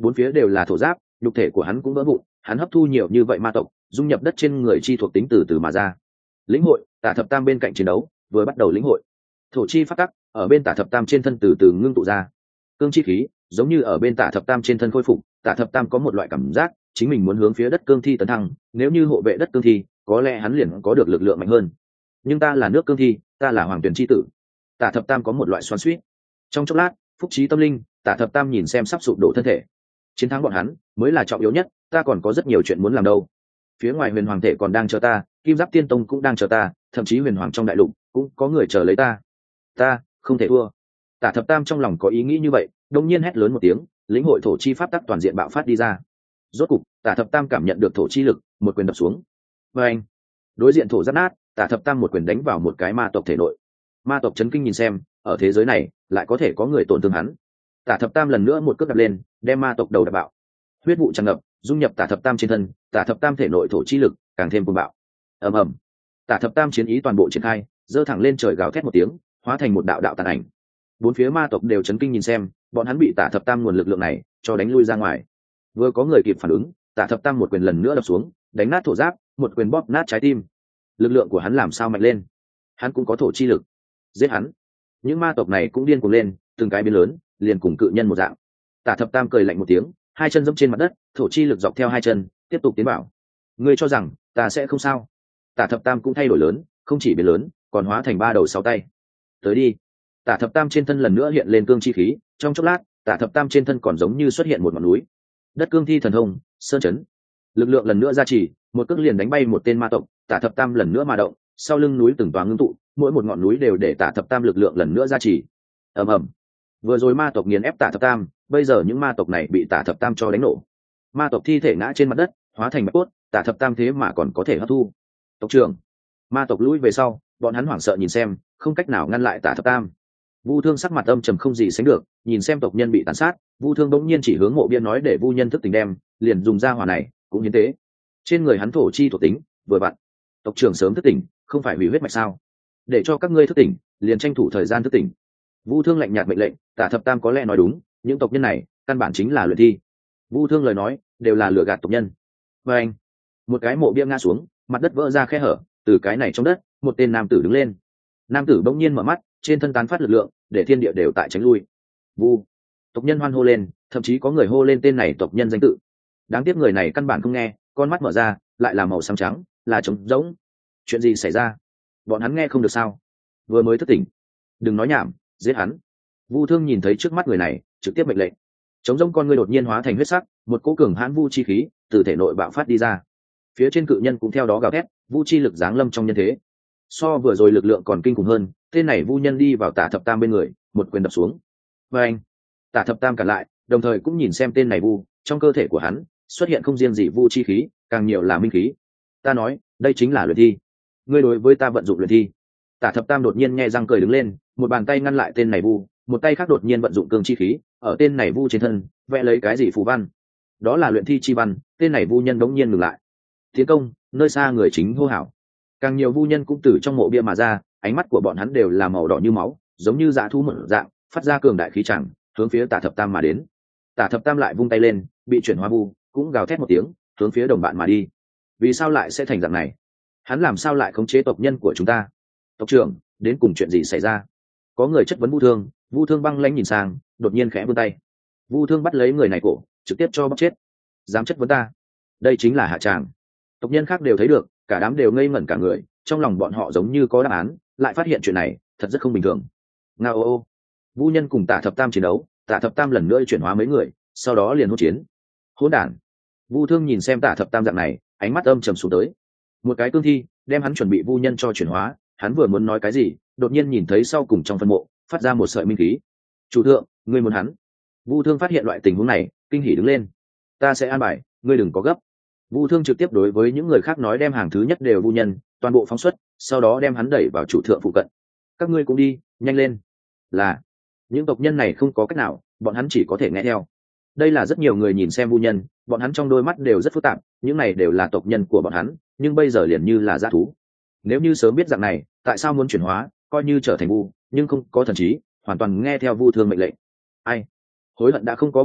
bốn phía đều là thổ giáp, nhục thể của hắn cũng vỡ vụn, hắn hấp thu nhiều như vậy ma tộc, dung nhập đất trên người chi thuộc tính từ từ mà ra. Lĩnh hội, Tả Thập Tam bên cạnh chiến đấu, vừa bắt đầu lĩnh hội. Thổ chi phát tắc ở bên Tả Thập Tam trên thân từ từ ngưng tụ ra. Cương chi khí, giống như ở bên Tả Thập Tam trên thân khôi phục, Tả Thập Tam có một loại cảm giác, chính mình muốn hướng phía đất cương thi tấn thăng, nếu như hộ vệ đất cương thi, có lẽ hắn liền có được lực lượng mạnh hơn. Nhưng ta là nước cương thi, ta là hoàng tuyển chi tử. Tả Thập Tam có một loại xoắn xuýt. Trong chốc lát, phúc trí tâm linh, Tả Thập Tam nhìn xem sắp sụp đổ thân thể. Chiến thắng bọn hắn mới là trọng yếu nhất, ta còn có rất nhiều chuyện muốn làm đâu. Phía ngoài huyền hoàng thể còn đang chờ ta, kim giáp tiên tông cũng đang chờ ta, thậm chí huyền hoàng trong đại lục cũng có người chờ lấy ta không thể thua. Tả Thập Tam trong lòng có ý nghĩ như vậy, đông nhiên hét lớn một tiếng, lĩnh hội thổ chi pháp tắc toàn diện bạo phát đi ra. Rốt cục Tả Thập Tam cảm nhận được thổ chi lực, một quyền đập xuống. Và anh, đối diện thổ giáp nát, Tả Thập Tam một quyền đánh vào một cái ma tộc thể nội. Ma tộc chấn kinh nhìn xem, ở thế giới này lại có thể có người tổn thương hắn. Tả Thập Tam lần nữa một cước đập lên, đem ma tộc đầu đập bạo. Huyết vụ tràn ngập, dung nhập Tả Thập Tam trên thân, Tả Thập Tam thể nội thổ chi lực càng thêm cuồng bạo. Ầm ầm, Tả Thập Tam chiến ý toàn bộ triển khai, giơ thẳng lên trời gào thét một tiếng, hóa thành một đạo đạo tàn ảnh. Bốn phía ma tộc đều chấn kinh nhìn xem, bọn hắn bị Tả Thập Tam nguồn lực lượng này cho đánh lui ra ngoài. Vừa có người kịp phản ứng, Tả Thập Tam một quyền lần nữa đập xuống, đánh nát thổ giáp, một quyền bóp nát trái tim. Lực lượng của hắn làm sao mạnh lên? Hắn cũng có thổ chi lực. Giết hắn! Những ma tộc này cũng điên cuồng lên, từng cái biến lớn, liền cùng cự nhân một dạng. Tả Thập Tam cười lạnh một tiếng, hai chân giẫm trên mặt đất, thổ chi lực dọc theo hai chân tiếp tục tiến vào. Ngươi cho rằng ta sẽ không sao? Tả Thập Tam cũng thay đổi lớn, không chỉ biến lớn, còn hóa thành ba đầu sáu tay. Tới đi! Tả Thập Tam trên thân lần nữa hiện lên cương chi khí, trong chốc lát, Tả Thập Tam trên thân còn giống như xuất hiện một ngọn núi. Đất cương thi thần thông, sơn chấn. Lực lượng lần nữa gia trì, một cước liền đánh bay một tên ma tộc, Tả Thập Tam lần nữa mà động, sau lưng núi từng toáng ngưng tụ, mỗi một ngọn núi đều để Tả Thập Tam lực lượng lần nữa gia trì. Ầm ầm. Vừa rồi ma tộc nghiền ép Tả Thập Tam, bây giờ những ma tộc này bị Tả Thập Tam cho đánh nổ. Ma tộc thi thể ngã trên mặt đất, hóa thành bạch cốt, Tả Thập Tam thế mà còn có thể hấp thu. Tộc trưởng, ma tộc lùi về sau, bọn hắn hoảng sợ nhìn xem, không cách nào ngăn lại Tả Thập Tam. Vu Thương sắc mặt âm trầm không gì sánh được, nhìn xem tộc nhân bị tàn sát, Vu Thương bỗng nhiên chỉ hướng mộ bia nói để Vu nhân thức tỉnh đem, liền dùng ra hỏa này, cũng hiến tế. Trên người hắn thổ chi thuộc tính, vừa vặn. Tộc trưởng sớm thức tỉnh, không phải hủy huyết mạch sao? Để cho các ngươi thức tỉnh, liền tranh thủ thời gian thức tỉnh. Vu Thương lạnh nhạt mệnh lệnh, Tả Thập Tam có lẽ nói đúng, những tộc nhân này, căn bản chính là luyện thi. Vu Thương lời nói, đều là lừa gạt tộc nhân. Và anh, một cái mộ bia ngã xuống, mặt đất vỡ ra khe hở, từ cái này trong đất, một tên nam tử đứng lên. Nam tử bỗng nhiên mở mắt, trên thân tán phát lực lượng, để thiên địa đều tại tránh lui. Vu, tộc nhân hoan hô lên, thậm chí có người hô lên tên này tộc nhân danh tự. Đáng tiếc người này căn bản không nghe, con mắt mở ra, lại là màu xám trắng, là trống rỗng. Chuyện gì xảy ra? Bọn hắn nghe không được sao? Vừa mới thức tỉnh, đừng nói nhảm, giết hắn. Vu Thương nhìn thấy trước mắt người này, trực tiếp mệnh lệnh. Trống rỗng con người đột nhiên hóa thành huyết sắc, một cỗ cường hãn vu chi khí từ thể nội bạo phát đi ra. Phía trên cự nhân cũng theo đó gào thét, vu chi lực giáng lâm trong nhân thế. So vừa rồi lực lượng còn kinh khủng hơn, tên này vu nhân đi vào Tả Thập Tam bên người, một quyền đập xuống. Và anh, Tả Thập Tam cản lại, đồng thời cũng nhìn xem tên này vu, trong cơ thể của hắn xuất hiện không riêng gì vu chi khí, càng nhiều là minh khí. Ta nói, đây chính là luyện thi. Ngươi đối với ta vận dụng luyện thi. Tả Thập Tam đột nhiên nghe răng cười đứng lên, một bàn tay ngăn lại tên này vu, một tay khác đột nhiên vận dụng cương chi khí, ở tên này vu trên thân vẽ lấy cái gì phù văn. Đó là luyện thi chi văn. Tên này vu nhân đống nhiên ngừng lại. Tiến công, nơi xa người chính hô hào. Càng nhiều vu nhân cũng từ trong mộ bia mà ra, ánh mắt của bọn hắn đều là màu đỏ như máu, giống như dã thú mở dạng, phát ra cường đại khí chẳng, hướng phía Tả Thập Tam mà đến. Tả Thập Tam lại vung tay lên, bị chuyển hóa vu, cũng gào thét một tiếng, hướng phía đồng bạn mà đi. Vì sao lại sẽ thành dạng này? Hắn làm sao lại khống chế tộc nhân của chúng ta? Tộc trưởng, đến cùng chuyện gì xảy ra? Có người chất vấn Vu Thương, Vu Thương băng lãnh nhìn sang, đột nhiên khẽ vươn tay. Vu Thương bắt lấy người này cổ, trực tiếp cho bóc chết. Dám chất vấn ta? Đây chính là hạ tràng. Tộc nhân khác đều thấy được, cả đám đều ngây ngẩn cả người, trong lòng bọn họ giống như có đáp án, lại phát hiện chuyện này thật rất không bình thường. Ngao ô. Vu nhân cùng Tả Thập Tam chiến đấu, Tả Thập Tam lần nữa chuyển hóa mấy người, sau đó liền hỗn chiến. Hỗn đản. Vu Thương nhìn xem Tả Thập Tam dạng này, ánh mắt âm trầm xuống tới. Một cái cương thi đem hắn chuẩn bị vu nhân cho chuyển hóa, hắn vừa muốn nói cái gì, đột nhiên nhìn thấy sau cùng trong phân mộ phát ra một sợi minh khí. Chủ thượng, ngươi muốn hắn? Vu Thương phát hiện loại tình huống này, kinh hỉ đứng lên. Ta sẽ an bài, ngươi đừng có gấp. Vu Thương trực tiếp đối với những người khác nói đem hàng thứ nhất đều vu nhân, toàn bộ phóng xuất, sau đó đem hắn đẩy vào chủ thượng phụ cận. Các ngươi cũng đi, nhanh lên. Là, những tộc nhân này không có cách nào, bọn hắn chỉ có thể nghe theo. Đây là rất nhiều người nhìn xem vu nhân, bọn hắn trong đôi mắt đều rất phức tạp, những này đều là tộc nhân của bọn hắn, nhưng bây giờ liền như là dã thú. Nếu như sớm biết dạng này, tại sao muốn chuyển hóa, coi như trở thành vu, nhưng không có thần trí, hoàn toàn nghe theo Vu Thương mệnh lệnh. Ai? Hối hận đã không có biện pháp,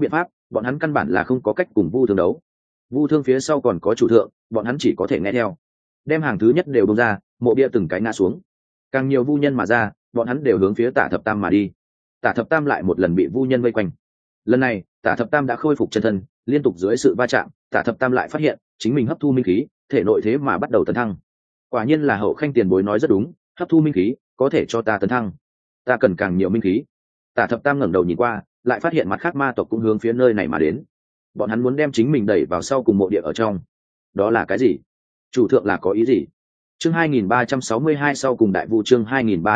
bọn hắn căn bản là không có cách cùng vu thương đấu. Vu thương phía sau còn có chủ thượng, bọn hắn chỉ có thể nghe theo. Đem hàng thứ nhất đều bông ra, mộ bia từng cái ngã xuống. Càng nhiều vu nhân mà ra, bọn hắn đều hướng phía Tả Thập Tam mà đi. Tả Thập Tam lại một lần bị vu nhân vây quanh. Lần này Tả Thập Tam đã khôi phục chân thân, liên tục dưới sự va chạm, Tả Thập Tam lại phát hiện chính mình hấp thu minh khí, thể nội thế mà bắt đầu tấn thăng. Quả nhiên là Hậu Khanh tiền bối nói rất đúng, hấp thu minh khí có thể cho ta tấn thăng. Ta cần càng nhiều minh khí. Tả Thập Tam ngẩng đầu nhìn qua, lại phát hiện mặt khác ma tộc cũng hướng phía nơi này mà đến. Bọn hắn muốn đem chính mình đẩy vào sau cùng mộ địa ở trong. Đó là cái gì? Chủ thượng là có ý gì? Chương 2362 sau cùng đại vu, chương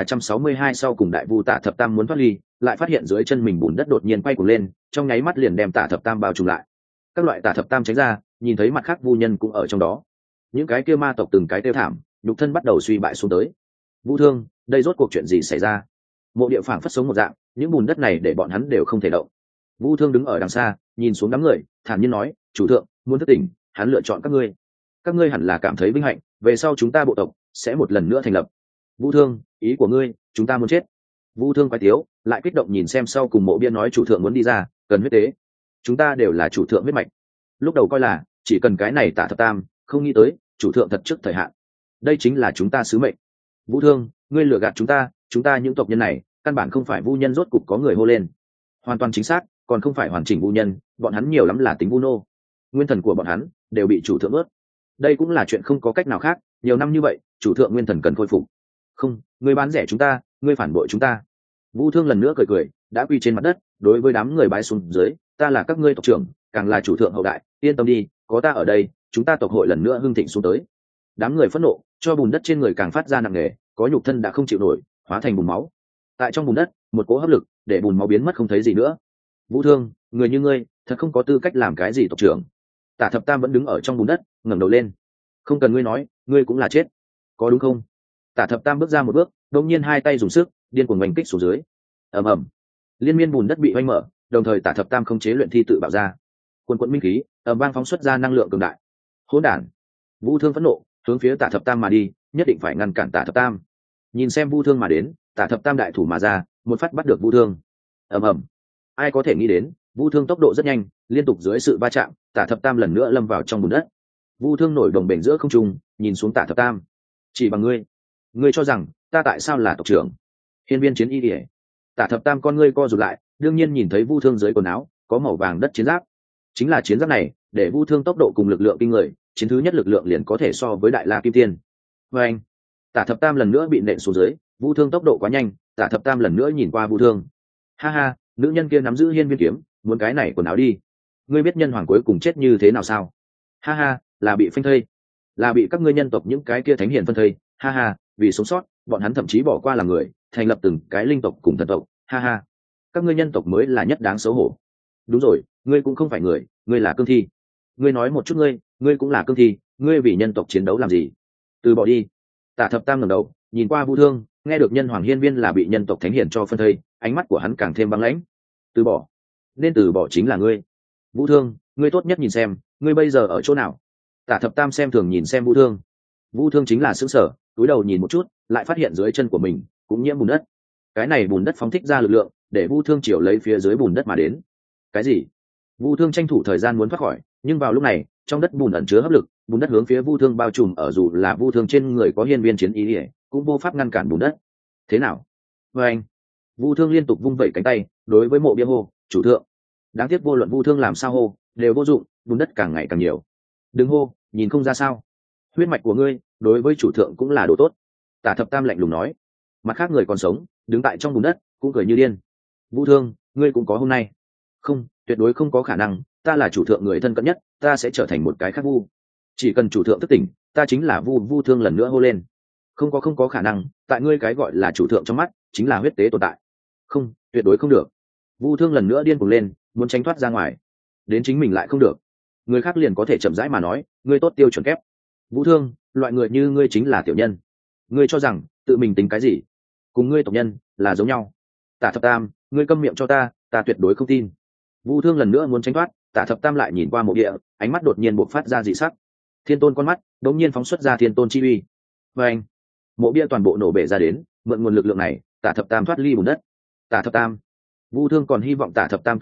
2362 sau cùng đại vu. Tả Thập Tam muốn thoát ly, lại phát hiện dưới chân mình bùn đất đột nhiên quay cuồng lên, trong nháy mắt liền đem Tả Thập Tam bao trùm lại. Các loại Tả Thập Tam tránh ra, nhìn thấy mặt khác vu nhân cũng ở trong đó. Những cái kia ma tộc từng cái tiêu thảm, nhục thân bắt đầu suy bại xuống tới. Vu thương, đây rốt cuộc chuyện gì xảy ra? Mộ địa phảng phất sống một dạng, những bùn đất này để bọn hắn đều không thể động. Vu thương đứng ở đằng xa, nhìn xuống đám người, thản nhiên nói, chủ thượng muốn thức tỉnh, hắn lựa chọn các ngươi hẳn là cảm thấy vinh hạnh, về sau chúng ta bộ tộc sẽ một lần nữa thành lập. Vu thương, ý của ngươi, chúng ta muốn chết? Vu thương quái tiếu, lại kích động nhìn xem sau cùng mộ bia nói, chủ thượng muốn đi ra, cần huyết tế. Chúng ta đều là chủ thượng huyết mạch. Lúc đầu coi là chỉ cần cái này Tả Thập Tam, không nghĩ tới chủ thượng thật trước thời hạn. Đây chính là chúng ta sứ mệnh. Vu thương, ngươi lừa gạt chúng ta những tộc nhân này căn bản không phải vu nhân. Rốt cục có người hô lên. Hoàn toàn chính xác, còn không phải hoàn chỉnh vu nhân, bọn hắn nhiều lắm là tính vu nô. Nguyên thần của bọn hắn đều bị chủ thượng ướt. Đây cũng là chuyện không có cách nào khác, nhiều năm như vậy chủ thượng nguyên thần cần khôi phục. Không, ngươi bán rẻ chúng ta, ngươi phản bội chúng ta. Vu thương lần nữa cười cười, đã quỳ trên mặt đất, đối với đám người bái xuống dưới, ta là các ngươi tộc trưởng, càng là chủ thượng hậu đại, yên tâm đi, có ta ở đây, chúng ta tộc hội lần nữa hưng thịnh xuống tới. Đám người phẫn nộ, cho bùn đất trên người càng phát ra nặng nề, có nhục thân đã không chịu nổi, hóa thành bùn máu. Tại trong bùn đất, một cỗ hấp lực để bùn máu biến mất không thấy gì nữa. Vũ thương, người như ngươi thật không có tư cách làm cái gì tộc trưởng. Tả Thập Tam vẫn đứng ở trong bùn đất, ngẩng đầu lên. Không cần ngươi nói, ngươi cũng là chết, có đúng không? Tả Thập Tam bước ra một bước, đột nhiên hai tay dùng sức, điên cuồng đánh kích xuống dưới. Ầm ầm, liên miên bùn đất bị oanh mở, đồng thời Tả Thập Tam không chế luyện thi tự bạo ra, quần quần minh khí ầm vang phóng xuất ra năng lượng cường đại. Hỗn đản! Vũ thương phẫn nộ, hướng phía Tả Thập Tam mà đi, nhất định phải ngăn cản Tả Thập Tam. Nhìn xem Vũ thương mà đến, Tả Thập Tam đại thủ mà ra, một phát bắt được Vũ thương. Ầm ầm, ai có thể nghĩ đến, Vũ thương tốc độ rất nhanh, liên tục dưới sự va chạm, Tả Thập Tam lần nữa lâm vào trong bùn đất. Vũ thương nổi đồng bền giữa không trung, nhìn xuống Tả Thập Tam. Chỉ bằng ngươi cho rằng ta tại sao là tộc trưởng? Hiên viên chiến y ỉa. Tả Thập Tam con ngươi co rụt lại, đương nhiên nhìn thấy Vũ thương dưới quần áo có màu vàng đất chiến giáp. Chính là chiến giáp này, để Vũ thương tốc độ cùng lực lượng kinh người, chiến thứ nhất lực lượng liền có thể so với Đại La Kim Tiên. Và anh, Tả Thập Tam lần nữa bị nện xuống dưới, Vũ thương tốc độ quá nhanh, Tả Thập Tam lần nữa nhìn qua Vũ thương. Ha ha, nữ nhân kia nắm giữ hiên viên kiếm, muốn cái này quần áo đi. Ngươi biết nhân hoàng cuối cùng chết như thế nào sao? Ha ha, là bị phanh thây, là bị các ngươi nhân tộc những cái kia thánh hiền phân thây. Ha ha, vì sống sót, bọn hắn thậm chí bỏ qua làm người, thành lập từng cái linh tộc cùng thần tộc. Ha ha, các ngươi nhân tộc mới là nhất đáng xấu hổ. Đúng rồi, ngươi cũng không phải người, ngươi là cương thi. Ngươi nói một chút, ngươi cũng là cương thi, ngươi vì nhân tộc chiến đấu làm gì? Từ bỏ đi. Tả Thập Tam ngẩng đầu nhìn qua Vũ thương, nghe được nhân hoàng hiên viên là bị nhân tộc thánh hiền cho phân thây, ánh mắt của hắn càng thêm băng lãnh. Từ bỏ? Nên từ bỏ chính là ngươi. Vũ thương, ngươi tốt nhất nhìn xem ngươi bây giờ ở chỗ nào. Tả Thập Tam xem thường nhìn xem Vũ thương. Vũ thương chính là sững sờ, cúi đầu nhìn một chút, lại phát hiện dưới chân của mình cũng nhiễm bùn đất. Cái này bùn đất phóng thích ra lực lượng, để Vũ thương chiều lấy phía dưới bùn đất mà đến. Cái gì? Vũ thương tranh thủ thời gian muốn thoát khỏi, nhưng vào lúc này trong đất bùn ẩn chứa hấp lực, bùn đất hướng phía Vũ thương bao trùm, ở dù là Vũ thương trên người có hiên viên chiến ý ỉa, cũng vô pháp ngăn cản bùn đất. Thế nào? Với anh, Vũ thương liên tục vung vẩy cánh tay, đối với mộ bia hô, chủ thượng. Đáng tiếc vô luận Vũ thương làm sao hô đều vô dụng, bùn đất càng ngày càng nhiều. Đừng hô, nhìn không ra sao? Huyết mạch của ngươi đối với chủ thượng cũng là đồ tốt. Tả Thập Tam lạnh lùng nói. Mặt khác người còn sống đứng tại trong bùn đất cũng cười như điên. Vũ thương, ngươi cũng có hôm nay. Không, tuyệt đối không có khả năng, ta là chủ thượng người thân cận nhất, ta sẽ trở thành một cái khác vu. Chỉ cần chủ thượng thức tỉnh, ta chính là vu. Vũ thương lần nữa hô lên. Không có khả năng, tại ngươi cái gọi là chủ thượng trong mắt chính là huyết tế tồn tại. Không, tuyệt đối không được. Vũ thương lần nữa điên cuồng lên, muốn tránh thoát ra ngoài, đến chính mình lại không được. Người khác liền có thể chậm rãi mà nói, ngươi tốt tiêu chuẩn kép. Vũ thương, loại người như ngươi chính là tiểu nhân. Ngươi cho rằng tự mình tính cái gì? Cùng ngươi tộc nhân là giống nhau. Tả Thập Tam, ngươi câm miệng cho ta, ta tuyệt đối không tin. Vũ thương lần nữa muốn tránh thoát, Tả Thập Tam lại nhìn qua mộ địa, ánh mắt đột nhiên bộc phát ra dị sắc. Thiên tôn con mắt đột nhiên phóng xuất ra thiên tôn chi uy. Và anh, mộ bia toàn bộ nổ bể ra đến, mượn nguồn lực lượng này, Tả Thập Tam thoát ly bùn đất. Tả Thập Tam, Vũ thương còn hy vọng Tả Thập Tam cứu hắn,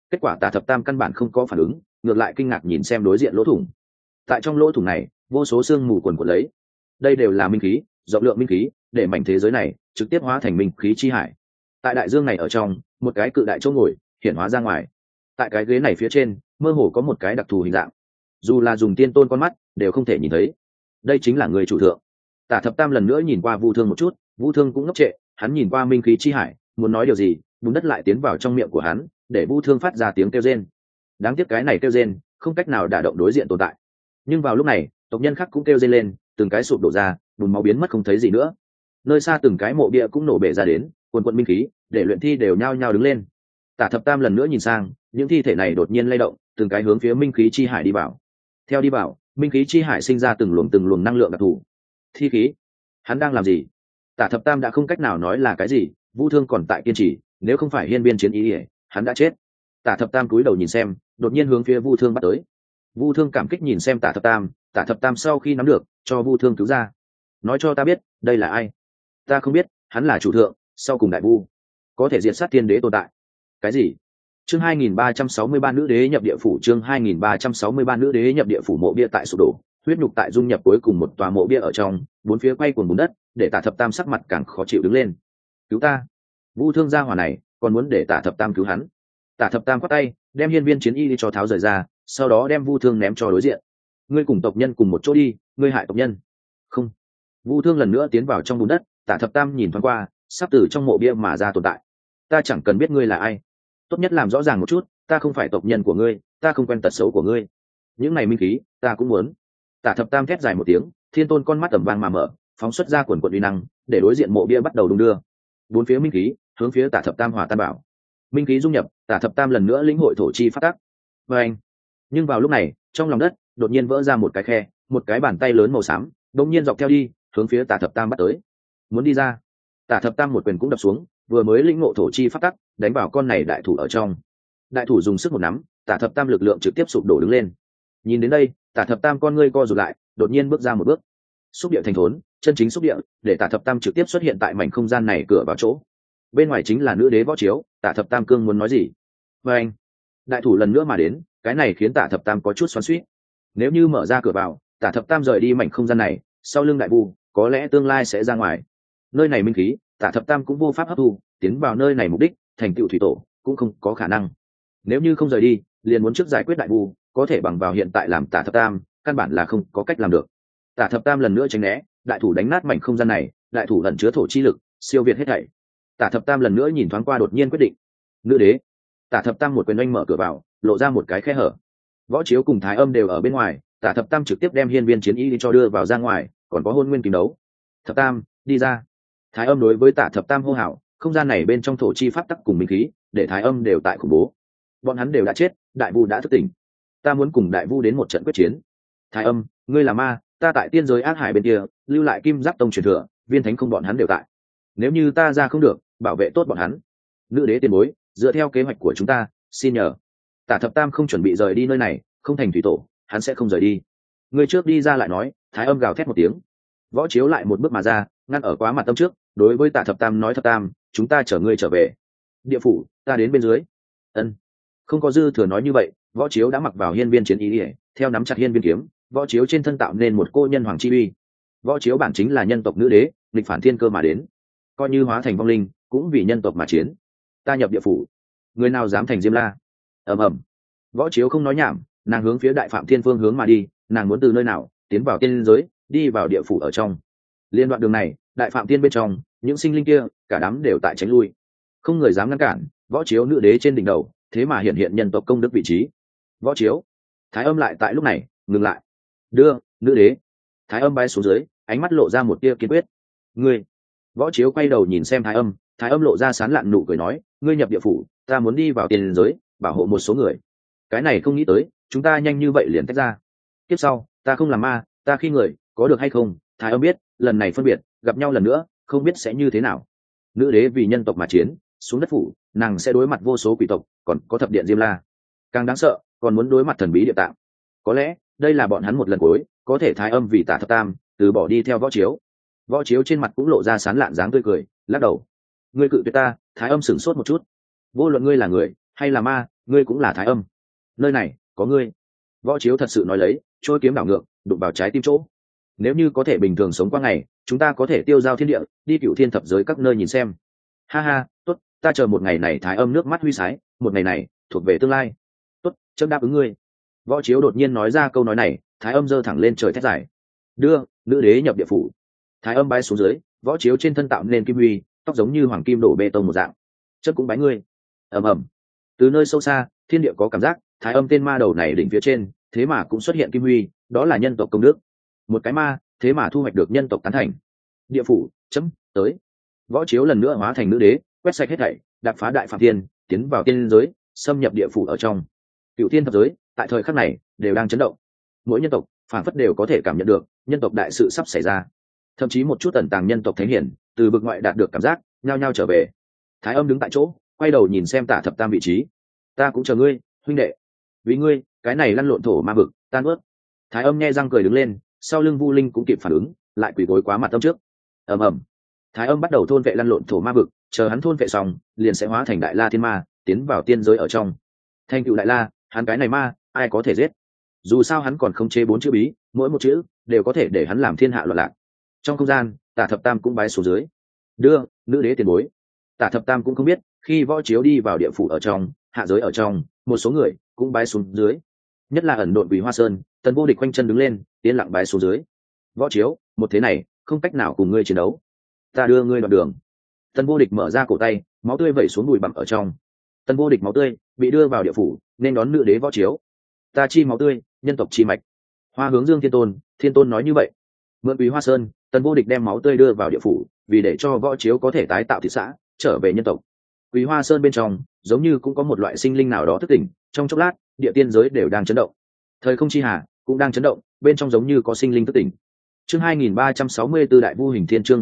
Kết quả Tả Thập Tam căn bản không có phản ứng, ngược lại kinh ngạc nhìn xem đối diện lỗ thủng. Tại trong lỗ thủng này vô số sương mù quần quật lấy, đây đều là minh khí, rộng lượng minh khí, để mảnh thế giới này trực tiếp hóa thành minh khí chi hải. Tại đại dương này ở trong, một cái cự đại chỗ ngồi hiện hóa ra ngoài. Tại cái ghế này phía trên mơ hồ có một cái đặc thù hình dạng, dù là dùng tiên tôn con mắt đều không thể nhìn thấy. Đây chính là người chủ thượng. Tả Thập Tam lần nữa nhìn qua Vu Thương một chút, Vu Thương cũng ngốc trệ, hắn nhìn qua minh khí chi hải, muốn nói điều gì, bùn đất lại tiến vào trong miệng của hắn, để Vu Thương phát ra tiếng kêu rên. Đáng tiếc cái này kêu rên không cách nào đả động đối diện tồn tại. Nhưng vào lúc này tộc nhân khác cũng kêu rên lên, từng cái sụp đổ ra, bùn máu biến mất không thấy gì nữa. Nơi xa từng cái mộ bia cũng nổ bể ra đến, quần quần minh khí để luyện thi đều nhao nhao đứng lên. Tả Thập Tam lần nữa nhìn sang, những thi thể này đột nhiên lay động, từng cái hướng phía minh khí chi hải đi vào. Theo đi vào, minh khí chi hải sinh ra từng luồng năng lượng đặc thù. Thi khí, hắn đang làm gì? Tả Thập Tam đã không cách nào nói là cái gì. Vu Thương còn tại kiên trì, nếu không phải hiên viên chiến ý, hắn đã chết. Tả Thập Tam cúi đầu nhìn xem, đột nhiên hướng phía Vu Thương bắt tới. Vu Thương cảm kích nhìn xem Tả Thập Tam, Tả Thập Tam sau khi nắm được, cho Vu Thương cứu ra. Nói cho ta biết, đây là ai? Ta không biết, hắn là chủ thượng, sau cùng đại vu, có thể diệt sát tiên đế tồn tại. Cái gì? Chương 2363 nữ đế nhập địa phủ, chương 2363 nữ đế nhập địa phủ. Mộ bia tại sụp đổ, huyết nhục tại dung nhập cuối cùng một tòa mộ bia ở trong, bốn phía quay cuồng bùn đất, để Tả Thập Tam sắc mặt càng khó chịu đứng lên. Cứu ta! Vu Thương gia hỏa này, còn muốn để Tả Thập Tam cứu hắn. Tả Thập Tam quát tay, đem hiên viên chiến y đi cho tháo rời ra, sau đó đem Vu Thương ném cho đối diện. Ngươi cùng tộc nhân cùng một chỗ đi, ngươi hại tộc nhân. Không. Vu Thương lần nữa tiến vào trong bùn đất. Tả Thập Tam nhìn thoáng qua, sắp từ trong mộ bia mà ra tồn tại. Ta chẳng cần biết ngươi là ai, tốt nhất làm rõ ràng một chút, ta không phải tộc nhân của ngươi, ta không quen tật xấu của ngươi. Những này minh khí ta cũng muốn. Tả Thập Tam thét dài một tiếng, thiên tôn con mắt tầm vang mà mở, phóng xuất ra quần quần uy năng, để đối diện mộ bia bắt đầu đung đưa. Bốn phía minh khí hướng phía Tả Thập Tam hòa tan bảo. Minh khí dung nhập, Tả Thập Tam lần nữa lĩnh hội thổ chi phát tắc. Và anh, nhưng vào lúc này trong lòng đất đột nhiên vỡ ra một cái khe, một cái bàn tay lớn màu xám đột nhiên dọc theo đi, hướng phía Tả Thập Tam bắt tới. Muốn đi ra. Tả Thập Tam một quyền cũng đập xuống, vừa mới lĩnh ngộ thổ chi phát tắc, đánh vào con này đại thủ ở trong. Đại thủ dùng sức một nắm, Tả Thập Tam lực lượng trực tiếp sụp đổ đứng lên. Nhìn đến đây, Tả Thập Tam con ngươi co rụt lại, đột nhiên bước ra một bước. Xúc địa thành thốn, chân chính xúc địa, để Tả Thập Tam trực tiếp xuất hiện tại mảnh không gian này cửa vào chỗ. Bên ngoài chính là nữ đế võ chiếu. Tả Thập Tam cương muốn nói gì? Và anh, đại thủ lần nữa mà đến, cái này khiến Tả Thập Tam có chút xoắn xuýt. Nếu như mở ra cửa vào, Tả Thập Tam rời đi mảnh không gian này, sau lưng đại vu có lẽ tương lai sẽ ra ngoài. Nơi này minh khí, Tả Thập Tam cũng vô pháp hấp thu, tiến vào nơi này mục đích thành tựu thủy tổ cũng không có khả năng. Nếu như không rời đi, liền muốn trước giải quyết đại vu, có thể bằng vào hiện tại làm Tả Thập Tam căn bản là không có cách làm được. Tả Thập Tam lần nữa tránh né, đại thủ đánh nát mảnh không gian này, đại thủ ẩn chứa thổ chi lực, siêu việt hết thảy. Tả Thập Tam lần nữa nhìn thoáng qua, đột nhiên quyết định. Nữ đế. Tả Thập Tam một quyền oanh mở cửa vào, lộ ra một cái khe hở. Võ chiếu cùng Thái Âm đều ở bên ngoài, Tả Thập Tam trực tiếp đem hiên viên chiến y đi cho đưa vào ra ngoài, còn có hôn nguyên kính đấu. Thập Tam, đi ra. Thái Âm đối với Tả Thập Tam hô hào, không gian này bên trong thổ chi pháp tắc cùng minh khí, để Thái Âm đều tại khủng bố. Bọn hắn đều đã chết, đại vu đã thức tỉnh. Ta muốn cùng đại vu đến một trận quyết chiến. Thái Âm, ngươi là ma, ta tại tiên giới ác hải bên kia, lưu lại kim giáp tông truyền thừa, viên thánh không bọn hắn đều tại. Nếu như ta ra không được, bảo vệ tốt bọn hắn. Nữ đế tiền bối, dựa theo kế hoạch của chúng ta, xin nhờ. Tả Thập Tam không chuẩn bị rời đi nơi này, không thành thủy tổ, hắn sẽ không rời đi. Ngươi trước đi ra lại nói. Thái Âm gào thét một tiếng. Võ chiếu lại một bước mà ra, ngăn ở quá mặt tâm trước, đối với Tả Thập Tam nói: Thập Tam, chúng ta chở ngươi trở về địa phủ, ta đến bên dưới. Ân. Không có dư thừa nói như vậy, võ chiếu đã mặc vào hiên viên chiến ý, theo nắm chặt hiên viên kiếm, võ chiếu trên thân tạo nên một cô nhân hoàng chi uy. Võ chiếu bản chính là nhân tộc nữ đế, nghịch phản thiên cơ mà đến, coi như hóa thành vong linh cũng vì nhân tộc mà chiến. Ta nhập địa phủ, người nào dám thành Diêm La? Ầm ầm. Võ chiếu không nói nhảm, nàng hướng phía Đại Phạm Thiên phương hướng mà đi. Nàng muốn từ nơi nào tiến vào tiên giới, đi vào địa phủ ở trong. Liên đoạn đường này, Đại Phạm Thiên bên trong, những sinh linh kia cả đám đều tại tránh lui, không người dám ngăn cản. Võ chiếu nữ đế trên đỉnh đầu, thế mà hiện hiện nhân tộc công đức vị trí. Võ chiếu. Thái Âm lại tại lúc này ngừng lại. Đưa nữ đế. Thái Âm bay xuống dưới, ánh mắt lộ ra một tia kiên quyết. Ngươi. Võ chiếu quay đầu nhìn xem Thái Âm, Thái Âm lộ ra sán lạn nụ cười nói: ngươi nhập địa phủ, ta muốn đi vào tiền giới, bảo hộ một số người. Cái này không nghĩ tới, chúng ta nhanh như vậy liền tách ra. Tiếp sau, ta không làm ma, ta khi người, có được hay không? Thái Âm biết, lần này phân biệt, gặp nhau lần nữa, không biết sẽ như thế nào. Nữ đế vì nhân tộc mà chiến, xuống đất phủ, nàng sẽ đối mặt vô số quỷ tộc, còn có thập điện Diêm La. Càng đáng sợ, còn muốn đối mặt thần bí địa tạng. Có lẽ, đây là bọn hắn một lần cuối, có thể Thái Âm vì Tả Thập Tam, từ bỏ đi theo Võ chiếu. Võ chiếu trên mặt cũng lộ ra sán lạn dáng tươi cười, lắc đầu. Ngươi cự tuyệt ta. Thái Âm sửng sốt một chút. Vô luận ngươi là người hay là ma, ngươi cũng là Thái Âm, nơi này có ngươi. Võ Chiếu thật sự nói lấy, trôi kiếm đảo ngược đụng vào trái tim chỗ. Nếu như có thể bình thường sống qua ngày, chúng ta có thể tiêu giao thiên địa, đi cửu thiên thập giới các nơi nhìn xem. Ha ha, tốt, ta chờ một ngày này. Thái Âm nước mắt huy sái, một ngày này thuộc về tương lai. Tốt, chấm đáp ứng ngươi. Võ Chiếu đột nhiên nói ra câu nói này, Thái Âm giơ thẳng lên trời thét dài. Đưa nữ đế nhập địa phủ. Thái Âm bay xuống dưới, Võ Chiếu trên thân tạo nên kim huy, tóc giống như hoàng kim đổ bê tông một dạng. Chấm cũng bái ngươi. Ầm ầm. Từ nơi sâu xa, thiên địa có cảm giác, Thái Âm tên ma đầu này đỉnh phía trên, thế mà cũng xuất hiện kim huy, đó là nhân tộc công đức. Một cái ma, thế mà thu hoạch được nhân tộc tán thành. Địa phủ, chấm, tới. Võ Chiếu lần nữa hóa thành nữ đế, quét sạch hết thảy, đạp phá đại phạm thiên, tiến vào tiên giới, xâm nhập địa phủ ở trong. Cửu thiên thập giới, tại thời khắc này đều đang chấn động. Mỗi nhân tộc phản phất đều có thể cảm nhận được nhân tộc đại sự sắp xảy ra. Thậm chí một chút tần tàng nhân tộc thánh hiển từ vực ngoại đạt được cảm giác, nhao nhao trở về. Thái Âm đứng tại chỗ, quay đầu nhìn xem Tả Thập Tam vị trí. Ta cũng chờ ngươi, huynh đệ. Vì ngươi, cái này lăn lộn thổ ma vực, tan ướt. Thái Âm nhe răng cười đứng lên, sau lưng Vu Linh cũng kịp phản ứng, lại quỳ gối quá mặt tâm trước. Ầm ầm. Thái Âm bắt đầu thôn vệ lăn lộn thổ ma vực, chờ hắn thôn vệ xong, liền sẽ hóa thành đại la thiên ma, tiến vào tiên giới ở trong. Thành tựu đại la, hắn cái này ma, ai có thể giết? Dù sao hắn còn không chế 4 chữ bí, mỗi một chữ đều có thể để hắn làm thiên hạ loạn lạc. Trong không gian, Tả Thập Tam cũng bái xuống dưới. Đưa nữ đế tiền bối. Tả Thập Tam cũng không biết, khi Võ Chiếu đi vào địa phủ ở trong, hạ giới ở trong, một số người cũng bái xuống dưới. Nhất là ẩn độn Quỳ Hoa Sơn, Tần Vô Địch quanh chân đứng lên, tiến lặng bái xuống dưới. Võ Chiếu, một thế này, không cách nào cùng ngươi chiến đấu. Ta đưa ngươi đoạn đường. Tần Vô Địch mở ra cổ tay, máu tươi vẩy xuống bụi bặm ở trong. Tần Vô Địch máu tươi bị đưa vào địa phủ, nên đón nữ đế Võ Chiếu. Ta chi máu tươi, nhân tộc chi mạch. Hoa Hướng Dương Thiên Tôn nói như vậy. Mượn Quỳ Hoa Sơn, Tần Vô Địch đem máu tươi đưa vào địa phủ, vì để cho Võ Chiếu có thể tái tạo thị xã, trở về nhân tộc. Quỳ Hoa Sơn bên trong, giống như cũng có một loại sinh linh nào đó thức tỉnh, trong chốc lát, địa tiên giới đều đang chấn động. Thời không chi hà cũng đang chấn động, bên trong giống như có sinh linh thức tỉnh. Chương 2364 Đại Vu Hình Thiên, chương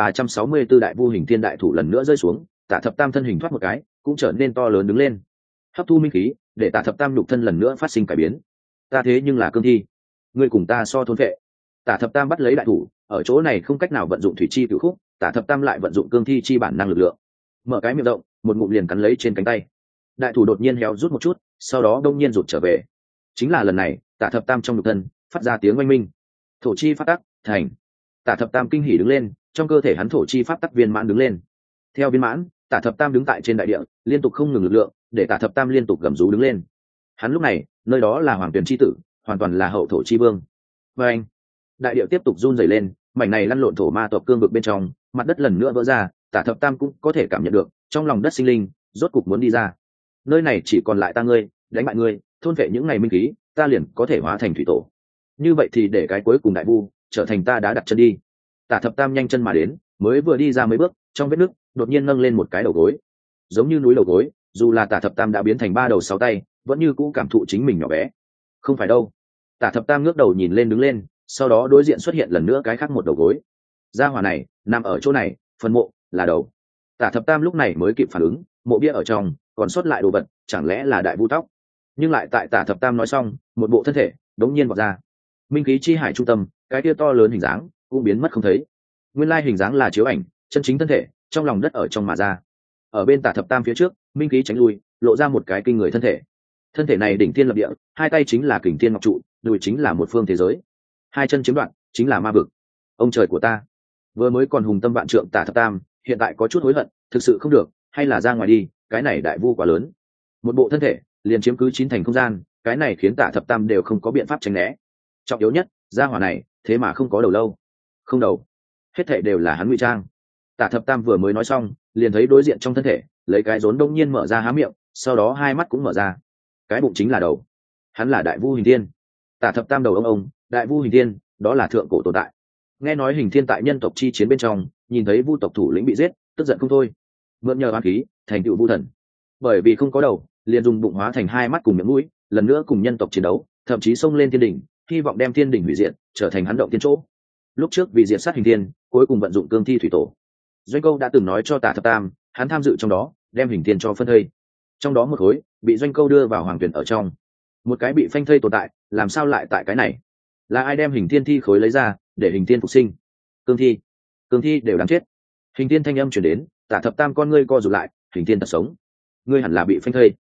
2364 Đại Vu Hình Thiên, đại thủ lần nữa rơi xuống, Tả Thập Tam thân hình thoát một cái, cũng trở nên to lớn đứng lên. Hấp thu minh khí, để Tả Thập Tam nhục thân lần nữa phát sinh cải biến. Ta thế nhưng là cương thi, ngươi cùng ta so thôn vệ. Tả Thập Tam bắt lấy đại thủ, ở chỗ này không cách nào vận dụng thủy chi cửu khúc, Tả Thập Tam lại vận dụng cương thi chi bản năng lực lượng. Mở cái miệng rộng, một ngụm liền cắn lấy trên cánh tay. Đại thủ đột nhiên héo rút một chút, sau đó đông nhiên rụt trở về. Chính là lần này, Tả Thập Tam trong nhục thân phát ra tiếng oanh minh. Thổ chi phát tắc thành. Tả Thập Tam kinh hỉ đứng lên, trong cơ thể hắn thổ chi pháp tắc viên mãn đứng lên. Theo viên mãn, Tả Thập Tam đứng tại trên đại địa, liên tục không ngừng lực lượng, để Tả Thập Tam liên tục gầm rú đứng lên. Hắn lúc này, nơi đó là Hoàng Tuyền chi tử, hoàn toàn là hậu thổ chi vương. Và anh, đại địa tiếp tục run rẩy lên, mảnh này lăn lộn thổ ma tộc cương vực bên trong, mặt đất lần nữa vỡ ra, Tả Thập Tam cũng có thể cảm nhận được, trong lòng đất sinh linh rốt cục muốn đi ra. Nơi này chỉ còn lại ta ngươi, đánh bại ngươi, thôn vệ những ngày minh khí, ta liền có thể hóa thành thủy tổ. Như vậy thì để cái cuối cùng đại vu trở thành ta đã đặt chân đi. Tả Thập Tam nhanh chân mà đến, mới vừa đi ra mấy bước, trong vết nứt đột nhiên nâng lên một cái đầu gối, giống như núi đầu gối. Dù là Tả Thập Tam đã biến thành 3 đầu 6 tay, vẫn như cũ cảm thụ chính mình nhỏ bé. Không phải đâu. Tả Thập Tam ngước đầu nhìn lên đứng lên, sau đó đối diện xuất hiện lần nữa cái khác một đầu gối. Gia hỏa này nằm ở chỗ này, phần mộ là đầu. Tả Thập Tam lúc này mới kịp phản ứng, mộ bia ở trong còn sót lại đồ vật, chẳng lẽ là đại vu tóc? Nhưng lại tại Tả Thập Tam nói xong, một bộ thân thể đống nhiên vọt ra. Minh khí chi hải trung tâm, cái kia to lớn hình dáng cũng biến mất không thấy. Nguyên lai hình dáng là chiếu ảnh, chân chính thân thể trong lòng đất ở trong mà ra. Ở bên Tả Thập Tam phía trước, minh khí tránh lui, lộ ra một cái kinh người thân thể. Thân thể này đỉnh thiên lập địa, hai tay chính là kình thiên ngọc trụ, đùi chính là một phương thế giới, hai chân chiếm đoạt chính là ma vực. Ông trời của ta, vừa mới còn hùng tâm vạn trượng Tả Thập Tam, hiện tại có chút hối hận, thực sự không được, hay là ra ngoài đi, cái này đại vu quá lớn. Một bộ thân thể liền chiếm cứ 9 thành không gian, cái này khiến Tả Thập Tam đều không có biện pháp tránh né. Trọng yếu nhất, gia hỏa này thế mà không có đầu lâu. Không đầu, hết thảy đều là hắn ngụy trang. Tả Thập Tam vừa mới nói xong, liền thấy đối diện trong thân thể lấy cái rốn đông nhiên mở ra há miệng, sau đó hai mắt cũng mở ra. Cái bụng chính là đầu. Hắn là Đại Vu Hình Thiên. Tả Thập Tam đầu ông, Đại Vu Hình Thiên, đó là thượng cổ tồn tại. Nghe nói Hình Thiên tại nhân tộc chi chiến bên trong, nhìn thấy vu tộc thủ lĩnh bị giết, tức giận không thôi, mượn nhờ oán khí thành tựu vu thần. Bởi vì không có đầu, liền dùng bụng hóa thành hai mắt cùng miệng mũi, lần nữa cùng nhân tộc chiến đấu, thậm chí xông lên thiên đỉnh, hy vọng đem thiên đỉnh hủy diệt, trở thành hắn động tiên chỗ. Lúc trước vì diệt sát Hình Thiên, cuối cùng vận dụng cương thi thủy tổ. Doanh Câu đã từng nói cho Tả Thập Tam, hắn tham dự trong đó, đem Hình Thiên cho phân thây. Trong đó một khối bị Doanh Câu đưa vào Hoàng Tuyển ở trong. Một cái bị phanh thây tồn tại, làm sao lại tại cái này? Là ai đem Hình Thiên thi khối lấy ra, để Hình Thiên phục sinh? Cương thi đều đáng chết. Hình Thiên thanh âm truyền đến, Tả Thập Tam con ngươi co rụt lại, Hình Thiên thật sống, ngươi hẳn là bị phanh thây.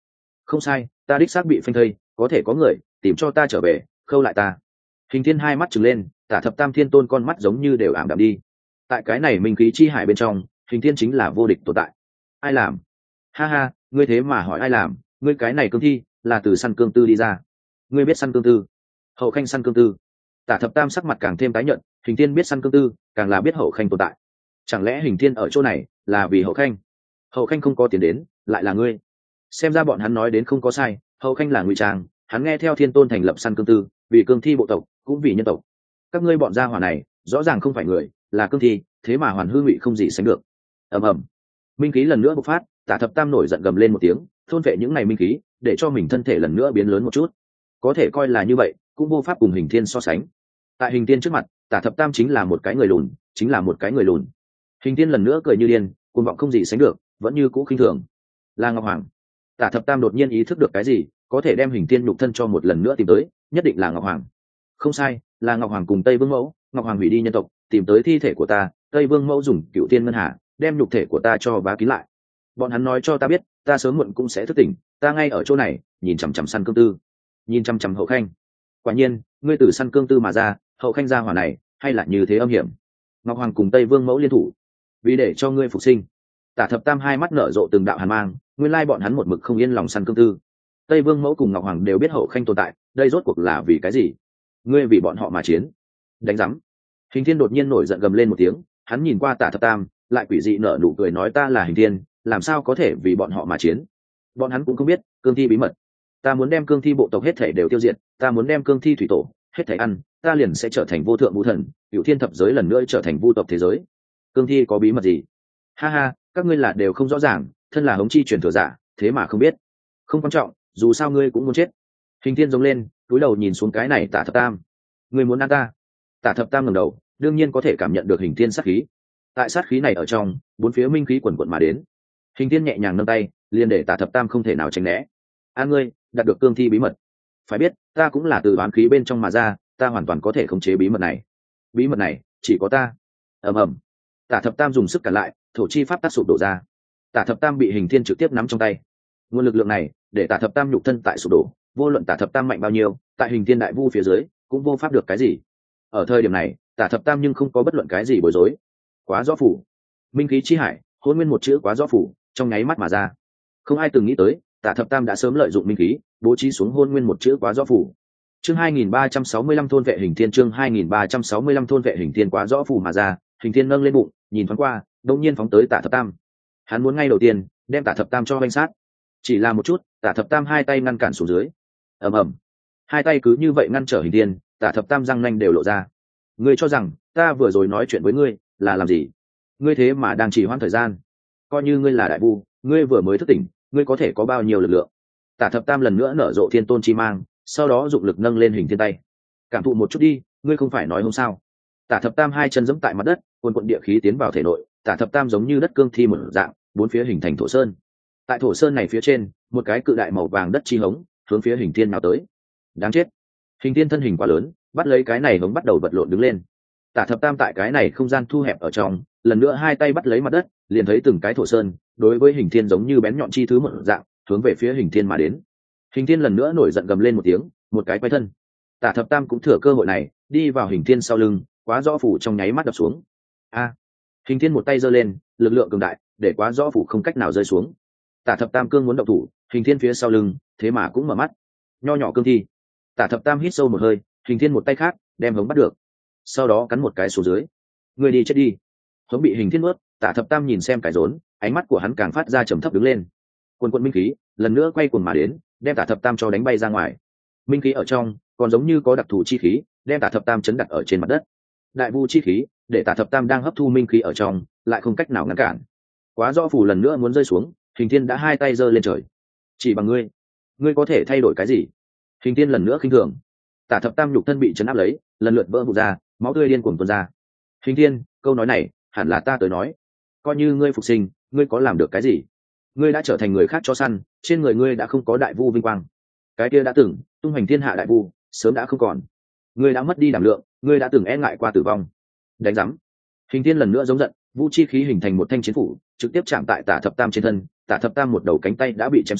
Không sai, ta đích xác bị phanh thây, có thể có người tìm cho ta trở về, khâu lại ta. Hình thiên hai mắt trừng lên, tả thập tam thiên tôn con mắt giống như đều ảm đạm đi. Tại cái này minh khí chi hải bên trong, hình thiên chính là vô địch tồn tại. Ai làm? Ha ha, ngươi thế mà hỏi ai làm? Ngươi cái này cương thi là từ săn cương tư đi ra. Ngươi biết săn cương tư? Hậu khanh săn cương tư. Tả thập tam sắc mặt càng thêm tái nhợt, hình thiên biết săn cương tư, càng là biết hậu khanh tồn tại. Chẳng lẽ hình thiên ở chỗ này là vì hậu khanh? Hậu khanh không có tiền đến, lại là ngươi. Xem ra bọn hắn nói đến không có sai, hậu khanh là ngụy trang, hắn nghe theo thiên tôn thành lập săn cương tư, vì cương thi bộ tộc, cũng vì nhân tộc. Các ngươi bọn gia hỏa này rõ ràng không phải người, là cương thi, thế mà hoàn hư ngụy không gì sánh được. Ầm ầm, minh khí lần nữa bộc phát, tả thập tam nổi giận gầm lên một tiếng, thôn vệ những này minh khí, để cho mình thân thể lần nữa biến lớn một chút. Có thể coi là như vậy, cũng vô pháp cùng hình thiên so sánh. Tại hình thiên trước mặt, tả thập tam chính là một cái người lùn, chính là một cái người lùn. Hình thiên lần nữa cười như điên, cuồng vọng không gì sánh được, vẫn như cũ khinh thường. Là Ngọc Hoàng. Tả thập tam đột nhiên ý thức được cái gì, có thể đem hình thiên nhục thân cho một lần nữa tìm tới, nhất định là Ngọc Hoàng. Không sai, là Ngọc Hoàng cùng Tây Vương Mẫu. Ngọc Hoàng hủy đi nhân tộc, tìm tới thi thể của ta, Tây Vương Mẫu dùng Cựu Tiên Ngân Hà đem nhục thể của ta cho vá kín lại. Bọn hắn nói cho ta biết, ta sớm muộn cũng sẽ thức tỉnh, ta ngay ở chỗ này, nhìn chằm chằm săn cương tư, nhìn chằm chằm hậu khanh. Quả nhiên, ngươi từ săn cương tư mà ra, hậu khanh gia hỏa này, hay là như thế âm hiểm. Ngọc Hoàng cùng Tây Vương Mẫu liên thủ, vì để cho ngươi phục sinh. Tả thập tam hai mắt nở rộ từng đạo hàn mang, nguyên lai bọn hắn một mực không yên lòng săn cương tư. Tây Vương Mẫu cùng Ngọc Hoàng đều biết hậu khanh tồn tại, đây rốt cuộc là vì cái gì? Ngươi vì bọn họ mà chiến? Đánh rắm. Hình thiên đột nhiên nổi giận gầm lên một tiếng, hắn nhìn qua tả thập tam, lại quỷ dị nở nụ cười nói ta là hình thiên, làm sao có thể vì bọn họ mà chiến? Bọn hắn cũng không biết cương thi bí mật. Ta muốn đem cương thi bộ tộc hết thể đều tiêu diệt, ta muốn đem cương thi thủy tổ hết thể ăn, ta liền sẽ trở thành vô thượng vũ thần, cựu thiên thập giới lần nữa trở thành vu tộc thế giới. Cương thi có bí mật gì? Ha ha, các ngươi là đều không rõ ràng, thân là hống chi truyền thừa giả, thế mà không biết. Không quan trọng, dù sao ngươi cũng muốn chết. Hình thiên giống lên, cúi đầu nhìn xuống cái này tả thập tam. Ngươi muốn ăn ta? Tả thập tam ngẩng đầu, đương nhiên có thể cảm nhận được hình thiên sát khí. Tại sát khí này ở trong, bốn phía minh khí quần quần mà đến. Hình thiên nhẹ nhàng nâng tay, liền để tả thập tam không thể nào tránh né. An ngươi, đạt được cương thi bí mật. Phải biết, ta cũng là từ oán khí bên trong mà ra, ta hoàn toàn có thể khống chế bí mật này. Bí mật này, chỉ có ta. Ầm ầm. Tả thập tam dùng sức cản lại, thổ chi pháp tác sụp đổ ra. Tả thập tam bị hình thiên trực tiếp nắm trong tay. Nguồn lực lượng này, để tả thập tam nhục thân tại sụp đổ, vô luận tả thập tam mạnh bao nhiêu, tại hình thiên đại vu phía dưới, cũng vô pháp được cái gì. Ở thời điểm này, tả thập tam nhưng không có bất luận cái gì bối rối. Quá rõ phủ, minh khí chi hải, hôn nguyên một chữ quá rõ phủ, trong nháy mắt mà ra. Không ai từng nghĩ tới, tả thập tam đã sớm lợi dụng minh khí, bố trí xuống hôn nguyên một chữ quá rõ phủ. Chương 2365 thôn vệ hình thiên, chương 2365 thôn vệ hình thiên quá rõ phủ mà ra, hình thiên nâng lên bụng, nhìn thoáng qua, đột nhiên phóng tới tả thập tam. Hắn muốn ngay đầu tiên đem tả thập tam cho vanh sát. Chỉ là một chút, tả thập tam hai tay ngăn cản xuống dưới. Ầm ầm, hai tay cứ như vậy ngăn trở hình thiên, tả thập tam răng nanh đều lộ ra. Ngươi cho rằng ta vừa rồi nói chuyện với ngươi là làm gì? Ngươi thế mà đang trì hoãn thời gian. Coi như ngươi là đại vu, ngươi vừa mới thức tỉnh, ngươi có thể có bao nhiêu lực lượng? Tả thập tam lần nữa nở rộ thiên tôn chi mang, sau đó dụng lực nâng lên hình thiên tay. Cảm thụ một chút đi, ngươi không phải nói không sao? Tả thập tam hai chân giẫm tại mặt đất, cuồn cuộn địa khí tiến vào thể nội. Tả thập tam giống như đất cương thi một dạng, bốn phía hình thành thổ sơn. Tại thổ sơn này phía trên, một cái cự đại màu vàng đất chi hống hướng phía hình thiên nào tới. Đáng chết! Hình thiên thân hình quá lớn, bắt lấy cái này hống bắt đầu vật lộn đứng lên. Tả thập tam tại cái này không gian thu hẹp ở trong, lần nữa hai tay bắt lấy mặt đất, liền thấy từng cái thổ sơn đối với hình thiên giống như bén nhọn chi thứ một dạng hướng về phía hình thiên mà đến. Hình thiên lần nữa nổi giận gầm lên một tiếng, một cái quay thân. Tả thập tam cũng thừa cơ hội này đi vào hình thiên sau lưng, quá rõ phủ trong nháy mắt đập xuống. A! Hình thiên một tay giơ lên, lực lượng cường đại để quá rõ phủ không cách nào rơi xuống. Tả thập tam cương muốn động thủ, hình thiên phía sau lưng thế mà cũng mở mắt. Nho nhỏ cương thi. Tả thập tam hít sâu một hơi, hình thiên một tay khác đem hống bắt được, sau đó cắn một cái xuống dưới. Người đi chết đi. Hống bị hình thiên nuốt, tả thập tam nhìn xem cái rốn, ánh mắt của hắn càng phát ra trầm thấp đứng lên. Quần quần minh khí lần nữa quay cuồng mà đến, đem tả thập tam cho đánh bay ra ngoài. Minh khí ở trong còn giống như có đặc thù chi khí, đem tả thập tam chấn đặt ở trên mặt đất. Đại vu chi khí để tả thập tam đang hấp thu minh khí ở trong, lại không cách nào ngăn cản. Quá rõ phủ lần nữa muốn rơi xuống, hình thiên đã hai tay giơ lên trời. Chỉ bằng ngươi có thể thay đổi cái gì? Hình thiên lần nữa khinh thường. Tả thập tam nhục thân bị chấn áp lấy, lần lượt vỡ vụn ra, máu tươi điên cuồng tuôn ra. Hình thiên, câu nói này hẳn là ta tới nói. Coi như ngươi phục sinh, ngươi có làm được cái gì? Ngươi đã trở thành người khác cho săn, trên người ngươi đã không có đại vu vinh quang. Cái kia đã từng tung hoành thiên hạ đại vu, sớm đã không còn. Ngươi đã mất đi đảm lượng, ngươi đã từng e ngại qua tử vong. Đánh rắm. Hình thiên lần nữa giống giận, vũ chi khí hình thành một thanh chiến phủ, trực tiếp chạm tại tả thập tam trên thân. Tả thập tam một đầu cánh tay đã bị chém xuống,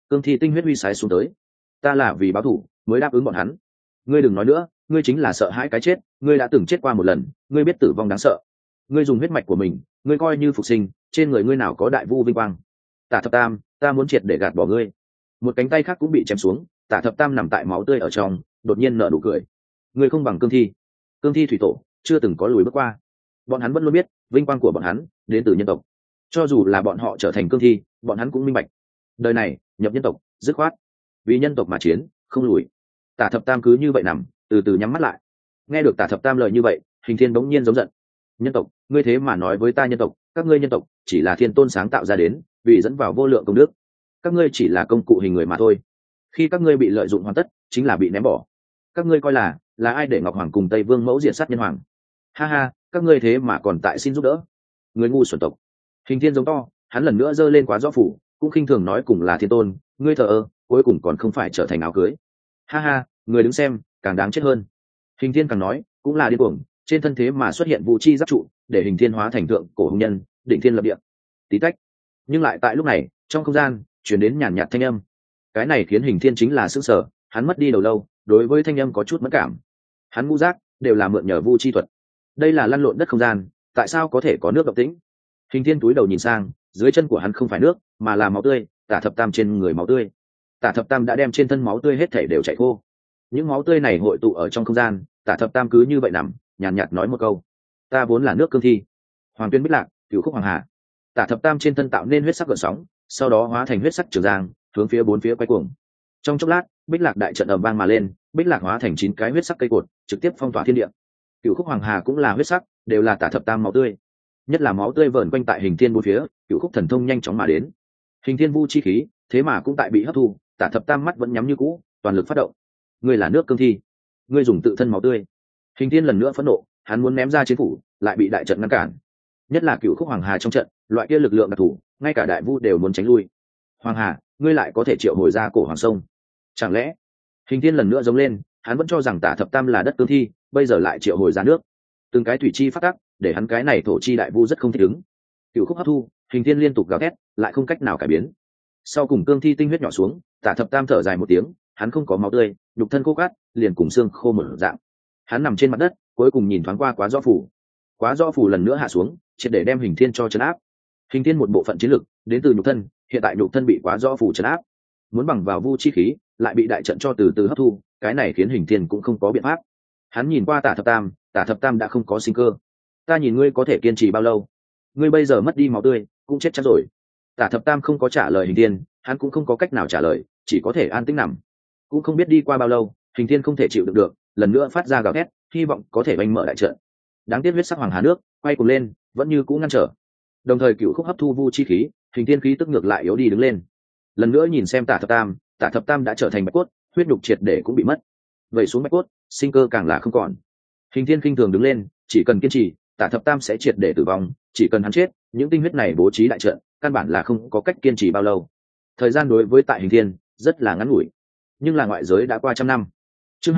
cương thi tinh huyết huy sái xuống tới. Ta là vì báo thù mới đáp ứng bọn hắn. Ngươi đừng nói nữa, ngươi chính là sợ hãi cái chết, ngươi đã từng chết qua một lần, ngươi biết tử vong đáng sợ. Ngươi dùng huyết mạch của mình, ngươi coi như phục sinh, trên người ngươi nào có đại vu vinh quang. Tả Thập Tam, ta muốn triệt để gạt bỏ ngươi. Một cánh tay khác cũng bị chém xuống, Tả Thập Tam nằm tại máu tươi ở trong, đột nhiên nở nụ cười. Ngươi không bằng cương thi. Cương thi thủy tổ chưa từng có lùi bước qua. Bọn hắn vẫn luôn biết vinh quang của bọn hắn đến từ nhân tộc. Cho dù là bọn họ trở thành cương thi, bọn hắn cũng minh bạch, đời này nhập nhân tộc dứt khoát, vì nhân tộc mà chiến, không lùi. Tả Thập Tam cứ như vậy nằm, từ từ nhắm mắt lại. Nghe được Tả Thập Tam lời như vậy, Hình Thiên bỗng nhiên giống giận. Nhân tộc, ngươi thế mà nói với ta nhân tộc, các ngươi nhân tộc chỉ là thiên tôn sáng tạo ra đến, vì dẫn vào vô lượng công đức. Các ngươi chỉ là công cụ hình người mà thôi. Khi các ngươi bị lợi dụng hoàn tất, chính là bị ném bỏ. Các ngươi coi là ai để Ngọc Hoàng cùng Tây Vương mẫu diệt sát nhân hoàng? Ha ha, các ngươi thế mà còn tại xin giúp đỡ. Người ngu xuẩn tộc. Hình Thiên giống to, hắn lần nữa giơ lên quá rõ phủ, cũng khinh thường nói cùng là thiên tôn, ngươi thờ ơ, cuối cùng còn không phải trở thành áo cưới. Ha ha, người đứng xem càng đáng chết hơn. Hình Thiên càng nói cũng là điên cuồng, trên thân thế mà xuất hiện vũ chi giáp trụ, để Hình Thiên hóa thành thượng cổ hùng nhân, định thiên lập địa. Tí tách. Nhưng lại tại lúc này, trong không gian chuyển đến nhàn nhạt thanh âm. Cái này khiến Hình Thiên chính là sững sờ, hắn mất đi đầu lâu, đối với thanh âm có chút mất cảm. Hắn ngũ giác đều là mượn nhờ vu chi thuật. Đây là lăn lộn đất không gian, tại sao có thể có nước động tĩnh? Hình Thiên túi đầu nhìn sang, dưới chân của hắn không phải nước, mà là máu tươi, Tả Thập Tam trên người máu tươi. Tả Thập Tam đã đem trên thân máu tươi hết thảy đều chảy khô. Những máu tươi này hội tụ ở trong không gian, Tả Thập Tam cứ như vậy nằm, nhàn nhạt nói một câu: ta vốn là nước cương thi. Hoàng Tuyên Bích Lạc, Cửu Khúc Hoàng Hà. Tả Thập Tam trên thân tạo nên huyết sắc gợn sóng, sau đó hóa thành huyết sắc trường giang, hướng phía bốn phía quay cuồng. Trong chốc lát, Bích Lạc đại trận ầm vang mà lên, Bích Lạc hóa thành 9 cái huyết sắc cây cột, trực tiếp phong tỏa thiên địa. Cửu Khúc Hoàng Hà cũng là huyết sắc, đều là Tả Thập Tam máu tươi. Nhất là máu tươi vờn quanh tại Hình Thiên bốn phía, Cửu Khúc thần thông nhanh chóng mà đến. Hình Thiên vu chi khí, thế mà cũng tại bị hấp thu, Tả Thập Tam mắt vẫn nhắm như cũ, toàn lực phát động. Ngươi là nước cương thi, ngươi dùng tự thân máu tươi. Hình Thiên lần nữa phẫn nộ, hắn muốn ném ra chiến phủ, lại bị đại trận ngăn cản. Nhất là Cửu Khúc Hoàng Hà trong trận, loại kia lực lượng đặc thù, ngay cả đại vu đều muốn tránh lui. Hoàng Hà, ngươi lại có thể triệu hồi ra cổ hoàng sông? Chẳng lẽ? Hình Thiên lần nữa giống lên, hắn vẫn cho rằng Tả Thập Tam là đất cương thi, bây giờ lại triệu hồi ra nước. Từng cái thủy chi phát tác, để hắn cái này thổ chi đại vu rất không thích ứng. Cửu Khúc hấp thu, Hình Thiên liên tục gào thét, lại không cách nào cải biến. Sau cùng cương thi tinh huyết nhỏ xuống, Tả Thập Tam thở dài một tiếng, hắn không có máu tươi, nhục thân khô cát, liền cùng xương khô mở dạng. Hắn nằm trên mặt đất, cuối cùng nhìn thoáng qua quá rõ phủ. Quá rõ phủ lần nữa hạ xuống, triệt để đem Hình Thiên cho trấn áp. Hình Thiên một bộ phận chiến lực đến từ nhục thân, hiện tại nhục thân bị quá rõ phủ trấn áp, muốn bằng vào vu chi khí, lại bị đại trận cho từ từ hấp thu, cái này khiến Hình Thiên cũng không có biện pháp. Hắn nhìn qua Tả Thập Tam, Tả Thập Tam đã không có sinh cơ. Ta nhìn ngươi có thể kiên trì bao lâu? Ngươi bây giờ mất đi máu tươi, cũng chết chắc rồi. Tả Thập Tam không có trả lời Hình Thiên, hắn cũng không có cách nào trả lời, chỉ có thể an tĩnh nằm. Cũng không biết đi qua bao lâu, Hình Thiên không thể chịu đựng được, lần nữa phát ra gào thét, hy vọng có thể oanh mở đại trận. Đáng tiếc huyết sắc hoàng hà nước quay cuồng lên, vẫn như cũ ngăn trở. Đồng thời Cửu Khúc hấp thu vu chi khí, Hình Thiên khí tức ngược lại yếu đi đứng lên. Lần nữa nhìn xem Tả Thập Tam đã trở thành bạch cốt, huyết nhục triệt để cũng bị mất. Vậy xuống bạch cốt, sinh cơ càng là không còn. Hình Thiên khinh thường đứng lên, chỉ cần kiên trì, Tả Thập Tam sẽ triệt để tử vong, chỉ cần hắn chết, những tinh huyết này bố trí đại trận, căn bản là không có cách kiên trì bao lâu. Thời gian đối với tại Hình Thiên rất là ngắn ngủi, nhưng là ngoại giới đã qua trăm năm. Chương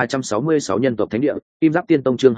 2366 nhân tộc thánh địa, Kim Giáp Tiên Tông. Chương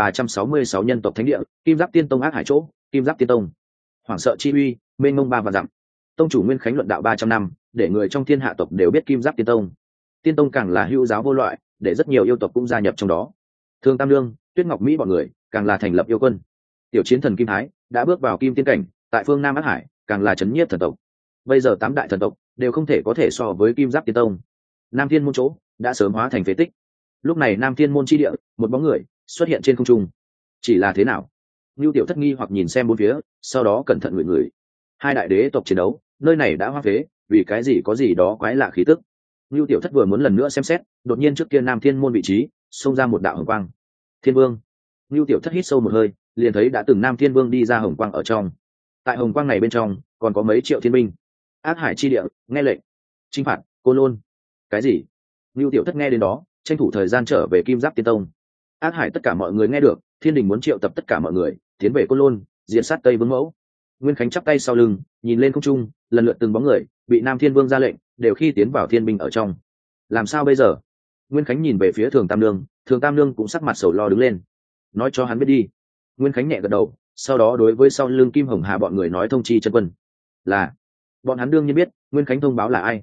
2366 nhân tộc thánh địa, Kim Giáp Tiên Tông. Ác Hải chỗ, Kim Giáp Tiên Tông. Hoàng sợ chi uy, mênh mông ba và dặm. Tông chủ Nguyên Khánh luận đạo 300 năm, để người trong thiên hạ tộc đều biết Kim Giáp Tiên Tông. Tiên Tông càng là hữu giáo vô loại, để rất nhiều yêu tộc cũng gia nhập trong đó. Thương Tam Lương, Tuyết Ngọc Mỹ bọn người, càng là thành lập yêu quân. Tiểu chiến thần Kim Thái đã bước vào Kim Tiên cảnh, tại phương Nam Ác Hải, càng là trấn nhiếp thần tộc. Bây giờ 8 đại thần tộc đều không thể có thể so với Kim Giáp Tiên Tông. Nam Thiên môn chỗ đã sớm hóa thành phế tích. Lúc này Nam Thiên môn chi địa, một bóng người xuất hiện trên không trung. Chỉ là thế nào? Nưu Tiểu Thất nghi hoặc nhìn xem bốn phía, sau đó cẩn thận ngửi ngửi. Hai đại đế tộc chiến đấu, nơi này đã hoang phế, vì cái gì có gì đó quái lạ khí tức. Nưu Tiểu Thất vừa muốn lần nữa xem xét, đột nhiên trước kia Nam Thiên môn vị trí xông ra một đạo hồng quang. Thiên Vương. Nưu Tiểu Thất hít sâu một hơi, liền thấy đã từng Nam Thiên Vương đi ra hồng quang ở trong. Tại hồng quang này bên trong, còn có mấy triệu thiên binh. Ác Hải chi địa, nghe lệnh, chinh phạt Côn Lôn. Cái gì? Nưu Tiểu Thất nghe đến đó, tranh thủ thời gian trở về Kim Giáp Tiên Tông. Ác Hải tất cả mọi người nghe được, Thiên Đình muốn triệu tập tất cả mọi người tiến về Côn Lôn, diện sát Tây Vương Mẫu. Nguyên Khánh chắp tay sau lưng, nhìn lên không trung, lần lượt từng bóng người bị Nam Thiên Vương ra lệnh, đều khi tiến vào thiên binh ở trong. Làm sao bây giờ? Nguyên Khánh nhìn về phía Thường Tam Nương, Thường Tam Nương cũng sắc mặt sầu lo đứng lên. Nói cho hắn biết đi. Nguyên Khánh nhẹ gật đầu, sau đó đối với sau lưng Kim Hồng Hà bọn người nói thông chi chân quân. Là bọn hắn đương nhiên biết Nguyên Khánh thông báo là ai.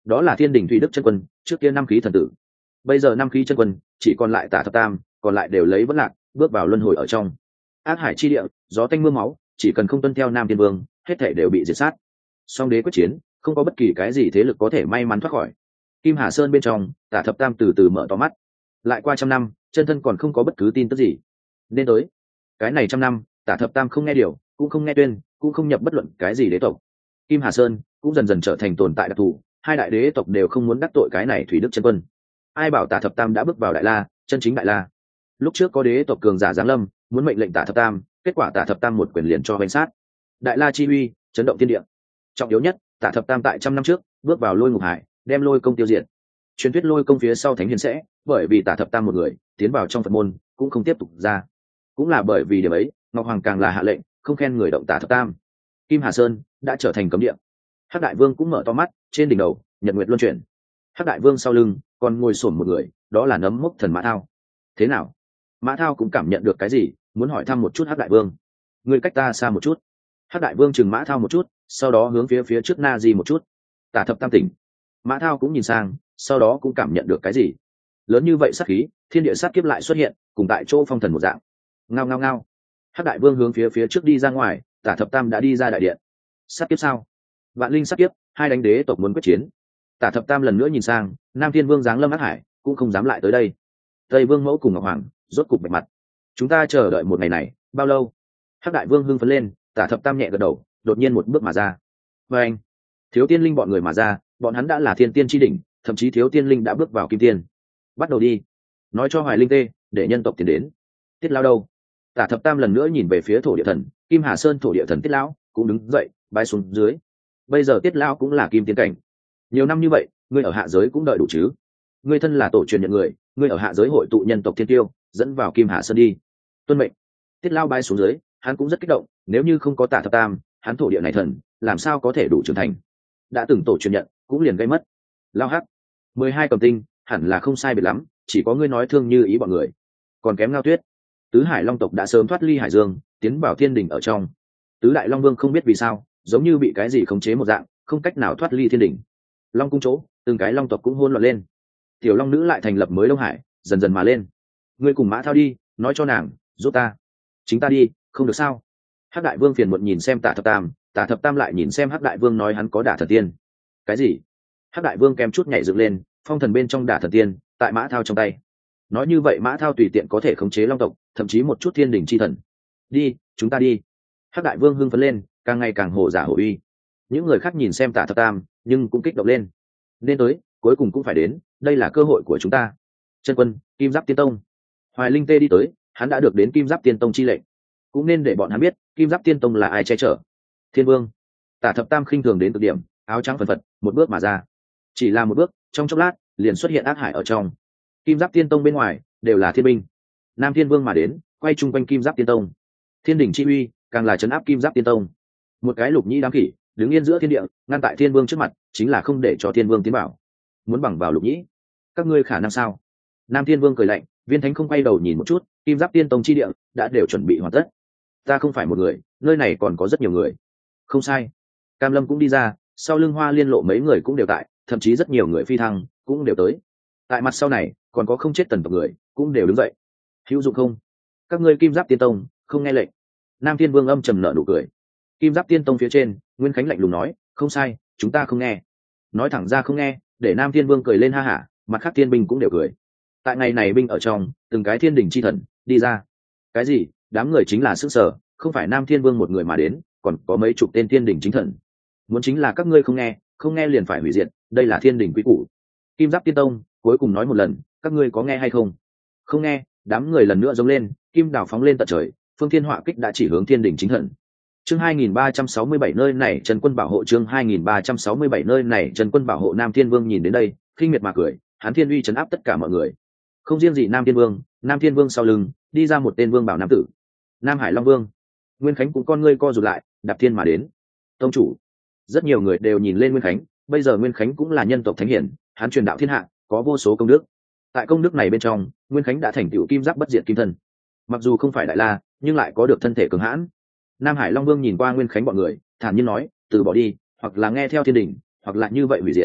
đó là thiên đình thủy đức chân quân, trước kia năm khí thần tử. Bây giờ năm khí chân quân chỉ còn lại Tả Thập Tam, còn lại đều lấy vẫn lạc, bước vào luân hồi ở trong ác hải chi địa, gió tanh mưa máu, chỉ cần không tuân theo Nam Thiên Vương, hết thể đều bị diệt sát. Song đế quyết chiến, không có bất kỳ cái gì thế lực có thể may mắn thoát khỏi. Kim Hà Sơn bên trong, Tả Thập Tam từ từ mở to mắt. Lại qua 100 năm, chân thân còn không có bất cứ tin tức gì. Nên tới cái này 100 năm, Tả Thập Tam không nghe điều, cũng không nghe tuyên, cũng không nhập bất luận cái gì đế tộc. Kim Hà Sơn cũng dần dần trở thành tồn tại đặc thù, hai đại đế tộc đều không muốn đắc tội cái này thủy đức chân quân. Ai bảo Tả Thập Tam đã bước vào Đại La, chân chính Đại La. Lúc trước có đế tộc cường giả giáng lâm, muốn mệnh lệnh Tả Thập Tam, kết quả Tả Thập Tam một quyền liền cho bánh sát. Đại La chi uy, chấn động thiên địa. Trọng yếu nhất, Tả Thập Tam tại 100 năm trước bước vào Lôi Ngục Hải, đem Lôi Công tiêu diệt. Truyền thuyết Lôi Công phía sau thánh hiền sẽ, bởi vì Tả Thập Tam một người tiến vào trong Phật môn, cũng không tiếp tục ra. Cũng là bởi vì điểm ấy, Ngọc Hoàng càng là hạ lệnh, không khen người động Tả Thập Tam. Kim Hà Sơn đã trở thành cấm địa. Hắc Đại Vương cũng mở to mắt, trên đỉnh đầu nhật nguyệt luân chuyển. Hắc Đại Vương sau lưng còn ngồi xổm một người, đó là Nấm Mốc Thần Mã Thao. Thế nào? Mã Thao cũng cảm nhận được cái gì, muốn hỏi thăm một chút Hắc Đại Vương. Người cách ta xa một chút. Hắc Đại Vương chừng Mã Thao một chút, sau đó hướng phía trước Na Di một chút. Tả Thập Tam tỉnh. Mã Thao cũng nhìn sang, sau đó cũng cảm nhận được cái gì. Lớn như vậy sát khí, thiên địa sát kiếp lại xuất hiện, cùng tại chỗ phong thần một dạng. Ngao ngao ngao. Hắc Đại Vương hướng phía trước đi ra ngoài, Tả Thập Tam đã đi ra đại điện. Sát kiếp sao? Vạn linh sát kiếp, hai đánh đế tộc muốn quyết chiến. Tả Thập Tam lần nữa nhìn sang, Nam Thiên Vương giáng lâm Hắc Hải, cũng không dám lại tới đây. Tây Vương Mẫu cùng Ngọc Hoàng rốt cục bạch mặt. Chúng ta chờ đợi một ngày này bao lâu? Hắc Đại Vương hưng phấn lên, Tả Thập Tam nhẹ gật đầu, đột nhiên một bước mà ra. Và anh, Thiếu Tiên Linh bọn người mà ra, bọn hắn đã là thiên tiên chi đỉnh, thậm chí Thiếu Tiên Linh đã bước vào kim tiên. Bắt đầu đi, nói cho Hoài Linh Tê, để nhân tộc tiến đến. Tiết Lão đâu? Tả Thập Tam lần nữa nhìn về phía thổ địa thần, Kim Hà Sơn thổ địa thần Tiết Lão cũng đứng dậy, bái xuống dưới. Bây giờ Tiết Lão cũng là kim tiên cảnh. Nhiều năm như vậy, ngươi ở hạ giới cũng đợi đủ chứ? Ngươi thân là tổ truyền nhận người, ngươi ở hạ giới hội tụ nhân tộc thiên tiêu, dẫn vào Kim Hà Sơn đi. Tuân mệnh. Tiết Lão bái xuống dưới, hắn cũng rất kích động, nếu như không có Tả Thập Tam, hắn thổ địa này thần, làm sao có thể đủ trưởng thành? Đã từng tổ truyền nhận, cũng liền gây mất. Lao Hắc, 12 cầm tinh, hẳn là không sai biệt lắm, chỉ có ngươi nói thương như ý bọn người, còn kém Ngao Tuyết. Tứ Hải Long tộc đã sớm thoát ly hải dương, tiến vào thiên đình ở trong. Tứ Đại Long Vương không biết vì sao, giống như bị cái gì khống chế một dạng, không cách nào thoát ly thiên đình. Long cung chỗ, từng cái long tộc cũng hỗn loạn lên. Tiểu Long nữ lại thành lập mới Đông Hải, dần dần mà lên. Ngươi cùng Mã Thao đi, nói cho nàng, giúp ta. Chính ta đi, không được sao? Hắc Đại Vương phiền muộn nhìn xem Tả Thập Tam, Tả Thập Tam lại nhìn xem Hắc Đại Vương nói hắn có đả thần tiên. Cái gì? Hắc Đại Vương kém chút nhảy dựng lên, phong thần bên trong đả thần tiên, tại Mã Thao trong tay. Nói như vậy Mã Thao tùy tiện có thể khống chế long tộc, thậm chí một chút thiên đình chi thần. Đi, chúng ta đi. Hắc Đại Vương hưng phấn lên, càng ngày càng hổ giả hổ uy. Những người khác nhìn xem Tả Thập Tam, nhưng cũng kích động lên. Nên tới, cuối cùng cũng phải đến, đây là cơ hội của chúng ta. Chân quân, Kim Giáp Tiên Tông. Hoài Linh Tê đi tới, hắn đã được đến Kim Giáp Tiên Tông chi lệnh, cũng nên để bọn hắn biết Kim Giáp Tiên Tông là ai che chở. Thiên Vương. Tả Thập Tam khinh thường đến cực điểm, áo trắng phần phật, một bước mà ra. Chỉ là một bước, trong chốc lát, liền xuất hiện ác hải ở trong. Kim Giáp Tiên Tông bên ngoài đều là thiên binh. Nam Thiên Vương mà đến, quay chung quanh Kim Giáp Tiên Tông. Thiên đỉnh chi uy, càng là trấn áp Kim Giáp Tiên Tông. Một cái lục nhĩ đám khỉ, đứng yên giữa thiên địa, ngăn tại Thiên Vương trước mặt, chính là không để cho Thiên Vương tiến vào. Muốn bằng vào lục nhĩ, các ngươi khả năng sao? Nam Thiên Vương cười lạnh, Viên Thánh không quay đầu nhìn một chút, Kim Giáp Tiên Tông chi địa đã đều chuẩn bị hoàn tất. Ta không phải một người, nơi này còn có rất nhiều người. Không sai. Cam Lâm cũng đi ra, sau lưng Hoa Liên Lộ mấy người cũng đều tại, thậm chí rất nhiều người phi thăng cũng đều tới. Tại mặt sau này còn có không chết tần tộc người cũng đều đứng dậy. Hữu dụng không? Các ngươi Kim Giáp Tiên Tông không nghe lệnh. Nam Thiên Vương âm trầm nở nụ cười. Kim Giáp Tiên Tông phía trên, Nguyên Khánh lạnh lùng nói, không sai, chúng ta không nghe. Nói thẳng ra không nghe, để Nam Thiên Vương cười lên ha hả, mặt khác thiên binh cũng đều cười. Tại ngày này binh ở trong, từng cái thiên đình chi thần đi ra. Cái gì? Đám người chính là sức sở, không phải Nam Thiên Vương một người mà đến, còn có mấy chục tên thiên đình chính thần. Muốn chính là các ngươi không nghe, không nghe liền phải hủy diệt, đây là thiên đình quý củ. Kim Giáp Tiên Tông cuối cùng nói một lần, các ngươi có nghe hay không? Không nghe. Đám người lần nữa giống lên, kim đào phóng lên tận trời, phương thiên họa kích đã chỉ hướng thiên đình chính thần. Chương 2367 nơi này Trần Quân bảo hộ, chương 2367 nơi này Trần Quân bảo hộ. Nam Thiên Vương nhìn đến đây, khinh miệt mà cười, hắn thiên uy trấn áp tất cả mọi người. Không riêng gì Nam Thiên Vương sau lưng đi ra một tên vương bảo nam tử, Nam Hải Long Vương. Nguyên Khánh cũng con ngươi co rụt lại, đạp thiên mà đến. Tông chủ. Rất nhiều người đều nhìn lên Nguyên Khánh, bây giờ Nguyên Khánh cũng là nhân tộc thánh hiển, hắn truyền đạo thiên hạ, có vô số công đức. Tại công đức này bên trong, Nguyên Khánh đã thành tựu kim giáp bất diệt kim thân. Mặc dù không phải đại la, nhưng lại có được thân thể cường hãn. Nam Hải Long Vương nhìn qua Nguyên Khánh bọn người, thản nhiên nói, từ bỏ đi, hoặc là nghe theo thiên đình, hoặc là như vậy hủy diệt.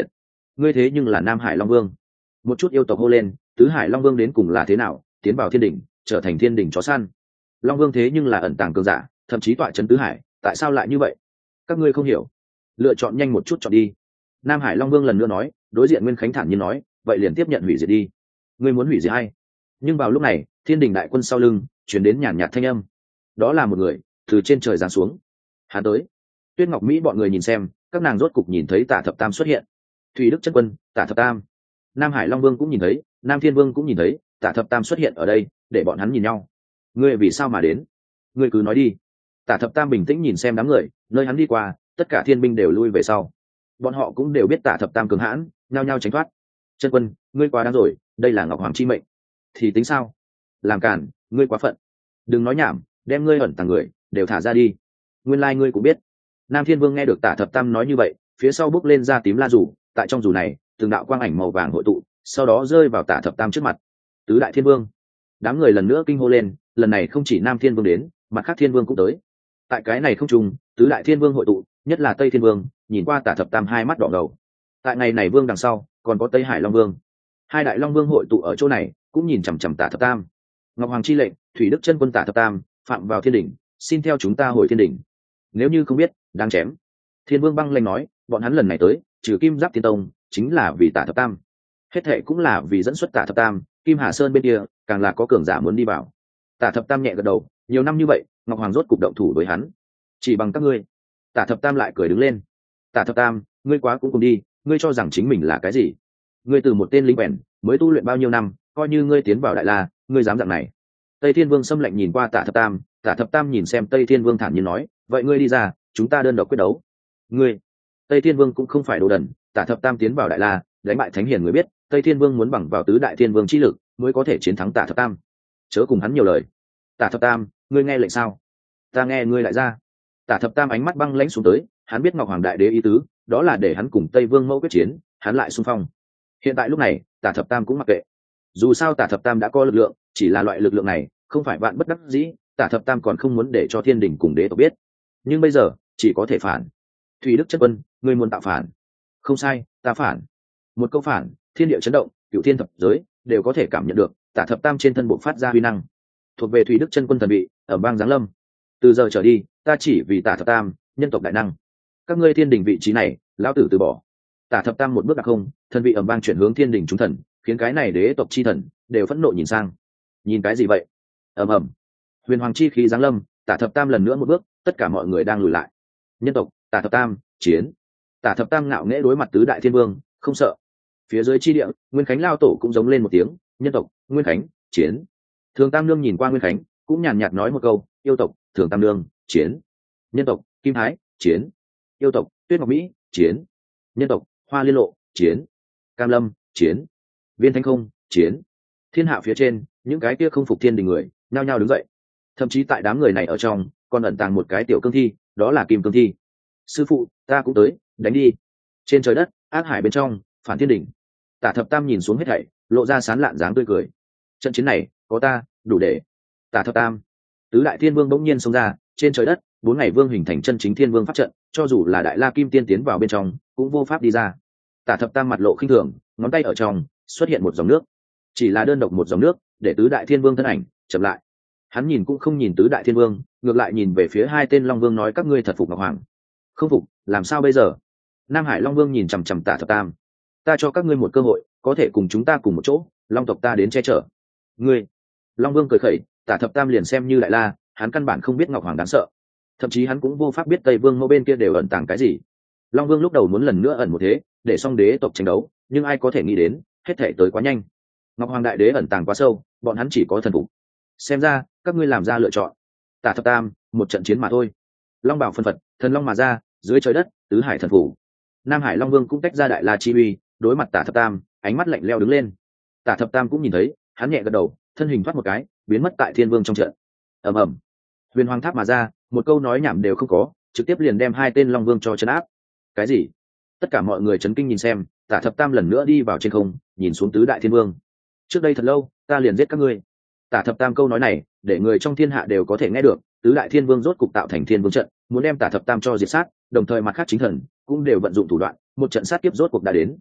ngươi thế nhưng là Nam Hải Long Vương. Một chút yêu tộc hô lên, tứ hải Long Vương đến cùng là thế nào, tiến vào thiên đỉnh trở thành thiên đỉnh chó săn. Long Vương thế nhưng là ẩn tàng cường giả, thậm chí tọa trấn tứ hải, tại sao lại như vậy? Các ngươi không hiểu, lựa chọn nhanh một chút chọn đi. Nam Hải Long Vương lần nữa nói, đối diện Nguyên Khánh thản nhiên nói, vậy liền tiếp nhận hủy diệt đi. Ngươi muốn hủy diệt hay? Nhưng vào lúc này, thiên đình đại quân sau lưng chuyển đến nhàn nhạt thanh âm. Đó là một người từ trên trời giáng xuống. Hắn tới. Tuyết Ngọc Mỹ bọn người nhìn xem, các nàng rốt cục nhìn thấy Tả Thập Tam xuất hiện. Thủy Đức Chân Quân, Tả Thập Tam. Nam Hải Long Vương cũng nhìn thấy, Nam Thiên Vương cũng nhìn thấy, Tả Thập Tam xuất hiện ở đây, để bọn hắn nhìn nhau. Ngươi vì sao mà đến? Ngươi cứ nói đi. Tả Thập Tam bình tĩnh nhìn xem đám người, nơi hắn đi qua, tất cả thiên binh đều lui về sau. Bọn họ cũng đều biết Tả Thập Tam cường hãn, nhao nhao tránh thoát. Chân Quân, ngươi quá đáng rồi, đây là Ngọc Hoàng chi mệnh. Thì tính sao? Làm cản, ngươi quá phận. Đừng nói nhảm, đem ngươi ẩn tàng người đều thả ra đi. Nguyên lai ngươi cũng biết. Nam Thiên Vương nghe được Tả Thập Tam nói như vậy, phía sau bước lên ra tím la rủ, tại trong rủ này, từng đạo quang ảnh màu vàng hội tụ, sau đó rơi vào Tả Thập Tam trước mặt. Tứ đại thiên vương. Đám người lần nữa kinh hô lên, lần này không chỉ Nam Thiên Vương đến, mà khác thiên vương cũng tới. Tại cái này không trùng, tứ đại thiên vương hội tụ, nhất là Tây Thiên Vương, nhìn qua Tả Thập Tam hai mắt đỏ ngầu. Tại ngày này vương đằng sau, còn có Tây Hải Long Vương. Hai đại Long Vương hội tụ ở chỗ này, cũng nhìn chằm chằm Tả Thập Tam. Ngọc Hoàng chi lệnh, Thủy Đức Chân Quân Tả Thập Tam phạm vào thiên đỉnh, xin theo chúng ta hồi thiên đỉnh. Nếu như không biết, đang chém. Thiên Vương băng lanh nói, bọn hắn lần này tới, trừ Kim Giáp Thiên Tông, chính là vì Tả Thập Tam. Hết thệ cũng là vì dẫn xuất Tả Thập Tam, Kim Hà Sơn bên kia, càng là có cường giả muốn đi vào. Tả Thập Tam nhẹ gật đầu, nhiều năm như vậy, Ngọc Hoàng rốt cục động thủ với hắn. Chỉ bằng các ngươi. Tả Thập Tam lại cười đứng lên. Tả Thập Tam, ngươi quá cũng cùng đi, ngươi cho rằng chính mình là cái gì? Ngươi từ một tên lính quèn, mới tu luyện bao nhiêu năm, coi như ngươi tiến vào Đại La, ngươi dám dạng này? Tây Thiên Vương xâm lệnh nhìn qua Tả Thập Tam, Tả Thập Tam nhìn xem Tây Thiên Vương thản nhiên nói, vậy ngươi đi ra, chúng ta đơn độc quyết đấu. Ngươi. Tây Thiên Vương cũng không phải đồ đần, Tả Thập Tam tiến vào Đại La, đánh bại Thánh Hiền người biết, Tây Thiên Vương muốn bằng vào tứ đại thiên vương chi lực, mới có thể chiến thắng Tả Thập Tam. Chớ cùng hắn nhiều lời. Tả Thập Tam, ngươi nghe lệnh sao? Ta nghe ngươi lại ra. Tả Thập Tam ánh mắt băng lãnh xuống tới, hắn biết Ngọc Hoàng Đại Đế ý tứ, đó là để hắn cùng Tây Vương Mẫu quyết chiến, hắn lại xung phong. Hiện tại lúc này, Tả Thập Tam cũng mặc kệ. Dù sao Tả Thập Tam đã có lực lượng, chỉ là loại lực lượng này, không phải vạn bất đắc dĩ, Tả Thập Tam còn không muốn để cho thiên đình cùng đế tộc biết. Nhưng bây giờ, chỉ có thể phản. Thủy Đức Chân Quân, ngươi muốn tạo phản? Không sai, ta phản. Một câu phản, thiên địa chấn động, cửu thiên thập giới đều có thể cảm nhận được Tả Thập Tam trên thân bộ phát ra huy năng, thuộc về Thủy Đức Chân Quân thần vị ở bang giáng lâm. Từ giờ trở đi, ta chỉ vì Tả Thập Tam, nhân tộc đại năng. Các ngươi thiên đình vị trí này, lão tử từ bỏ. Tả Thập Tam một bước đặc không, thần vị ầm vang chuyển hướng thiên đình chúng thần, khiến cái này đế tộc chi thần đều phẫn nộ nhìn sang. Nhìn cái gì vậy? Ầm ầm. Huyền hoàng chi khí giáng lâm, Tả Thập Tam lần nữa một bước, tất cả mọi người đang lùi lại. Nhân tộc, Tả Thập Tam, chiến. Tả Thập Tam ngạo nghễ đối mặt tứ đại thiên vương, không sợ. Phía dưới chi địa, Nguyên Khánh lao tổ cũng giống lên một tiếng, nhân tộc, Nguyên Khánh, chiến. Thường Tam Nương nhìn qua Nguyên Khánh, cũng nhàn nhạt nói một câu, yêu tộc, Thường Tam Nương, chiến. Nhân tộc, Kim Thái, chiến. Yêu tộc, Tuyết Ngọc Mỹ, chiến. Nhân tộc, Hoa Liên Lộ, chiến. Cam Lâm, chiến. Viên Thanh Không, chiến. Thiên hạ phía trên, những cái kia không phục thiên đình người, nhao nhao đứng dậy. Thậm chí tại đám người này ở trong, còn ẩn tàng một cái tiểu cương thi, đó là Kim Cương Thi. Sư phụ, ta cũng tới, đánh đi. Trên trời đất, ác hải bên trong, phản thiên đỉnh. Tả Thập Tam nhìn xuống hết thảy, lộ ra sán lạn dáng tươi cười. Trận chiến này, có ta, đủ để. Tả Thập Tam. Tứ đại thiên vương bỗng nhiên xông ra, trên trời đất, 4 ngày vương hình thành chân chính thiên vương pháp trận, cho dù là đại la kim tiên tiến vào bên trong, cũng vô pháp đi ra. Tả Thập Tam mặt lộ khinh thường, ngón tay ở trong, xuất hiện một dòng nước. Chỉ là đơn độc một dòng nước, để tứ đại thiên vương thân ảnh chậm lại. Hắn nhìn cũng không nhìn tứ đại thiên vương, ngược lại nhìn về phía hai tên long vương nói, các ngươi thật phục Ngọc Hoàng? Không phục, làm sao bây giờ? Nam Hải Long Vương nhìn chằm chằm Tả Thập Tam. Ta cho các ngươi một cơ hội, có thể cùng chúng ta cùng một chỗ, long tộc ta đến che chở. Ngươi. Long Vương cười khẩy, Tả Thập Tam liền xem như đại la, hắn căn bản không biết Ngọc Hoàng đáng sợ. Thậm chí hắn cũng vô pháp biết Tây Vương Mẫu bên kia đều ẩn tàng cái gì. Long Vương lúc đầu muốn lần nữa ẩn một thế, để xong đế tộc tranh đấu, nhưng ai có thể nghĩ đến, hết thể tới quá nhanh. Ngọc Hoàng đại đế ẩn tàng quá sâu, bọn hắn chỉ có thần phục. Xem ra, các ngươi làm ra lựa chọn. Tả Thập Tam, một trận chiến mà thôi. Long bảo phân phật, thần long mà ra, dưới trời đất, tứ hải thần phủ. Nam Hải Long Vương cũng tách ra đại la chi uy, đối mặt Tả Thập Tam, ánh mắt lạnh lẽo đứng lên. Tả Thập Tam cũng nhìn thấy, hắn nhẹ gật đầu, thân hình thoát một cái, biến mất tại Thiên Vương trong trận. Ầm ầm. Huyền Hoàng Tháp mà ra, một câu nói nhảm đều không có, trực tiếp liền đem hai tên Long Vương cho trấn áp. Cái gì? Tất cả mọi người chấn kinh nhìn xem, Tả Thập Tam lần nữa đi vào trên không, nhìn xuống tứ đại thiên vương. Trước đây thật lâu, ta liền giết các ngươi. Tả Thập Tam câu nói này, để người trong thiên hạ đều có thể nghe được, tứ đại thiên vương rốt cục tạo thành thiên vương trận, muốn đem Tả Thập Tam cho diệt sát, đồng thời mặt khác chính thần cũng đều vận dụng thủ đoạn, một trận sát kiếp rốt cuộc đã đến.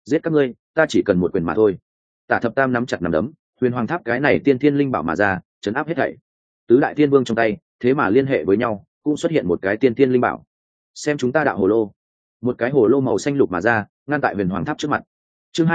giết các ngươi ta chỉ cần một quyền mà thôi. Tả thập tam nắm chặt nắm đấm, huyền hoàng tháp cái này tiên thiên linh bảo mà ra, chấn áp hết thảy. Tứ đại thiên vương trong tay thế mà liên hệ với nhau, cũng xuất hiện một cái tiên thiên linh bảo. Xem chúng ta đạo hồ lô. Một cái hồ lô màu xanh lục mà ra, ngăn tại huyền hoàng tháp trước mặt. Chương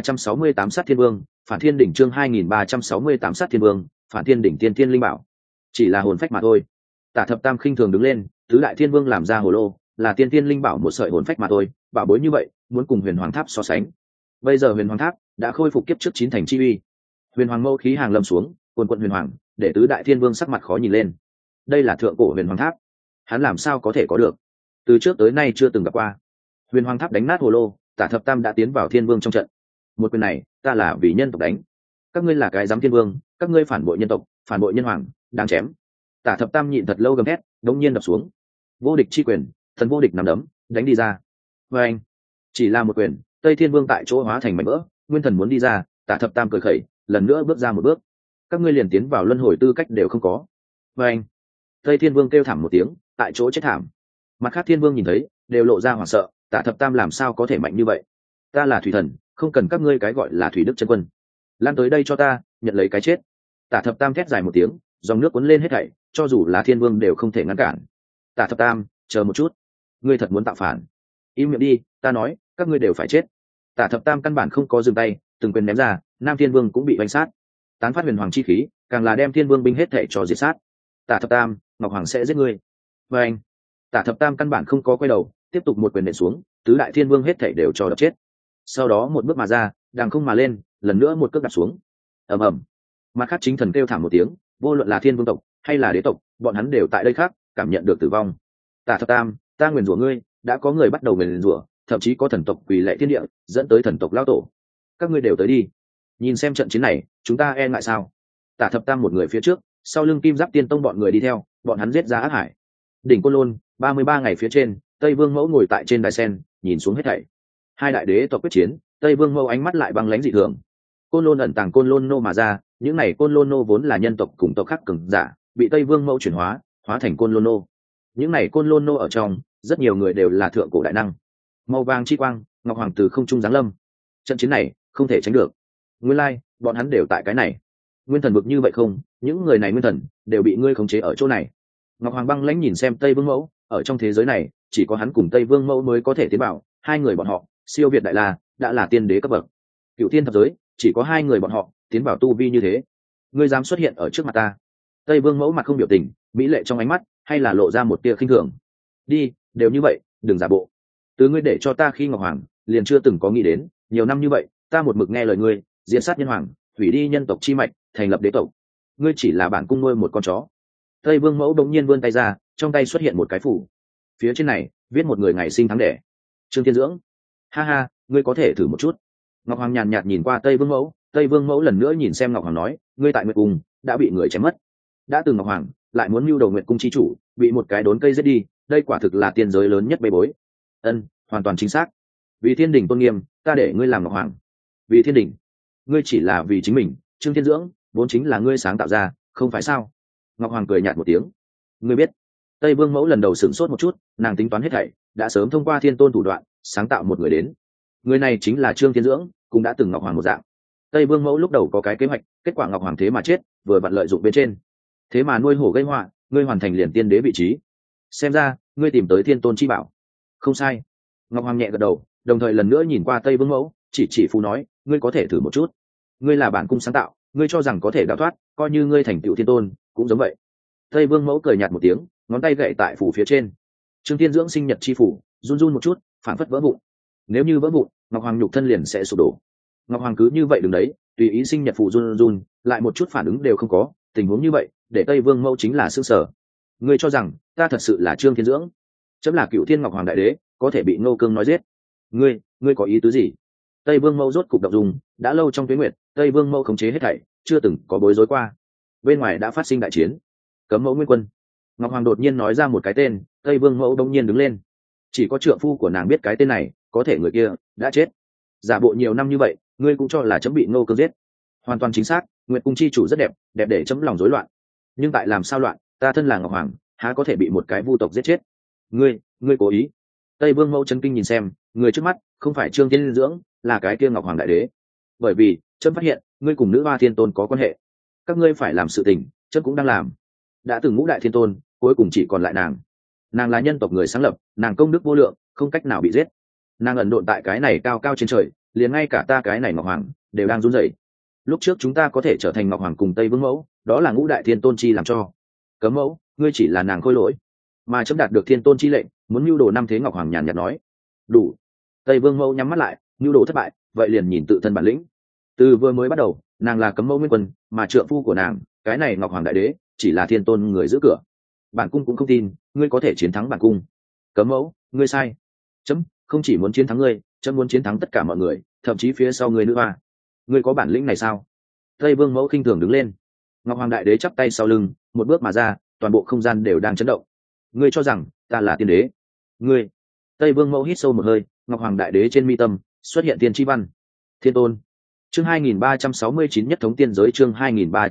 2368 sát thiên vương, phản thiên đỉnh. Chương 2368 sát thiên vương, phản thiên đỉnh tiên thiên linh bảo. Chỉ là hồn phách mà thôi. Tả thập tam khinh thường đứng lên, tứ đại thiên vương làm ra hồ lô, là tiên thiên linh bảo một sợi hồn phách mà thôi, bảo bối như vậy, muốn cùng huyền hoàng tháp so sánh. Bây giờ huyền hoàng tháp đã khôi phục kiếp trước chín thành chi uy. Huyền hoàng mâu khí hàng lâm xuống, quần quận huyền hoàng, để tứ đại thiên vương sắc mặt khó nhìn lên. Đây là thượng cổ huyền hoàng tháp, hắn làm sao có thể có được? Từ trước tới nay chưa từng gặp qua. Huyền hoàng tháp đánh nát hồ lô, Tả thập tam đã tiến vào thiên vương trong trận. Một quyền này, ta là vì nhân tộc đánh. Các ngươi là cái giám thiên vương, các ngươi phản bội nhân tộc, phản bội nhân hoàng, đáng chém. Tả thập tam nhịn thật lâu gầm thét, đống nhiên đập xuống. Vô địch chi quyền, thần vô địch nắm đấm, đánh đi ra. Và anh, chỉ là một quyền, Tây Thiên Vương tại chỗ hóa thành mảnh vỡ, nguyên thần muốn đi ra, Tả thập tam cười khẩy, lần nữa bước ra một bước. Các ngươi liền tiến vào luân hồi tư cách đều không có. Và anh, Tây Thiên Vương kêu thảm một tiếng, tại chỗ chết thảm. Mặt khác Thiên Vương nhìn thấy, đều lộ ra hoảng sợ, Tả thập tam làm sao có thể mạnh như vậy? Ta là thủy thần, không cần các ngươi cái gọi là thủy đức chân quân. Lan tới đây cho ta, nhận lấy cái chết. Tả thập tam thét dài một tiếng, dòng nước cuốn lên hết thảy, cho dù là Thiên Vương đều không thể ngăn cản. Tả thập tam, chờ một chút, ngươi thật muốn tạo phản? Im miệng đi, ta nói, các ngươi đều phải chết. Tả thập tam căn bản không có dừng tay, từng quyền ném ra, Nam Thiên Vương cũng bị đánh sát. Tán phát huyền hoàng chi khí, càng là đem Thiên Vương binh hết thảy cho diệt sát. Tả thập tam, Ngọc Hoàng sẽ giết ngươi. Và anh, Tả thập tam căn bản không có quay đầu, tiếp tục một quyền nện xuống, tứ đại thiên vương hết thảy đều cho đập chết. Sau đó một bước mà ra, đằng không mà lên, lần nữa một cước đạp xuống. Ầm ầm. Mặt khác chính thần kêu thảm một tiếng, vô luận là thiên vương tộc hay là đế tộc, bọn hắn đều tại đây khác, cảm nhận được tử vong. Tả thập tam, ta nguyền rủa ngươi, đã có người bắt đầu nguyền rủa, thậm chí có thần tộc quỳ lạy thiên địa, dẫn tới thần tộc lao tổ. Các ngươi đều tới đi, nhìn xem trận chiến này, chúng ta e ngại sao? Tả thập tam một người phía trước, sau lưng kim giáp tiên tông bọn người đi theo, bọn hắn giết ra ác hải. Đỉnh Côn Lôn, 33 ngày phía trên, Tây Vương Mẫu ngồi tại trên đài sen, nhìn xuống hết thảy. Hai đại đế tộc quyết chiến, Tây Vương Mẫu ánh mắt lại băng lãnh dị thường. Côn Lôn ẩn tàng Côn Lôn nô mà ra, những này Côn Lôn nô vốn là nhân tộc cùng tộc khác cường giả, bị Tây Vương Mẫu chuyển hóa, hóa thành Côn Lôn nô. Những này Côn Lôn nô ở trong, rất nhiều người đều là thượng cổ đại năng. Màu vàng chi quang, Ngọc Hoàng từ không trung giáng lâm. Trận chiến này, không thể tránh được. Nguyên lai, bọn hắn đều tại cái này. Nguyên thần vực như vậy không, những người này nguyên thần đều bị ngươi khống chế ở chỗ này. Ngọc Hoàng băng lãnh nhìn xem Tây Vương Mẫu, ở trong thế giới này, chỉ có hắn cùng Tây Vương Mẫu mới có thể tiến vào, hai người bọn họ, siêu việt đại la, đã là tiên đế cấp bậc. Cựu thiên thập giới, chỉ có hai người bọn họ tiến vào tu vi như thế. Ngươi dám xuất hiện ở trước mặt ta? Tây Vương Mẫu mặt không biểu tình, mỹ lệ trong ánh mắt, hay là lộ ra một tia khinh thường. Đi, đều như vậy, đừng giả bộ. Từ ngươi để cho ta khi Ngọc Hoàng, liền chưa từng có nghĩ đến, nhiều năm như vậy, ta một mực nghe lời ngươi, diệt sát nhân hoàng, hủy đi nhân tộc chi mạch, thành lập đế tộc. Ngươi chỉ là bản cung nuôi một con chó. Tây Vương Mẫu đống nhiên vươn tay ra, trong tay xuất hiện một cái phủ. Phía trên này viết một người ngày sinh tháng đẻ, Trương Thiên Dưỡng. Ha ha, ngươi có thể thử một chút. Ngọc Hoàng nhàn nhạt nhìn qua Tây Vương Mẫu, Tây Vương Mẫu lần nữa nhìn xem Ngọc Hoàng nói, ngươi tại Nguyệt Cung đã bị người chém mất, đã từng Ngọc Hoàng lại muốn mưu đầu Nguyệt Cung chi chủ, bị một cái đốn cây giết đi, đây quả thực là tiên giới lớn nhất bê bối. Ân, hoàn toàn chính xác. Vì thiên đình tôn nghiêm, ta để ngươi làm Ngọc Hoàng. Vì thiên đình, ngươi chỉ là vì chính mình. Trương Thiên Dưỡng vốn chính là ngươi sáng tạo ra, không phải sao? Ngọc Hoàng cười nhạt một tiếng. Ngươi biết? Tây Vương Mẫu lần đầu sửng sốt một chút, nàng tính toán hết thảy, đã sớm thông qua thiên tôn thủ đoạn sáng tạo một người đến. Người này chính là Trương Thiên Dưỡng, cũng đã từng Ngọc Hoàng một dạng. Tây Vương Mẫu lúc đầu có cái kế hoạch, kết quả Ngọc Hoàng thế mà chết, vừa vặn lợi dụng bên trên, thế mà nuôi hổ gây họa, ngươi hoàn thành liền tiên đế vị trí. Xem ra ngươi tìm tới thiên tôn chi bảo. Không sai. Ngọc Hoàng nhẹ gật đầu, đồng thời lần nữa nhìn qua Tây Vương Mẫu, chỉ phù nói, ngươi có thể thử một chút. Ngươi là bản cung sáng tạo, ngươi cho rằng có thể đào thoát, coi như ngươi thành tựu thiên tôn cũng giống vậy. Tây Vương Mẫu cười nhạt một tiếng, ngón tay gậy tại phủ phía trên. Trương Thiên Dưỡng sinh nhật chi phủ run run một chút, phản phất vỡ vụn. Nếu như vỡ vụn, Ngọc Hoàng nhục thân liền sẽ sụp đổ. Ngọc Hoàng cứ như vậy đứng đấy, tùy ý sinh nhật phủ run run, lại một chút phản ứng đều không có. Tình huống như vậy, để Tây Vương Mẫu chính là sương sở. Ngươi cho rằng ta thật sự là Trương Thiên Dưỡng? Chấm là Cựu Thiên Ngọc Hoàng đại đế, có thể bị Ngô Cương nói giết. Ngươi có ý tứ gì? Tây Vương Mẫu rốt cục động dung, đã lâu trong tuyết nguyệt, Tây Vương Mẫu khống chế hết thảy, chưa từng có bối rối qua. Bên ngoài đã phát sinh đại chiến, Cấm Mẫu Nguyên Quân. Ngọc Hoàng đột nhiên nói ra một cái tên, Tây Vương Mẫu đông nhiên đứng lên. Chỉ có trượng phu của nàng biết cái tên này, có thể người kia đã chết. Giả bộ nhiều năm như vậy, ngươi cũng cho là chấm bị Ngô Cương giết. Hoàn toàn chính xác, Nguyệt Cung chi chủ rất đẹp, đẹp để chấm lòng rối loạn. Nhưng tại làm sao loạn, ta thân là Ngọc Hoàng, há có thể bị một cái vu tộc giết chết? Ngươi cố ý. Tây Vương Mẫu chấn kinh nhìn xem, người trước mắt không phải Trương Thiên Dưỡng, là cái kia ngọc hoàng đại đế. Bởi vì trâm phát hiện ngươi cùng nữ hoa thiên tôn có quan hệ, các ngươi phải làm sự tình trâm cũng đang làm. Đã từng ngũ đại thiên tôn cuối cùng chỉ còn lại nàng là nhân tộc người sáng lập, nàng công đức vô lượng, không cách nào bị giết. Nàng ẩn độn tại cái này cao cao trên trời, liền ngay cả ta cái này ngọc hoàng đều đang run rẩy. Lúc trước chúng ta có thể trở thành ngọc hoàng cùng tây vương mẫu, đó là ngũ đại thiên tôn chi làm cho. Cấm mẫu, ngươi chỉ là nàng khôi lỗi, mà chấm đạt được thiên tôn chi lệnh, muốn mưu đồ năm thế. Ngọc hoàng nhàn nhạt nói. Đủ. Tây vương mẫu nhắm mắt lại, mưu đồ thất bại, vậy liền nhìn tự thân bản lĩnh. Từ vừa mới bắt đầu, nàng là cấm mẫu nguyên quân, mà trượng phu của nàng, cái này ngọc hoàng đại đế, chỉ là thiên tôn người giữ cửa. Bản cung cũng không tin ngươi có thể chiến thắng bản cung. Cấm mẫu, ngươi sai. Chấm không chỉ muốn chiến thắng ngươi, chấm muốn chiến thắng tất cả mọi người, thậm chí phía sau ngươi nữa hoa. Ngươi có bản lĩnh này sao? Tây vương mẫu khinh thường đứng lên. Ngọc hoàng đại đế chắp tay sau lưng, một bước mà ra, toàn bộ không gian đều đang chấn động. Ngươi cho rằng ta là tiên đế? Ngươi. Tây vương mẫu hít sâu một hơi, ngọc hoàng đại đế trên mi tâm xuất hiện tiên tri văn. Thiên tôn. Chương 2369 nhất thống tiên giới. Chương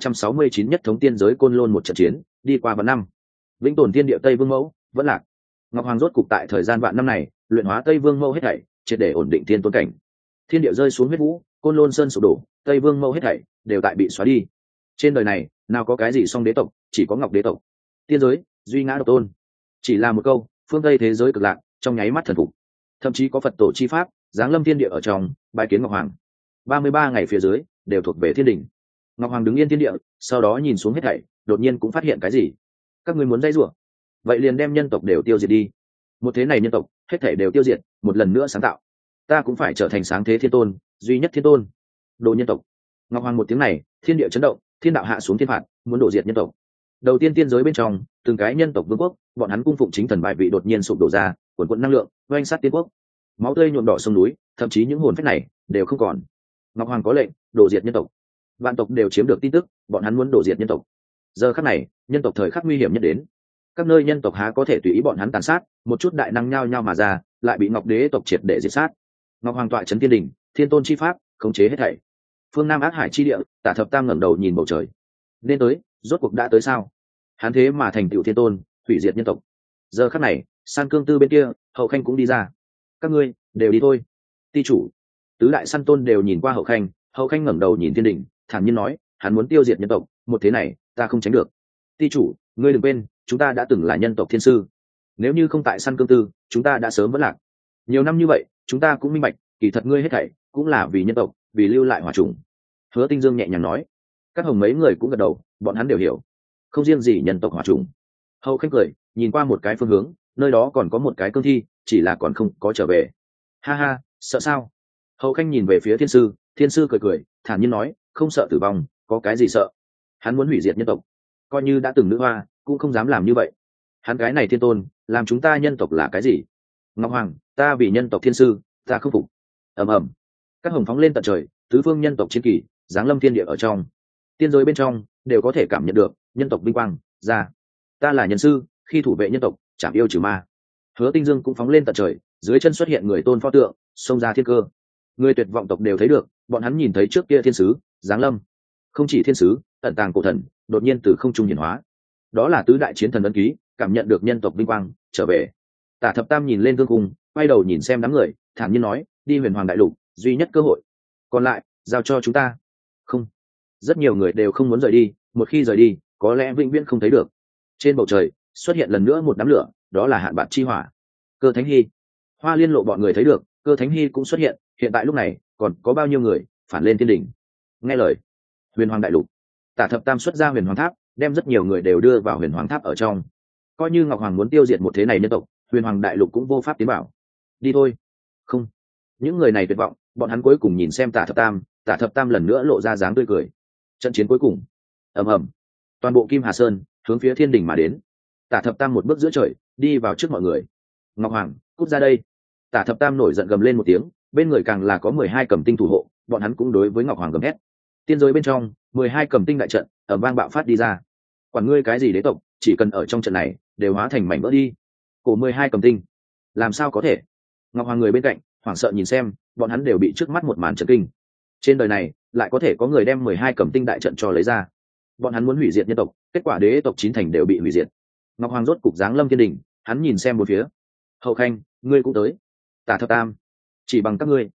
2369 nhất thống tiên giới. Côn Lôn một trận chiến đi qua vạn năm, vĩnh tồn tiên địa Tây vương mẫu vẫn lạc. Ngọc hoàng rốt cục tại thời gian vạn năm này luyện hóa Tây vương mẫu hết thảy, triệt để ổn định thiên tôn cảnh. Thiên địa rơi xuống huyết vũ, Côn Lôn sơn sụp đổ, Tây vương mẫu hết thảy đều tại bị xóa đi. Trên đời này nào có cái gì song đế tộc, chỉ có ngọc đế tộc. Tiên giới duy ngã độc tôn. Chỉ là một câu, phương Tây thế giới cực lạc trong nháy mắt thần phục. Thậm chí có Phật tổ chi pháp giáng lâm thiên địa ở trong, bái kiến Ngọc hoàng. 33 ngày phía dưới đều thuộc về thiên đình. Ngọc hoàng đứng yên thiên địa, sau đó nhìn xuống hết thảy, đột nhiên cũng phát hiện cái gì. Các ngươi muốn dây rủa, vậy liền đem nhân tộc đều tiêu diệt đi. Một thế này nhân tộc hết thảy đều tiêu diệt, một lần nữa sáng tạo. Ta cũng phải trở thành sáng thế thiên tôn, duy nhất thiên tôn. Đồ nhân tộc. Ngọc hoàng một tiếng này, thiên địa chấn động, thiên đạo hạ xuống thiên phạt, muốn đổ diệt nhân tộc. Đầu tiên tiên giới bên trong, từng cái nhân tộc vương quốc, bọn hắn cung phụng chính thần bài vị đột nhiên sụp đổ ra, cuồn cuộn năng lượng oanh sát tiên quốc. Máu tươi nhuộm đỏ sông núi, thậm chí những hồn phách này đều không còn. Ngọc hoàng có lệnh đổ diệt nhân tộc. Vạn tộc đều chiếm được tin tức, bọn hắn muốn đổ diệt nhân tộc. Giờ khắc này, nhân tộc thời khắc nguy hiểm nhất đến. Các nơi nhân tộc há có thể tùy ý bọn hắn tàn sát, một chút đại năng nhao nhao mà ra, lại bị ngọc đế tộc triệt để diệt sát. Ngọc hoàng tọa trấn thiên đình, thiên tôn chi pháp khống chế hết thảy. Phương Nam ác hải chi địa, Tả Thập Tam ngẩng đầu nhìn bầu trời. Nên tới, rốt cuộc đã tới sao? Hắn thế mà thành tựu thiên tôn, hủy diệt nhân tộc. Giờ khắc này, San Cương Tư bên kia, Hậu Khanh cũng đi ra. Các ngươi đều đi thôi. Ti chủ, tứ đại săn tôn đều nhìn qua Hậu Khanh. Hậu Khanh ngẩng đầu nhìn thiên đình, thản nhiên nói, hắn muốn tiêu diệt nhân tộc, một thế này ta không tránh được. Ti chủ, ngươi đừng quên, chúng ta đã từng là nhân tộc thiên sư. Nếu như không tại San Cương Tư, chúng ta đã sớm vẫn lạc. Nhiều năm như vậy, chúng ta cũng minh bạch, kỳ thật ngươi hết thảy cũng là vì nhân tộc, vì lưu lại hỏa trùng. Hứa Tinh Dương nhẹ nhàng nói. Các hồng mấy người cũng gật đầu, bọn hắn đều hiểu, không riêng gì nhân tộc hỏa trùng. Hậu Khanh cười, nhìn qua một cái phương hướng, nơi đó còn có một cái cương thi, chỉ là còn không có trở về. Ha ha, sợ sao? Hậu Khanh nhìn về phía thiên sư cười cười, thản nhiên nói, không sợ tử vong, có cái gì sợ? Hắn muốn hủy diệt nhân tộc, coi như đã từng nữ hoa cũng không dám làm như vậy. Hắn cái này thiên tôn, làm chúng ta nhân tộc là cái gì? Ngọc hoàng, ta vì nhân tộc thiên sư, ta không phục. Ầm ầm, các hồng phóng lên tận trời, tứ phương nhân tộc chiến kỳ giáng lâm thiên địa ở trong. Tiên giới bên trong đều có thể cảm nhận được nhân tộc vinh quang ra. Ta là nhân sư, khi thủ vệ nhân tộc, chảm yêu trừ ma. Hứa Tinh Dương cũng phóng lên tận trời, dưới chân xuất hiện người tôn pho tượng, xông ra thiên cơ. Người tuyệt vọng tộc đều thấy được, bọn hắn nhìn thấy trước kia thiên sứ giáng lâm. Không chỉ thiên sứ, ẩn tàng cổ thần đột nhiên từ không trung hiển hóa. Đó là tứ đại chiến thần ấn ký, cảm nhận được nhân tộc vinh quang trở về. Tả Thập Tam nhìn lên thương cung, quay đầu nhìn xem đám người, thản nhiên nói, đi huyền hoàng đại lục, duy nhất cơ hội, còn lại giao cho chúng ta. Không, rất nhiều người đều không muốn rời đi, một khi rời đi có lẽ vĩnh viễn không thấy được. Trên bầu trời xuất hiện lần nữa một đám lửa, đó là hạn bạc chi hỏa. Cơ Thánh Hy, Hoa Liên Lộ bọn người thấy được, Cơ Thánh Hy cũng xuất hiện. Hiện tại lúc này còn có bao nhiêu người phản lên thiên đỉnh? Nghe lời, huyền hoàng đại lục. Tả Thập Tam xuất ra huyền hoàng tháp, đem rất nhiều người đều đưa vào huyền hoàng tháp ở trong. Coi như Ngọc hoàng muốn tiêu diệt một thế này nhân tộc, huyền hoàng đại lục cũng vô pháp tiến bảo. Đi thôi. Không, những người này tuyệt vọng, bọn hắn cuối cùng nhìn xem Tả Thập Tam lần nữa lộ ra dáng tươi cười. Trận chiến cuối cùng, ầm ầm, toàn bộ Kim Hà Sơn hướng phía thiên đình mà đến. Tả Thập Tam một bước giữa trời, đi vào trước mọi người. Ngọc hoàng, cút ra đây. Tả Thập Tam nổi giận gầm lên một tiếng, bên người càng là có 12 cầm tinh thủ hộ, bọn hắn cũng đối với Ngọc hoàng gầm hét. Tiên giới bên trong, 12 cầm tinh đại trận ở vang bạo phát đi ra. Quản ngươi cái gì đế tộc, chỉ cần ở trong trận này đều hóa thành mảnh vỡ đi. Cổ 12 cầm tinh, làm sao có thể? Ngọc hoàng người bên cạnh hoảng sợ nhìn xem, bọn hắn đều bị trước mắt một màn chấn kinh. Trên đời này lại có thể có người đem 12 cầm tinh đại trận cho lấy ra. Bọn hắn muốn hủy diệt nhân tộc, kết quả đế tộc 9 thành đều bị hủy diệt. Ngọc hoàng rốt cục giáng lâm thiên đình, hắn nhìn xem một phía. Hậu Khanh, ngươi cũng tới. Tả Thập Tam, chỉ bằng các ngươi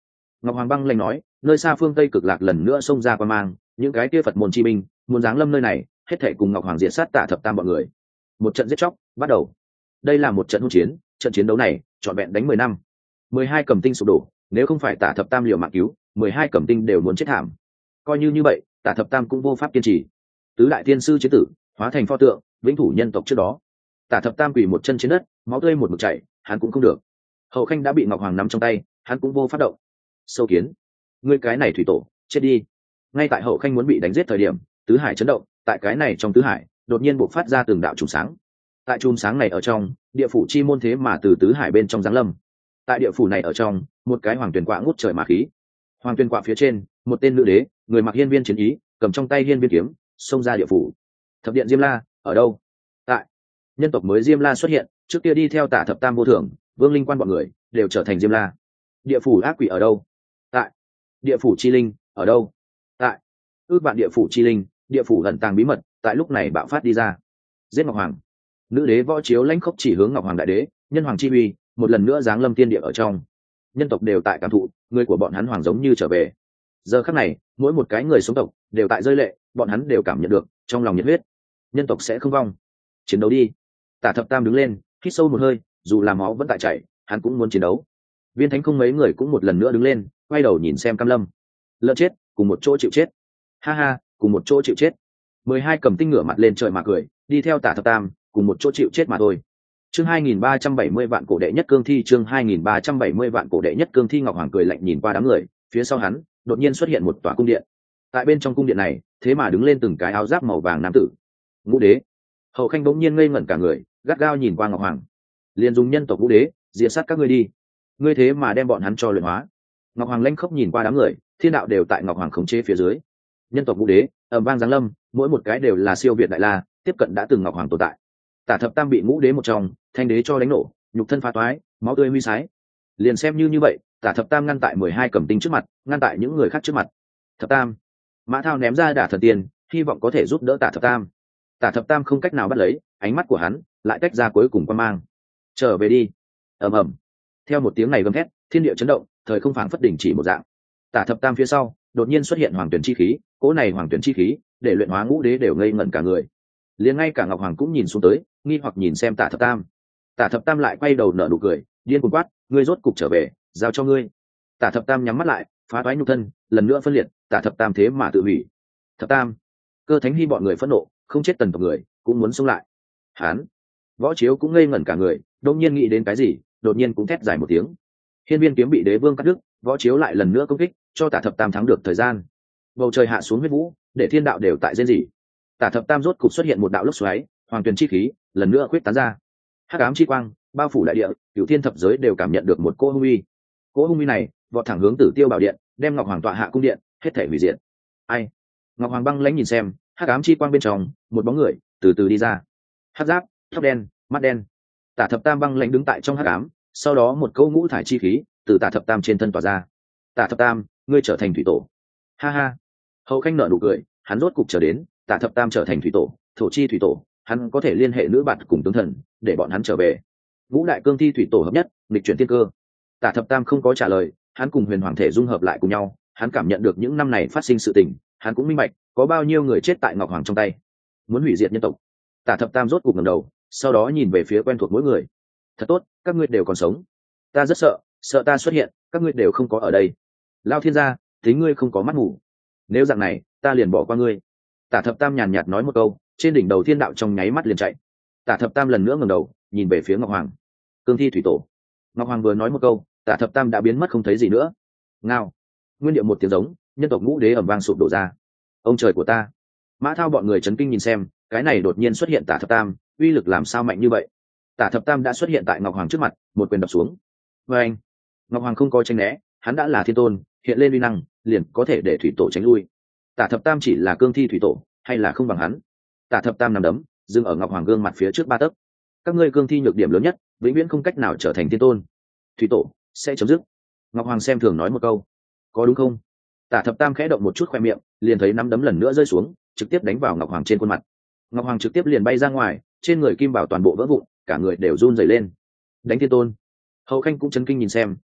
Ngọc Hoàng băng lanh nói, nơi xa phương Tây Cực Lạc lần nữa xông ra qua mang, những cái kia Phật môn chi binh muốn giáng lâm nơi này, hết thảy cùng Ngọc Hoàng diệt sát Tả Thập Tam bọn người. Một trận giết chóc bắt đầu. Đây là một trận hỗn chiến, trận chiến đấu này trọn vẹn đánh 10 năm. 12 cầm tinh sụp đổ, nếu không phải Tả Thập Tam liều mạng cứu, 12 cầm tinh đều muốn chết thảm. Coi như vậy, Tả Thập Tam cũng vô pháp kiên trì. Tứ đại tiên sư chế tử, hóa thành pho tượng, vĩnh thủ nhân tộc trước đó. Tả Thập Tam quỳ một chân trên đất, máu tươi một mực chảy, hắn cũng không được. Hậu Khanh đã bị Ngọc Hoàng nắm trong tay, hắn cũng vô pháp động. Sâu Kiến, ngươi cái này thủy tổ, chết đi. Ngay tại Hậu Khanh muốn bị đánh giết thời điểm, tứ hải chấn động, tại cái này trong tứ hải, đột nhiên bộc phát ra từng đạo chùm sáng. Tại chùm sáng này ở trong, địa phủ chi môn thế mà từ tứ hải bên trong giáng lâm. Tại địa phủ này ở trong, một cái hoàng tuyền quạ ngút trời mà khí. Hoàng tuyền quạ phía trên, một tên nữ đế, người mặc hiên viên chiến ý, cầm trong tay hiên viên kiếm, xông ra địa phủ. Thập điện Diêm La ở đâu? Tại nhân tộc mới Diêm La xuất hiện, trước kia đi theo Tả Thập Tam vô thưởng, Vương Linh Quan bọn người đều trở thành Diêm La. Địa phủ ác quỷ ở đâu? Tại địa phủ chi linh ở đâu? Tại ước vạn địa phủ chi linh, địa phủ ẩn tàng bí mật, tại lúc này bạo phát đi ra. Giết Ngọc Hoàng. Nữ đế Võ Chiếu lãnh khốc chỉ hướng Ngọc Hoàng đại đế, nhân hoàng chi uy một lần nữa giáng lâm tiên địa ở trong. Nhân tộc đều tại cảm thụ, người của bọn hắn hoàng giống như trở về. Giờ khắc này, mỗi một cái người sống tộc đều tại rơi lệ, bọn hắn đều cảm nhận được trong lòng nhiệt huyết. Nhân tộc sẽ không vong. Chiến đấu đi. Tả Thập Tam đứng lên, hít sâu một hơi, dù là máu vẫn tại chảy, hắn cũng muốn chiến đấu. Viên Thánh không mấy người cũng một lần nữa đứng lên, quay đầu nhìn xem Cam Lâm. Lợn chết, cùng một chỗ chịu chết. Ha ha, cùng một chỗ chịu chết. 12 cầm tinh ngửa mặt lên trời mà cười, đi theo Tả Thập Tam, cùng một chỗ chịu chết mà thôi. Chương 2370 vạn cổ đệ nhất cương thi, chương 2370 vạn cổ đệ nhất cương thi. Ngọc Hoàng cười lạnh nhìn qua đám người, phía sau hắn đột nhiên xuất hiện một tòa cung điện. Tại bên trong cung điện này, thế mà đứng lên từng cái áo giáp màu vàng nam tử. Ngũ đế. Hậu Khanh bỗng nhiên ngây ngẩn cả người, gắt gao nhìn qua Ngọc Hoàng. Liền dùng nhân tộc Ngũ đế diệt sát các ngươi đi. Ngươi thế mà đem bọn hắn cho luyện hóa. Ngọc Hoàng lanh khốc nhìn qua đám người, thiên đạo đều tại Ngọc Hoàng khống chế phía dưới. Nhân tộc Ngũ đế ầm vang giáng lâm, mỗi một cái đều là siêu việt đại la, tiếp cận đã từng Ngọc Hoàng tồn tại. Tả Thập Tam bị Ngũ đế một trong, thanh đế cho đánh nổ, nhục thân phá toái, máu tươi huy sái. Liền xem như vậy, Tả Thập Tam ngăn tại 12 cầm tinh trước mặt, ngăn tại những người khác trước mặt. Thập Tam. Mã Thao ném ra Đả Thần Tiên, hy vọng có thể giúp đỡ Tả Thập Tam. Tả Thập Tam không cách nào bắt lấy, ánh mắt của hắn lại tách ra cuối cùng quan mang. Trở về đi. Ầm ầm. Theo một tiếng này gầm thét, thiên địa chấn động, thời không phảng phất đình chỉ một dạng. Tả Thập Tam phía sau, đột nhiên xuất hiện hoàng tuyển chi khí, cỗ này hoàng tuyển chi khí, để luyện hóa Ngũ đế đều ngây ngẩn cả người. Liền ngay cả Ngọc Hoàng cũng nhìn xuống tới, nghi hoặc nhìn xem Tả Thập Tam. Tả Thập Tam lại quay đầu nở nụ cười, điên cuồng quát, ngươi rốt cục trở về, giao cho ngươi. Tả Thập Tam nhắm mắt lại, phá toái nhục thân, lần nữa phân liệt, Tả Thập Tam thế mà tự hủy. Thập Tam. Cơ Thánh Hy bọn người phẫn nộ, không chết tần tộc người, cũng muốn xông lại. Hán. Võ Chiếu cũng ngây ngẩn cả người, đột nhiên nghĩ đến cái gì, đột nhiên cũng thét dài một tiếng. Hiên viên kiếm bị đế vương cắt đứt, Võ Chiếu lại lần nữa công kích, cho Tả Thập Tam thắng được thời gian. Bầu trời hạ xuống huyết vũ, để thiên đạo đều tại rên rỉ. Tả Thập Tam rốt cục xuất hiện một đạo lốc xoáy, hoàng tuyền chi khí lần nữa khuyết tán ra. Hắc ám chi quang bao phủ đại địa, cửu thiên thập giới đều cảm nhận được một cỗ hung uy. Cỗ hung uy này vọt thẳng hướng Tử Tiêu Bảo Điện, đem Ngọc Hoàng tọa hạ cung điện hết thảy hủy diệt. Ai? Ngọc Hoàng băng lãnh nhìn xem, hắc ám chi quang bên trong, một bóng người từ từ đi ra. Hắc giáp, tóc đen, mắt đen. Tả Thập Tam băng lãnh đứng tại trong hắc ám, sau đó một câu ngũ thải chi khí từ Tả Thập Tam trên thân tỏa ra. Tả Thập Tam, ngươi trở thành thủy tổ. Ha ha. Hậu Khanh nở nụ cười, hắn rốt cục trở đến, Tả Thập Tam trở thành thủy tổ, thổ chi thủy tổ, hắn có thể liên hệ nữ bạn cùng tướng thần, để bọn hắn trở về. Ngũ đại cương thi thủy tổ hợp nhất, nghịch chuyển thiên cơ. Tả Thập Tam không có trả lời, hắn cùng huyền hoàng thể dung hợp lại cùng nhau, hắn cảm nhận được những năm này phát sinh sự tình, hắn cũng minh bạch có bao nhiêu người chết tại Ngọc Hoàng trong tay. Muốn hủy diệt nhân tộc. Tả Thập Tam rốt cục ngẩng đầu, sau đó nhìn về phía quen thuộc mỗi người. Thật tốt, các ngươi đều còn sống. Ta rất sợ, sợ ta xuất hiện, các ngươi đều không có ở đây. Lao thiên gia, tính ngươi không có mắt ngủ. Nếu dạng này, ta liền bỏ qua ngươi. Tả Thập Tam nhàn nhạt nói một câu, trên đỉnh đầu thiên đạo trong nháy mắt liền chạy. Tả Thập Tam lần nữa ngẩng đầu, nhìn về phía Ngọc Hoàng. Cương thi thủy tổ. Ngọc Hoàng vừa nói một câu, Tả Thập Tam đã biến mất không thấy gì nữa. Ngao. Nguyên điệu một tiếng giống, nhân tộc Ngũ đế ầm vang sụp đổ ra. Ông trời của ta. Mã Thao bọn người chấn kinh nhìn xem, cái này đột nhiên xuất hiện Tả Thập Tam, uy lực làm sao mạnh như vậy? Tả Thập Tam đã xuất hiện tại Ngọc Hoàng trước mặt, một quyền đập xuống. Và anh. Ngọc Hoàng không có tranh né, hắn đã là thiên tôn, hiện lên uy năng, liền có thể để thủy tổ tránh lui. Tả Thập Tam chỉ là cương thi thủy tổ, hay là không bằng hắn? Tả Thập Tam nằm đấm, dừng ở Ngọc Hoàng gương mặt phía trước 3 tấc. Các ngươi cương thi nhược điểm lớn nhất, vĩnh viễn không cách nào trở thành thiên tôn. Thủy tổ sẽ chấm dứt. Ngọc Hoàng xem thường nói một câu. Có đúng không? Tả Thập Tam khẽ động một chút khoe miệng, liền thấy nắm đấm lần nữa rơi xuống, trực tiếp đánh vào Ngọc Hoàng trên khuôn mặt. Ngọc Hoàng trực tiếp liền bay ra ngoài, trên người kim bảo toàn bộ vỡ vụn, cả người đều run rẩy lên. Đánh thiên tôn. Hậu Khanh cũng chấn kinh nhìn xem,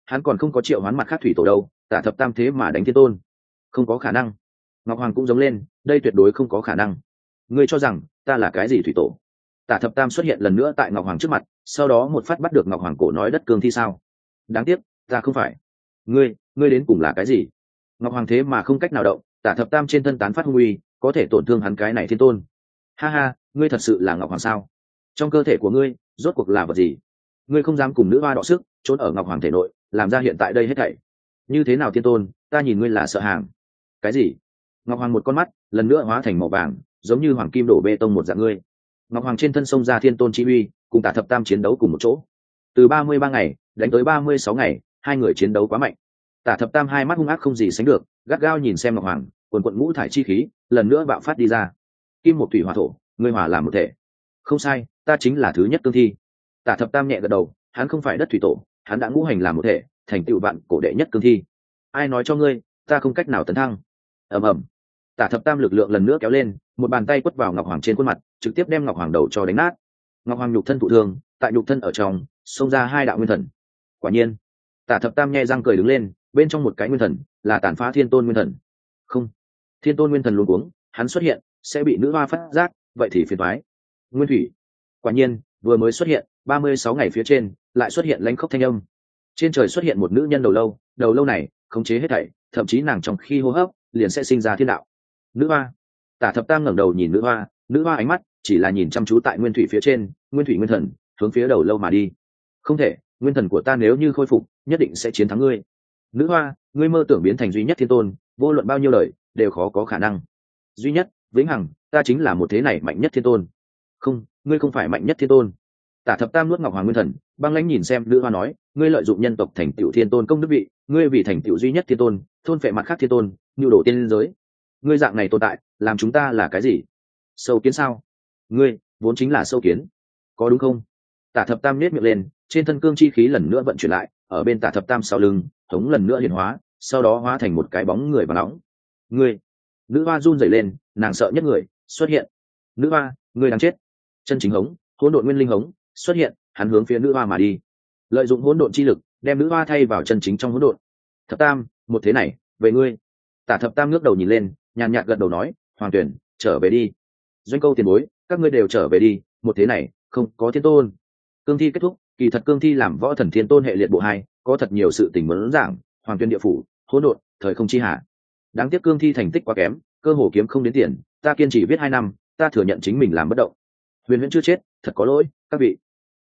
hắn còn không có triệu hoán mặt khác thủy tổ đâu, Tả Thập Tam thế mà đánh thiên tôn, không có khả năng. Ngọc Hoàng cũng giống lên, đây tuyệt đối không có khả năng. Ngươi cho rằng ta là cái gì thủy tổ? Tả Thập Tam xuất hiện lần nữa tại Ngọc Hoàng trước mặt, sau đó một phát bắt được Ngọc Hoàng cổ nói đất cương thi sao? Đáng tiếc, ta không phải. Ngươi đến cùng là cái gì? Ngọc Hoàng thế mà không cách nào động, Tả Thập Tam trên thân tán phát hung uy, có thể tổn thương hắn cái này thiên tôn. Ha ha, ngươi thật sự là Ngọc Hoàng sao? Trong cơ thể của ngươi, rốt cuộc là vật gì? Ngươi không dám cùng nữ hoa đọ sức, trốn ở Ngọc Hoàng thể nội, làm ra hiện tại đây hết thảy. Như thế nào thiên tôn, ta nhìn ngươi là sợ hàng. Cái gì? Ngọc Hoàng một con mắt lần nữa hóa thành màu vàng, giống như hoàng kim đổ bê tông một dạng ngươi. Ngọc Hoàng trên thân sông ra thiên tôn chi uy, cùng Tả Thập Tam chiến đấu cùng một chỗ. Từ 33 ngày đánh tới 36 ngày, hai người chiến đấu quá mạnh. Tả Thập Tam hai mắt hung ác không gì sánh được, gắt gao nhìn xem Ngọc Hoàng, quần quần ngũ thải chi khí lần nữa bạo phát đi ra. Kim một thủy hỏa thổ, ngươi hòa làm một thể. Không sai, ta chính là thứ nhất cương thi. Tả Thập Tam nhẹ gật đầu, hắn không phải đất thủy tổ, hắn đã ngũ hành làm một thể, thành tựu vạn cổ đệ nhất cương thi. Ai nói cho ngươi, ta không cách nào tấn thăng? Ầm ầm. Tả Thập Tam lực lượng lần nữa kéo lên, một bàn tay quất vào Ngọc Hoàng trên khuôn mặt, trực tiếp đem Ngọc Hoàng đầu cho đánh nát. Ngọc Hoàng nhục thân thụ thương, tại nhục thân ở trong xông ra hai đạo nguyên thần. Quả nhiên, Tả Thập Tam nhe răng cười đứng lên, bên trong một cái nguyên thần là tàn phá thiên tôn nguyên thần. Không, thiên tôn nguyên thần luống cuống, hắn xuất hiện sẽ bị nữ hoa phát giác, vậy thì phiền toái. Nguyên thủy. Quả nhiên, vừa mới xuất hiện 36 ngày phía trên lại xuất hiện lãnh khốc thanh âm. Trên trời xuất hiện một nữ nhân đầu lâu này khống chế hết thảy, thậm chí nàng trong khi hô hấp liền sẽ sinh ra thiên đạo. Nữ hoa. Tả Thập Tam ngẩng đầu nhìn nữ hoa ánh mắt chỉ là nhìn chăm chú tại nguyên thủy phía trên, nguyên thủy nguyên thần hướng phía đầu lâu mà đi. Không thể, nguyên thần của ta nếu như khôi phục nhất định sẽ chiến thắng ngươi. Nữ hoa, ngươi mơ tưởng biến thành duy nhất thiên tôn, vô luận bao nhiêu lời đều khó có khả năng. Duy nhất, vĩnh hằng, ta chính là một thế này mạnh nhất thiên tôn. Không, ngươi không phải mạnh nhất thiên tôn. Tả Thập Tam nuốt Ngọc Hoàng nguyên thần, băng lãnh nhìn xem nữ hoa nói, ngươi lợi dụng nhân tộc thành tựu thiên tôn công đức vị, ngươi vì thành tựu duy nhất thiên tôn, thôn phệ mặt khác thiên tôn, nhu đổ tiên giới. Ngươi dạng này tồn tại, làm chúng ta là cái gì? Sâu kiến sao? Ngươi vốn chính là sâu kiến, có đúng không? Tả Thập Tam nhếch miệng lên, trên thân cương chi khí lần nữa vận chuyển lại, ở bên Tả Thập Tam sau lưng thống lần nữa hiển hóa, sau đó hóa thành một cái bóng người và nóng. Ngươi. Nữ hoa run rẩy lên, nàng sợ nhất người xuất hiện. Nữ hoa, ngươi đang chết. Chân chính hống, hỗn độn nguyên linh hống xuất hiện, hắn hướng phía nữ hoa mà đi, lợi dụng hỗn độn chi lực đem nữ hoa thay vào chân chính trong hỗn độn. Thập Tam, một thế này về ngươi. Tả Thập Tam ngước đầu nhìn lên, nhàn nhạt gật đầu nói, Hoàng Tuyển, trở về đi. Doanh câu tiền bối, các ngươi đều trở về đi, một thế này không có thiên tôn. Cương thi kết thúc, kỳ thật cương thi làm võ thần thiên tôn hệ liệt bộ 2, có thật nhiều sự tình muốn giảng, Hoàng Tuyên địa phủ, hỗn độn, thời không chi hạ. Đáng tiếc cương thi thành tích quá kém, cơ hồ kiếm không đến tiền, ta kiên trì viết 2 năm, ta thừa nhận chính mình làm bất động. Huyền Huyễn chưa chết, thật có lỗi, các vị.